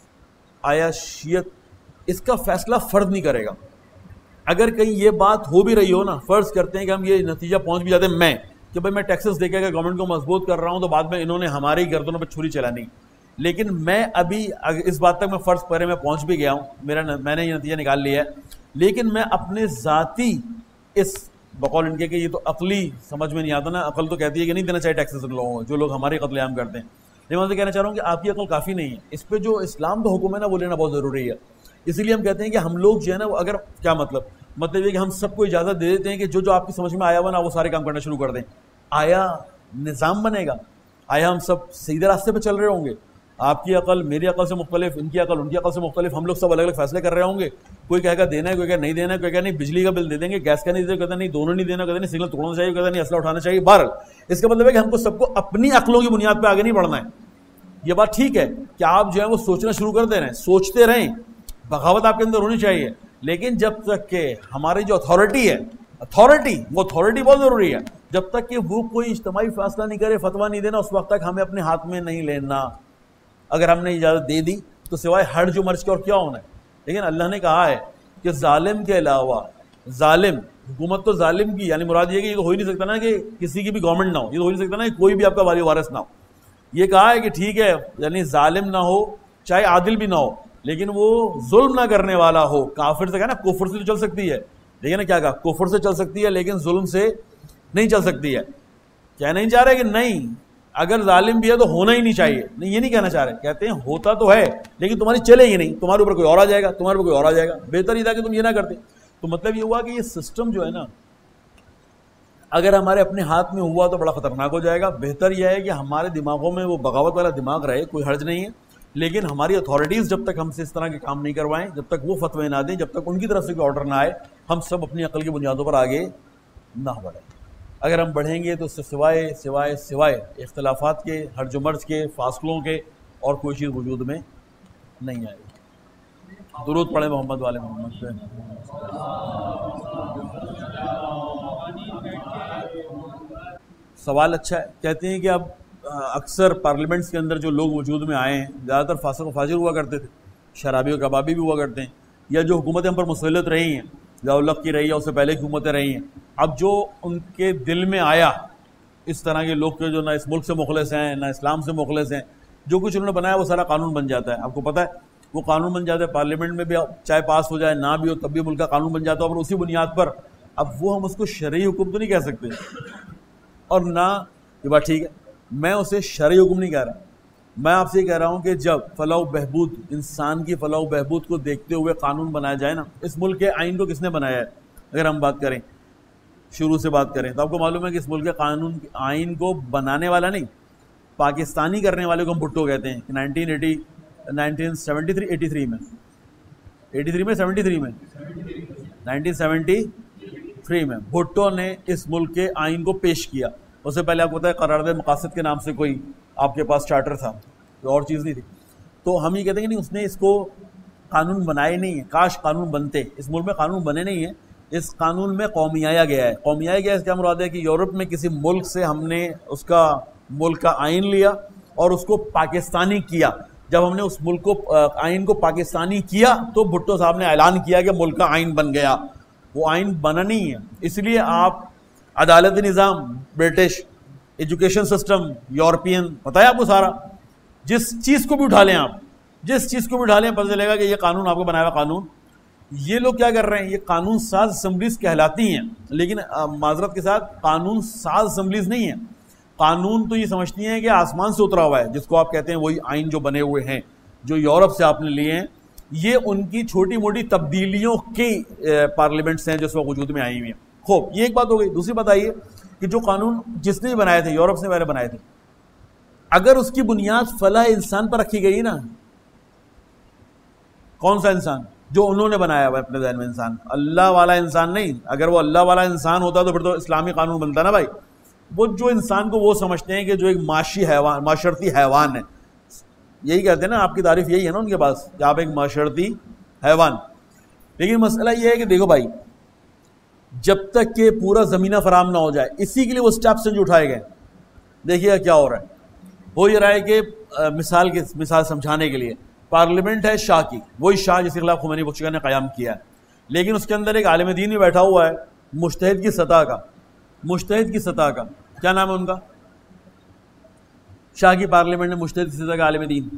آیا شیعت اس کا فیصلہ فرد نہیں کرے گا. اگر کہیں یہ بات ہو بھی رہی ہو نا، فرض کرتے ہیں کہ ہم یہ نتیجہ پہنچ بھی جاتے ہیں میں کہ بھائی میں ٹیکسس دے کے اگر گورنمنٹ کو مضبوط کر رہا ہوں تو بعد میں انہوں نے ہماری گردنوں پہ چھری چلانی، لیکن میں ابھی اس بات تک میں فرض پڑے میں پہنچ بھی گیا ہوں، میں نے یہ نتیجہ نکال لیا ہے، لیکن میں اپنے ذاتی اس بقول ان کے کہ یہ تو عقلی سمجھ میں نہیں آتا نا، عقل تو کہتی ہے کہ نہیں دینا چاہیے ٹیکسز ان لوگوں کو جو لوگ ہمارے قتل عام کرتے ہیں. لیکن میں تو کہنا چاہ رہا ہوں کہ آپ کی عقل کافی نہیں ہے، اس پہ جو اسلام کا حکم ہے نا وہ لینا بہت ضروری ہے. اسی لیے ہم کہتے ہیں کہ ہم لوگ جو ہے نا وہ اگر کیا مطلب یہ کہ ہم سب کو اجازت دے دیتے ہیں کہ جو آپ کی سمجھ میں آیا ہوا نا وہ سارے کام کرنا شروع کر دیں. آیا نظام بنے گا؟ آیا ہم سب سیدھے راستے پہ چل رہے ہوں گے؟ آپ کی عقل میری عقل سے مختلف، ان کی عقل ان کی عقل سے مختلف، ہم لوگ سب الگ الگ فیصلے کر رہے ہوں گے. کوئی کہے گا دینا ہے، کوئی کہے نہیں دینا ہے، کوئی کہے نہیں بجلی کا بل دے دیں گے، گیس کا نہیں دے، کہتا نہیں دونوں نہیں دینا، کہتا نہیں سگنل توڑنا چاہیے، کہتا نہیں اسلحہ اٹھانا چاہیے. بہرحال اس کا مطلب ہے کہ ہم کو سب کو اپنی عقلوں کی بنیاد پہ آگے نہیں بڑھنا ہے. یہ بات ٹھیک ہے کہ آپ جو ہے وہ سوچنا شروع کر دے رہے ہیں، سوچتے رہیں، بغاوت آپ کے اندر ہونی چاہیے، لیکن جب تک کہ ہماری جو اتھارٹی ہے، وہ اتھارٹی بہت ضروری ہے، جب تک کہ وہ کوئی اجتماعی فیصلہ نہیں کرے، فتویٰ نہیں دینا، اس وقت تک ہمیں اپنے ہاتھ میں نہیں لینا. اگر ہم نے اجازت دے دی تو سوائے ہرج و مرج کے اور کیا ہونا ہے. لیکن اللہ نے کہا ہے کہ ظالم کے علاوہ، ظالم حکومت تو ظالم کی، یعنی مراد یہ کہ یہ تو ہو ہی نہیں سکتا نا کہ کسی کی بھی گورنمنٹ نہ ہو، یہ تو ہو ہی نہیں سکتا نا کہ کوئی بھی آپ کا والی وارث نہ ہو. یہ کہا ہے کہ ٹھیک ہے یعنی ظالم نہ ہو، چاہے عادل بھی نہ ہو، لیکن وہ ظلم نہ کرنے والا ہو. کافر سے کہا نا، کفر سے تو چل سکتی ہے، دیکھیں نا کیا کہا، کفر سے چل سکتی ہے لیکن ظلم سے نہیں چل سکتی ہے. کیا نہیں چاہ رہے کہ نہیں اگر ظالم بھی ہے تو ہونا ہی نہیں چاہیے؟ نہیں، یہ نہیں کہنا چاہ رہے، کہتے ہیں ہوتا تو ہے لیکن تمہاری چلے گی نہیں، تمہارے اوپر کوئی اور آ جائے گا، تمہارے اوپر کوئی اور آ جائے گا. بہتر یہ تھا کہ تم یہ نہ کرتے. تو مطلب یہ ہوا کہ یہ سسٹم جو ہے نا اگر ہمارے اپنے ہاتھ میں ہوا تو بڑا خطرناک ہو جائے گا. بہتر یہ ہے کہ ہمارے دماغوں میں وہ بغاوت والا دماغ رہے، کوئی حرج نہیں ہے، لیکن ہماری اتھارٹیز جب تک ہم سے اس طرح کے کام نہیں کروائیں، جب تک وہ فتوے نہ دیں، جب تک ان کی طرف سے کوئی آرڈر نہ آئے، ہم سب اپنی عقل کی بنیادوں پر آگے نہ بڑھیں. اگر ہم بڑھیں گے تو اس سے سوائے اختلافات کے، ہرج و مرج کے، فاصلوں کے اور کوئی چیز وجود میں نہیں آئے گی. درود پڑھیں محمد والے محمد پہ. سوال اچھا ہے. کہتے ہیں کہ اب اکثر پارلیمنٹس کے اندر جو لوگ وجود میں آئے ہیں زیادہ تر فاسق و فاجر ہوا کرتے تھے، شرابی و کبابی بھی ہوا کرتے ہیں، یا جو حکومتیں ہم پر مسلط رہی ہیں، ضیاء-ال-حق کی رہی ہے، اس سے پہلے کی حکومتیں رہی ہیں. اب جو ان کے دل میں آیا، اس طرح کے لوگ کے جو نہ اس ملک سے مخلص ہیں نہ اسلام سے مخلص ہیں، جو کچھ انہوں نے بنایا وہ سارا قانون بن جاتا ہے. آپ کو پتہ ہے وہ قانون بن جاتا ہے، پارلیمنٹ میں بھی چاہے پاس ہو جائے نہ بھی ہو تب بھی ملک کا قانون بن جاتا ہے، اور اسی بنیاد پر اب وہ ہم اس کو شرعی حکم تو نہیں کہہ سکتے، اور نہ یہ بات ٹھیک ہے میں اسے شرعی حکم نہیں کہہ رہا. میں آپ سے یہ کہہ رہا ہوں کہ جب فلاح و بہبود، انسان کی فلاح و بہبود کو دیکھتے ہوئے قانون بنایا جائے نا، اس ملک کے آئین کو کس نے بنایا ہے؟ اگر ہم بات کریں، شروع سے بات کریں تو آپ کو معلوم ہے کہ اس ملک کے قانون آئین کو بنانے والا نہیں، پاکستانی کرنے والے کو ہم بھٹو کہتے ہیں. 1973 میں 73 میں 1973 میں بھٹو نے اس ملک کے آئین کو پیش کیا. اس سے پہلے آپ کو پتا ہے قرارداد مقاصد کے نام سے کوئی آپ کے پاس چارٹر تھا, کوئی اور چیز نہیں تھی. تو ہم یہ کہتے ہیں کہ نہیں, اس نے اس کو قانون بنائے نہیں ہیں. کاش قانون بنتے. اس ملک میں قانون بنے نہیں ہیں, اس قانون میں قومیایا گیا ہے. قومیایا گیا ہے, اس کا مراد ہے کہ یورپ میں کسی ملک سے ہم نے اس کا ملک کا آئین لیا اور اس کو پاکستانی کیا. جب ہم نے اس ملک کو آئین کو پاکستانی کیا تو بھٹو صاحب نے اعلان کیا کہ ملک کا آئین بن گیا. وہ آئین بنا نہیں ہے. اس لیے آپ عدالتی نظام برٹش, ایجوکیشن سسٹم یورپین, پتہ ہے آپ کو سارا, جس چیز کو بھی اٹھا لیں آپ, جس چیز کو بھی اٹھا لیں پتہ چلے گا کہ یہ قانون آپ کو بنایا ہوا قانون. یہ لوگ کیا کر رہے ہیں, یہ قانون ساز اسمبلیز کہلاتی ہیں, لیکن معذرت کے ساتھ قانون ساز اسمبلیز نہیں ہیں. قانون تو یہ سمجھتی ہیں کہ آسمان سے اترا ہوا ہے, جس کو آپ کہتے ہیں وہی آئین جو بنے ہوئے ہیں, جو یورپ سے آپ نے لیے ہیں. یہ ان کی چھوٹی موٹی تبدیلیوں کی پارلیمنٹس ہیں جو اس وقت وجود میں آئی ہوئی ہیں. خوب, یہ ایک بات ہو گئی. دوسری بات آئیے کہ جو قانون جس نے بنائے تھے, یورپ سے پہلے بنائے تھے, اگر اس کی بنیاد فلاح انسان پر رکھی گئی نا, کون سا انسان؟ جو انہوں نے بنایا ہوا اپنے ذہن میں انسان, اللہ والا انسان نہیں. اگر وہ اللہ والا انسان ہوتا تو پھر تو اسلامی قانون بنتا نا بھائی. وہ جو انسان کو وہ سمجھتے ہیں کہ جو ایک معاشی حیوان, معاشرتی حیوان ہے, یہی کہتے ہیں نا, آپ کی تعریف یہی ہے نا ان کے پاس کہ آپ ایک معاشرتی حیوان. لیکن مسئلہ یہ ہے کہ دیکھو بھائی, جب تک کہ پورا زمینہ فراہم نہ ہو جائے, اسی کے لیے وہ اسٹیپس جو اٹھائے گئے. دیکھیے کیا ہو رہا ہے. ہو یہ رہا ہے کہ مثال سمجھانے کے لیے پارلیمنٹ ہے شاہ کی, وہی شاہ جس کے خلاف خمینی بخشیگاہ نے قیام کیا ہے, لیکن اس کے اندر ایک عالم دین بھی بیٹھا ہوا ہے مجتہد کی سطح کا. مجتہد کی سطح کا کیا نام ہے ان کا؟ شاہ کی پارلیمنٹ میں مجتہد کی سطح کا عالم دین,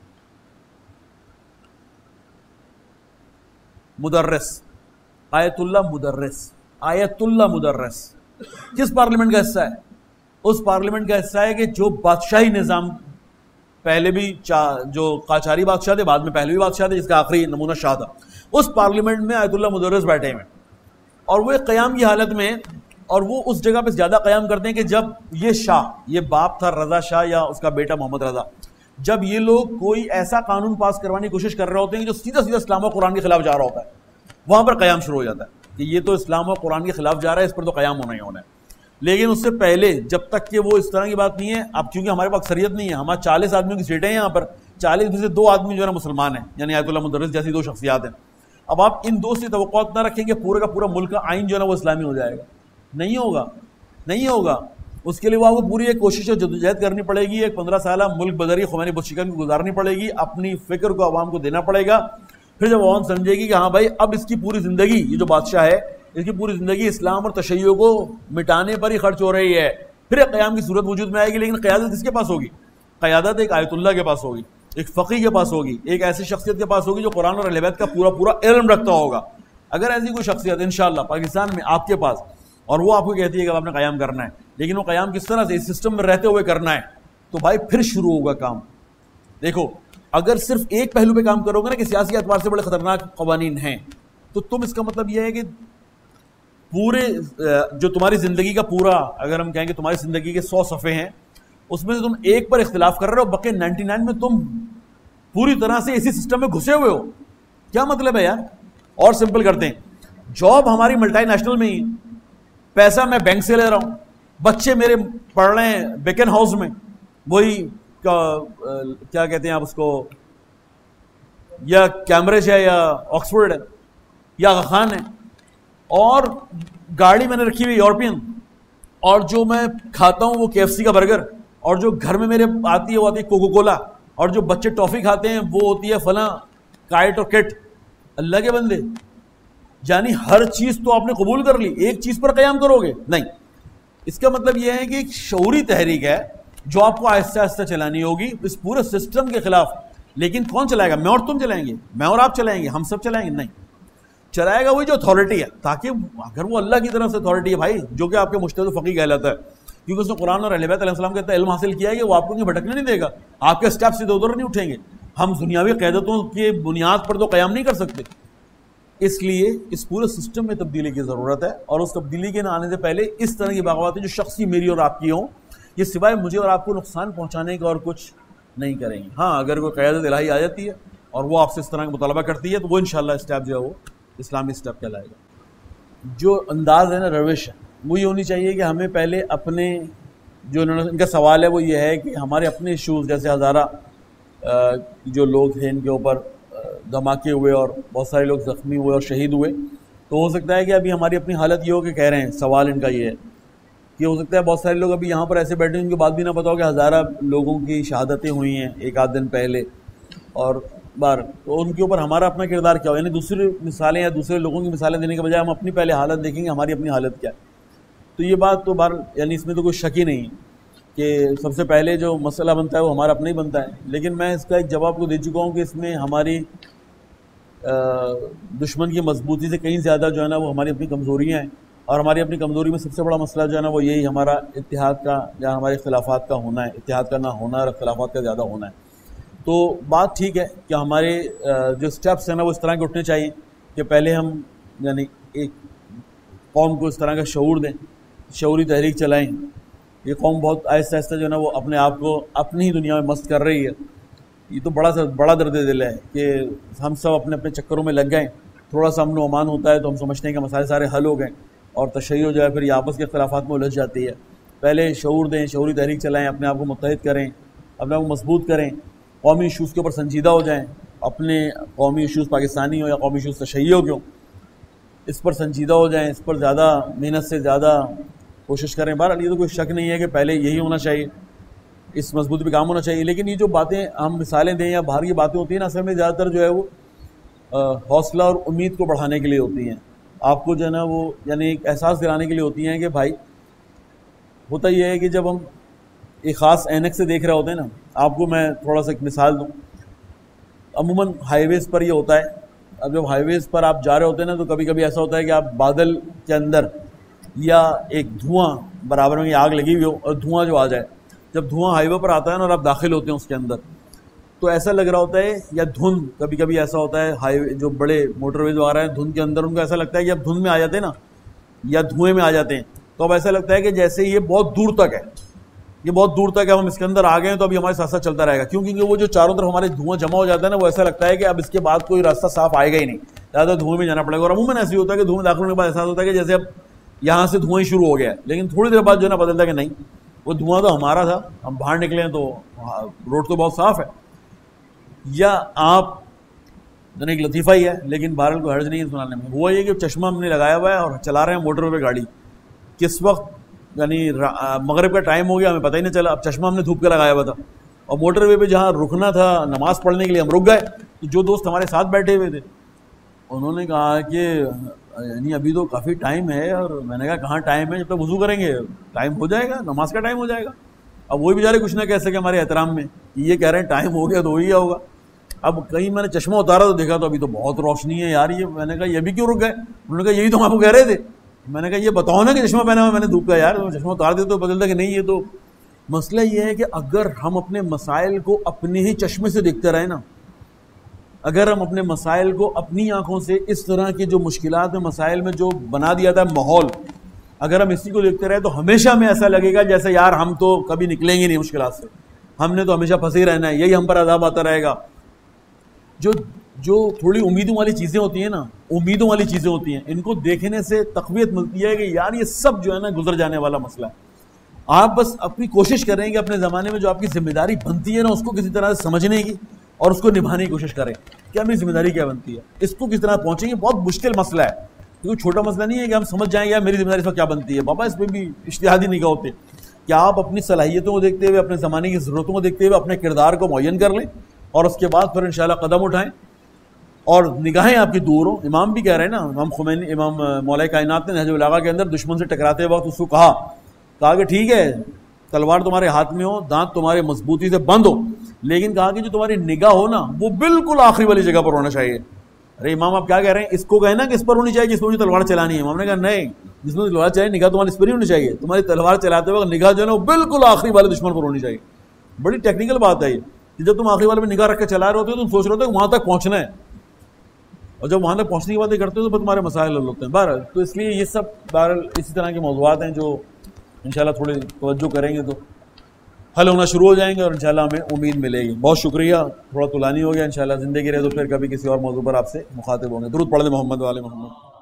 مدرس, آیت اللہ مدرس. آیت اللہ مدرس کس پارلیمنٹ کا حصہ ہے؟ اس پارلیمنٹ کا حصہ ہے کہ جو بادشاہی نظام, پہلے بھی جو قاجاری بادشاہ تھے, بعد میں پہلوی بادشاہ تھے, جس کا آخری نمونہ شاہ تھا, اس پارلیمنٹ میں آیت اللہ مدرس بیٹھے ہیں. اور وہ ایک قیام کی حالت میں, اور وہ اس جگہ پہ زیادہ قیام کرتے ہیں کہ جب یہ شاہ, یہ باپ تھا رضا شاہ یا اس کا بیٹا محمد رضا, جب یہ لوگ کوئی ایسا قانون پاس کروانے کی کوشش کر رہے ہوتے ہیں کہ جو سیدھا سیدھا اسلام و قرآن کے خلاف جا رہا ہوتا ہے, وہاں پر قیام شروع ہو جاتا ہے کہ یہ تو اسلام و قرآن کے خلاف جا رہا ہے, اس پر تو قیام ہونا ہی ہونا ہے. لیکن اس سے پہلے جب تک کہ وہ اس طرح کی بات نہیں ہے, اب چونکہ ہمارے پاس اکثریت نہیں ہے, ہمارے 40 آدمیوں کی سیٹیں ہیں یہاں پر, 40 میں سے 2 آدمی جو ہے نا مسلمان ہیں, یعنی آیت اللہ مدرس جیسی 2 شخصیات ہیں. اب آپ ان 2 سے توقعات نہ رکھیں کہ پورے کا پورا ملک کا آئین جو ہے نا وہ اسلامی ہو جائے گا. نہیں ہوگا, نہیں ہوگا. اس کے لیے وہ آپ کو پوری ایک کوشش و جدوجہد کرنی پڑے گی. ایک 15 سالہ ملک بدری خمینی بخشیگاہ کی گزارنی پڑے گی, اپنی فکر کو عوام کو دینا پڑے گا. پھر جب عوام سمجھے گی کہ ہاں بھائی اب اس کی پوری زندگی, یہ جو بادشاہ ہے اس کی پوری زندگی اسلام اور تشیع کو مٹانے پر ہی خرچ ہو رہی ہے, پھر ایک قیام کی صورت وجود میں آئے گی. لیکن قیادت کس کے پاس ہوگی؟ قیادت ایک آیت اللہ کے پاس ہوگی, ایک فقیہ کے پاس ہوگی, ایک ایسی شخصیت کے پاس ہوگی جو قرآن اور اہل بیت کا پورا علم رکھتا ہوگا. اگر ایسی کوئی شخصیت انشاءاللہ پاکستان میں آپ کے پاس, اور وہ آپ کو کہتی ہے کہ آپ نے قیام کرنا ہے, لیکن وہ قیام کس طرح سے, اس سسٹم میں رہتے ہوئے کرنا ہے, تو بھائی پھر شروع ہوگا کام. دیکھو اگر صرف ایک پہلو پہ کام کرو گے نا کہ سیاسی اعتبار سے بڑے خطرناک قوانین ہیں, تو تم اس کا مطلب یہ ہے کہ پورے جو تمہاری زندگی کا پورا, اگر ہم کہیں کہ تمہاری زندگی کے 100 صفحے ہیں, اس میں سے تم ایک پر اختلاف کر رہے ہو, بقیہ 99 میں تم پوری طرح سے اسی سسٹم میں گھسے ہوئے ہو. کیا مطلب ہے یار؟ اور سمپل کرتے ہیں, جاب ہماری ملٹی نیشنل میں ہی, پیسہ میں بینک سے لے رہا ہوں, بچے میرے پڑھ رہے ہیں بیکن ہاؤس میں, وہی کیا کہتے ہیں آپ اس کو, یا کیمبرج ہے یا آکسفورڈ ہے یا آغا خان ہے, اور گاڑی میں نے رکھی ہوئی یورپین, اور جو میں کھاتا ہوں وہ KFC کا برگر, اور جو گھر میں میرے آتی ہے وہ آتی ہے کوکو کولا, اور جو بچے ٹافی کھاتے ہیں وہ ہوتی ہے فلاں کائٹ اور کٹ. اللہ کے بندے, یعنی ہر چیز تو آپ نے قبول کر لی, ایک چیز پر قیام کرو گے نہیں. اس کا مطلب یہ ہے کہ ایک شعوری تحریک ہے جو آپ کو آہستہ آہستہ چلانی ہوگی اس پورے سسٹم کے خلاف. لیکن کون چلائے گا؟ میں اور تم چلائیں گے, میں اور آپ چلائیں گے, ہم سب چلائیں گے؟ نہیں, چلائے گا وہی جو اتھارٹی ہے, تاکہ اگر وہ اللہ کی طرف سے اتھارٹی ہے بھائی, جو کہ آپ کے مجتہد و فقیہ کہلاتا ہے, کیونکہ اس نے قرآن اور اہل بیت علیہ السلام کا علم حاصل کیا ہے کہ وہ آپ کو بھٹکنے نہیں دے گا, آپ کے اسٹیپ سیدھے ادھر نہیں اٹھیں گے. ہم دنیاوی قیادتوں کی بنیاد پر تو قیام نہیں کر سکتے. اس لیے اس پورے سسٹم میں تبدیلی کی ضرورت ہے, اور اس تبدیلی کے نہ آنے سے پہلے اس طرح کی بغاوتیں جو شخصی میری اور آپ کی ہوں, یہ سوائے مجھے اور آپ کو نقصان پہنچانے کا اور کچھ نہیں کریں گے. ہاں اگر کوئی قیادت الہی آ جاتی ہے اور وہ آپ سے اس طرح کا مطالبہ کرتی ہے تو وہ انشاءاللہ اسٹیپ جو ہے وہ اسلامی اسٹیپ کہلائے گا. جو انداز ہے نا، روش ہے، وہ یہ ہونی چاہیے کہ ہمیں پہلے اپنے جو ان کا سوال ہے وہ یہ ہے کہ ہمارے اپنے ایشوز، جیسے ہزارہ جو لوگ تھے ان کے اوپر دھماکے ہوئے اور بہت سارے لوگ زخمی ہوئے اور شہید ہوئے، تو ہو سکتا ہے کہ ابھی ہماری اپنی حالت یہ ہو کہ کہہ رہے ہیں، سوال ان کا یہ ہے کہ ہو سکتا ہے بہت سارے لوگ ابھی یہاں پر ایسے بیٹھے ہیں ان کے بعد بھی نہ پتا ہو کہ ہزارہ لوگوں کی شہادتیں ہوئی ہیں ایک آدھ دن پہلے اور بار، تو ان کے اوپر ہمارا اپنا کردار کیا ہو، یعنی دوسری مثالیں یا دوسرے لوگوں کی مثالیں دینے کے بجائے ہم اپنی پہلے حالت دیکھیں گے ہماری اپنی حالت کیا ہے۔ تو یہ بات تو یعنی اس میں تو کوئی شک ہی نہیں کہ سب سے پہلے جو مسئلہ بنتا ہے وہ ہمارا اپنا ہی بنتا ہے، لیکن میں اس کا ایک جواب کو دے چکا ہوں کہ اس میں ہماری دشمن کی مضبوطی سے کہیں زیادہ جو ہے نا وہ ہماری اپنی کمزوریاں ہیں، اور ہماری اپنی کمزوری میں سب سے بڑا مسئلہ جو ہے نا وہ یہی ہمارا اتحاد کا یا ہمارے اختلافات کا ہونا ہے، اتحاد کا نہ ہونا اور اختلافات کا زیادہ ہونا ہے۔ تو بات ٹھیک ہے کہ ہمارے جو سٹیپس ہیں نا وہ اس طرح کے اٹھنے چاہیے کہ پہلے ہم یعنی ایک قوم کو اس طرح کا شعور دیں، شعوری تحریک چلائیں۔ یہ قوم بہت آہستہ آہستہ جو ہے نا وہ اپنے آپ کو اپنی ہی دنیا میں مست کر رہی ہے۔ یہ تو بڑا درد دل ہے کہ ہم سب اپنے اپنے چکروں میں لگ گئے، تھوڑا سا امن و امان ہوتا ہے تو ہم سمجھتے ہیں کہ مسائل سارے حل ہو گئے، اور تشیع جو ہے پھر یہ آپس کے اختلافات میں الجھ جاتی ہے۔ پہلے شعور دیں، شعوری تحریک چلائیں، اپنے آپ کو متحد کریں، اپنے آپ کو مضبوط کریں، قومی ایشوز کے اوپر سنجیدہ ہو جائیں، اپنے قومی ایشوز پاکستانی ہو یا قومی ایشوز تشیع کیوں، اس پر سنجیدہ ہو جائیں، اس پر زیادہ محنت سے زیادہ کوشش کریں۔ بہرحال یہ تو کوئی شک نہیں ہے کہ پہلے یہی ہونا چاہیے، اس مضبوطی پہ کام ہونا چاہیے، لیکن یہ جو باتیں ہم مثالیں دیں یا باہر کی باتیں ہوتی ہیں نا، اصل میں زیادہ تر جو ہے وہ حوصلہ اور امید کو بڑھانے کے لیے ہوتی ہیں، آپ کو جو ہے نا وہ یعنی ایک احساس دلانے کے لیے ہوتی ہیں کہ بھائی ہوتا یہ ہے کہ جب ہم ایک خاص اینک سے دیکھ رہے ہوتے ہیں نا، آپ کو میں تھوڑا سا ایک مثال دوں، عموماً ہائی ویز پر یہ ہوتا ہے، اب جب ہائی ویز پر آپ جا رہے ہوتے ہیں نا تو کبھی کبھی ایسا ہوتا ہے کہ آپ بادل کے اندر یا ایک دھواں برابر میں آگ لگی ہوئی ہو اور دھواں جو آ جائے، جب دھواں ہائی وے پر آتا ہے نا اور آپ داخل ہوتے ہیں اس کے اندر تو ایسا لگ رہا ہوتا ہے، یا دھند کبھی کبھی ایسا ہوتا ہے ہائی وے جو بڑے موٹر ویز وغیرہ ہیں دھند کے اندر، ان کو ایسا لگتا ہے کہ اب دھند میں آ جاتے ہیں نا یا دھوئیں میں آ جاتے ہیں تو اب ایسا لگتا ہے کہ جیسے یہ بہت دور تک ہے، یہ بہت دور تک ہے، ہم اس کے اندر آ گئے ہیں تو ابھی ہمارے ساتھ ساتھ چلتا رہے گا، کیونکہ وہ جو چاروں طرف ہمارے دھواں جمع ہو جاتا ہے نا وہ ایسا لگتا ہے کہ اب اس کے بعد کوئی راستہ صاف آئے گا ہی نہیں، زیادہ دھوئیں میں جانا پڑے گا۔ اور عموماً ایسے ہوتا ہے کہ دھوئیں داخل ہونے کے بعد ایسا ہوتا ہے کہ جیسے اب یہاں سے دھواں شروع ہو گیا ہے، لیکن تھوڑی دیر بعد جو ہے نا بدلتا ہے کہ نہیں، وہ دھواں تو ہمارا تھا، ہم باہر نکلے ہیں تو روڈ تو بہت صاف ہے۔ یا آپ ایک لطیفہ ہی ہے لیکن بہرحال کوئی حرج نہیں ہے سنانے میں، ہوا یہ کہ چشمہ ہم نے لگایا ہوا ہے اور چلا رہے ہیں موٹر وے پہ گاڑی، کس وقت یعنی مغرب کا ٹائم ہو گیا ہمیں پتہ ہی نہیں چلا، اب چشمہ ہم نے دھوپ کا لگایا ہوا تھا اور موٹر وے پہ جہاں رکنا تھا نماز پڑھنے کے لیے ہم رک گئے، تو جو دوست ہمارے ساتھ بیٹھے ہوئے تھے انہوں نے کہا کہ یعنی ابھی تو کافی ٹائم ہے، اور میں نے کہا کہاں ٹائم ہے، جب تک وضو کریں گے ٹائم ہو جائے گا، نماز کا ٹائم ہو جائے گا۔ اب وہی بیچارے کچھ نہ کہہ سکے ہمارے احترام میں، یہ کہہ رہے ہیں ٹائم ہو گیا تو وہی ہوگا۔ اب کہیں میں نے چشمہ اتارا تو دیکھا تو ابھی تو بہت روشنی ہے یار، یہ میں نے کہا یہ بھی کیوں رک گئے؟ انہوں نے کہا یہی تو ہم آپ کو کہہ رہے تھے۔ میں نے کہا یہ بتاؤ نا کہ چشمہ پہنا ہوا میں نے دھوپ کا، یار چشمہ اتار دے تو بدلتا کہ نہیں۔ یہ تو مسئلہ یہ ہے کہ اگر ہم اپنے مسائل کو اپنے ہی چشمے سے دیکھتے رہے نا، اگر ہم اپنے مسائل کو اپنی آنکھوں سے اس طرح کے جو مشکلات میں مسائل میں جو بنا دیا تھا ماحول، اگر ہم اسی کو دیکھتے رہے تو ہمیشہ ہمیں ایسا لگے گا جیسے یار ہم تو کبھی نکلیں گے نہیں مشکلات سے، ہم نے تو ہمیشہ پھنسے ہی رہنا ہے، یہی ہم پر عذاب آتا رہے گا۔ جو تھوڑی امیدوں والی چیزیں ہوتی ہیں نا، امیدوں والی چیزیں ہوتی ہیں، ان کو دیکھنے سے تقویت ملتی ہے کہ یار یہ سب جو ہے نا گزر جانے والا مسئلہ ہے۔ آپ بس اپنی کوشش کریں کہ اپنے زمانے میں جو آپ کی ذمہ داری بنتی ہے نا اس کو کسی طرح سے سمجھنے کی اور اس کو نبھانے کی کوشش کریں کہ ہمیں ذمہ داری کیا بنتی ہے، اس کو کس طرح پہنچیں گے۔ بہت مشکل مسئلہ ہے، کیونکہ چھوٹا مسئلہ نہیں ہے کہ ہم سمجھ جائیں یا میری ذمہ داری اس وقت کیا بنتی ہے، بابا اس میں بھی اجتہادی نگاہ ہوتے کہ آپ اپنی صلاحیتوں کو دیکھتے ہوئے، اپنے زمانے کی ضرورتوں کو دیکھتے ہوئے اپنے کردار کو معین کر لیں اور اس کے بعد پھر انشاءاللہ قدم اٹھائیں اور نگاہیں آپ کی دور ہوں۔ امام بھی کہہ رہے ہیں نا، امام خمینی، امام مولا کائنات نے نہج البلاغہ کے اندر دشمن سے ٹکراتے وقت اس کو کہا کہ ٹھیک ہے تلوار تمہارے ہاتھ میں ہو، دانت تمہارے مضبوطی سے بند ہو، لیکن کہا کہ جو تمہاری نگاہ ہو نا وہ بالکل آخری والی جگہ پر ہونا چاہیے۔ ارے امام آپ کیا کہہ رہے ہیں؟ اس کو کہنا کہ اس پر ہونی چاہیے جس پر مجھے تلوار چلانی ہے۔ امام نے کہا نہیں، جس میں تلوار چلانی نگاہ تمہاری اس پر ہی ہونی چاہیے، تمہاری تلوار چلاتے وقت نگاہ جو ہے نا وہ بالکل آخری والے دشمن پر ہونی چاہیے۔ بڑی ٹیکنیکل بات ہے یہ کہ جب تم آخری والے پہ نگاہ رکھ کے چلا رہے ہوتے ہو تم سوچ رہے ہوتے وہاں تک پہنچنا ہے، اور جب وہاں تک پہنچنے کی باتیں کرتے ہو تو پھر تمہارے مسائل حل ہوتے ہیں۔ بہرحال تو اس لیے یہ سب بہرحال اسی طرح کے موضوعات ہیں جو انشاءاللہ تھوڑی توجہ کریں گے تو حل ہونا شروع ہو جائیں گے اور انشاءاللہ ہمیں امید ملے گی۔ بہت شکریہ، تھوڑا طولانی ہو گیا، انشاءاللہ زندگی رہے تو پھر کبھی کسی اور موضوع پر آپ سے مخاطب ہوں گے۔ درود پڑھ دیں محمد و آل محمد۔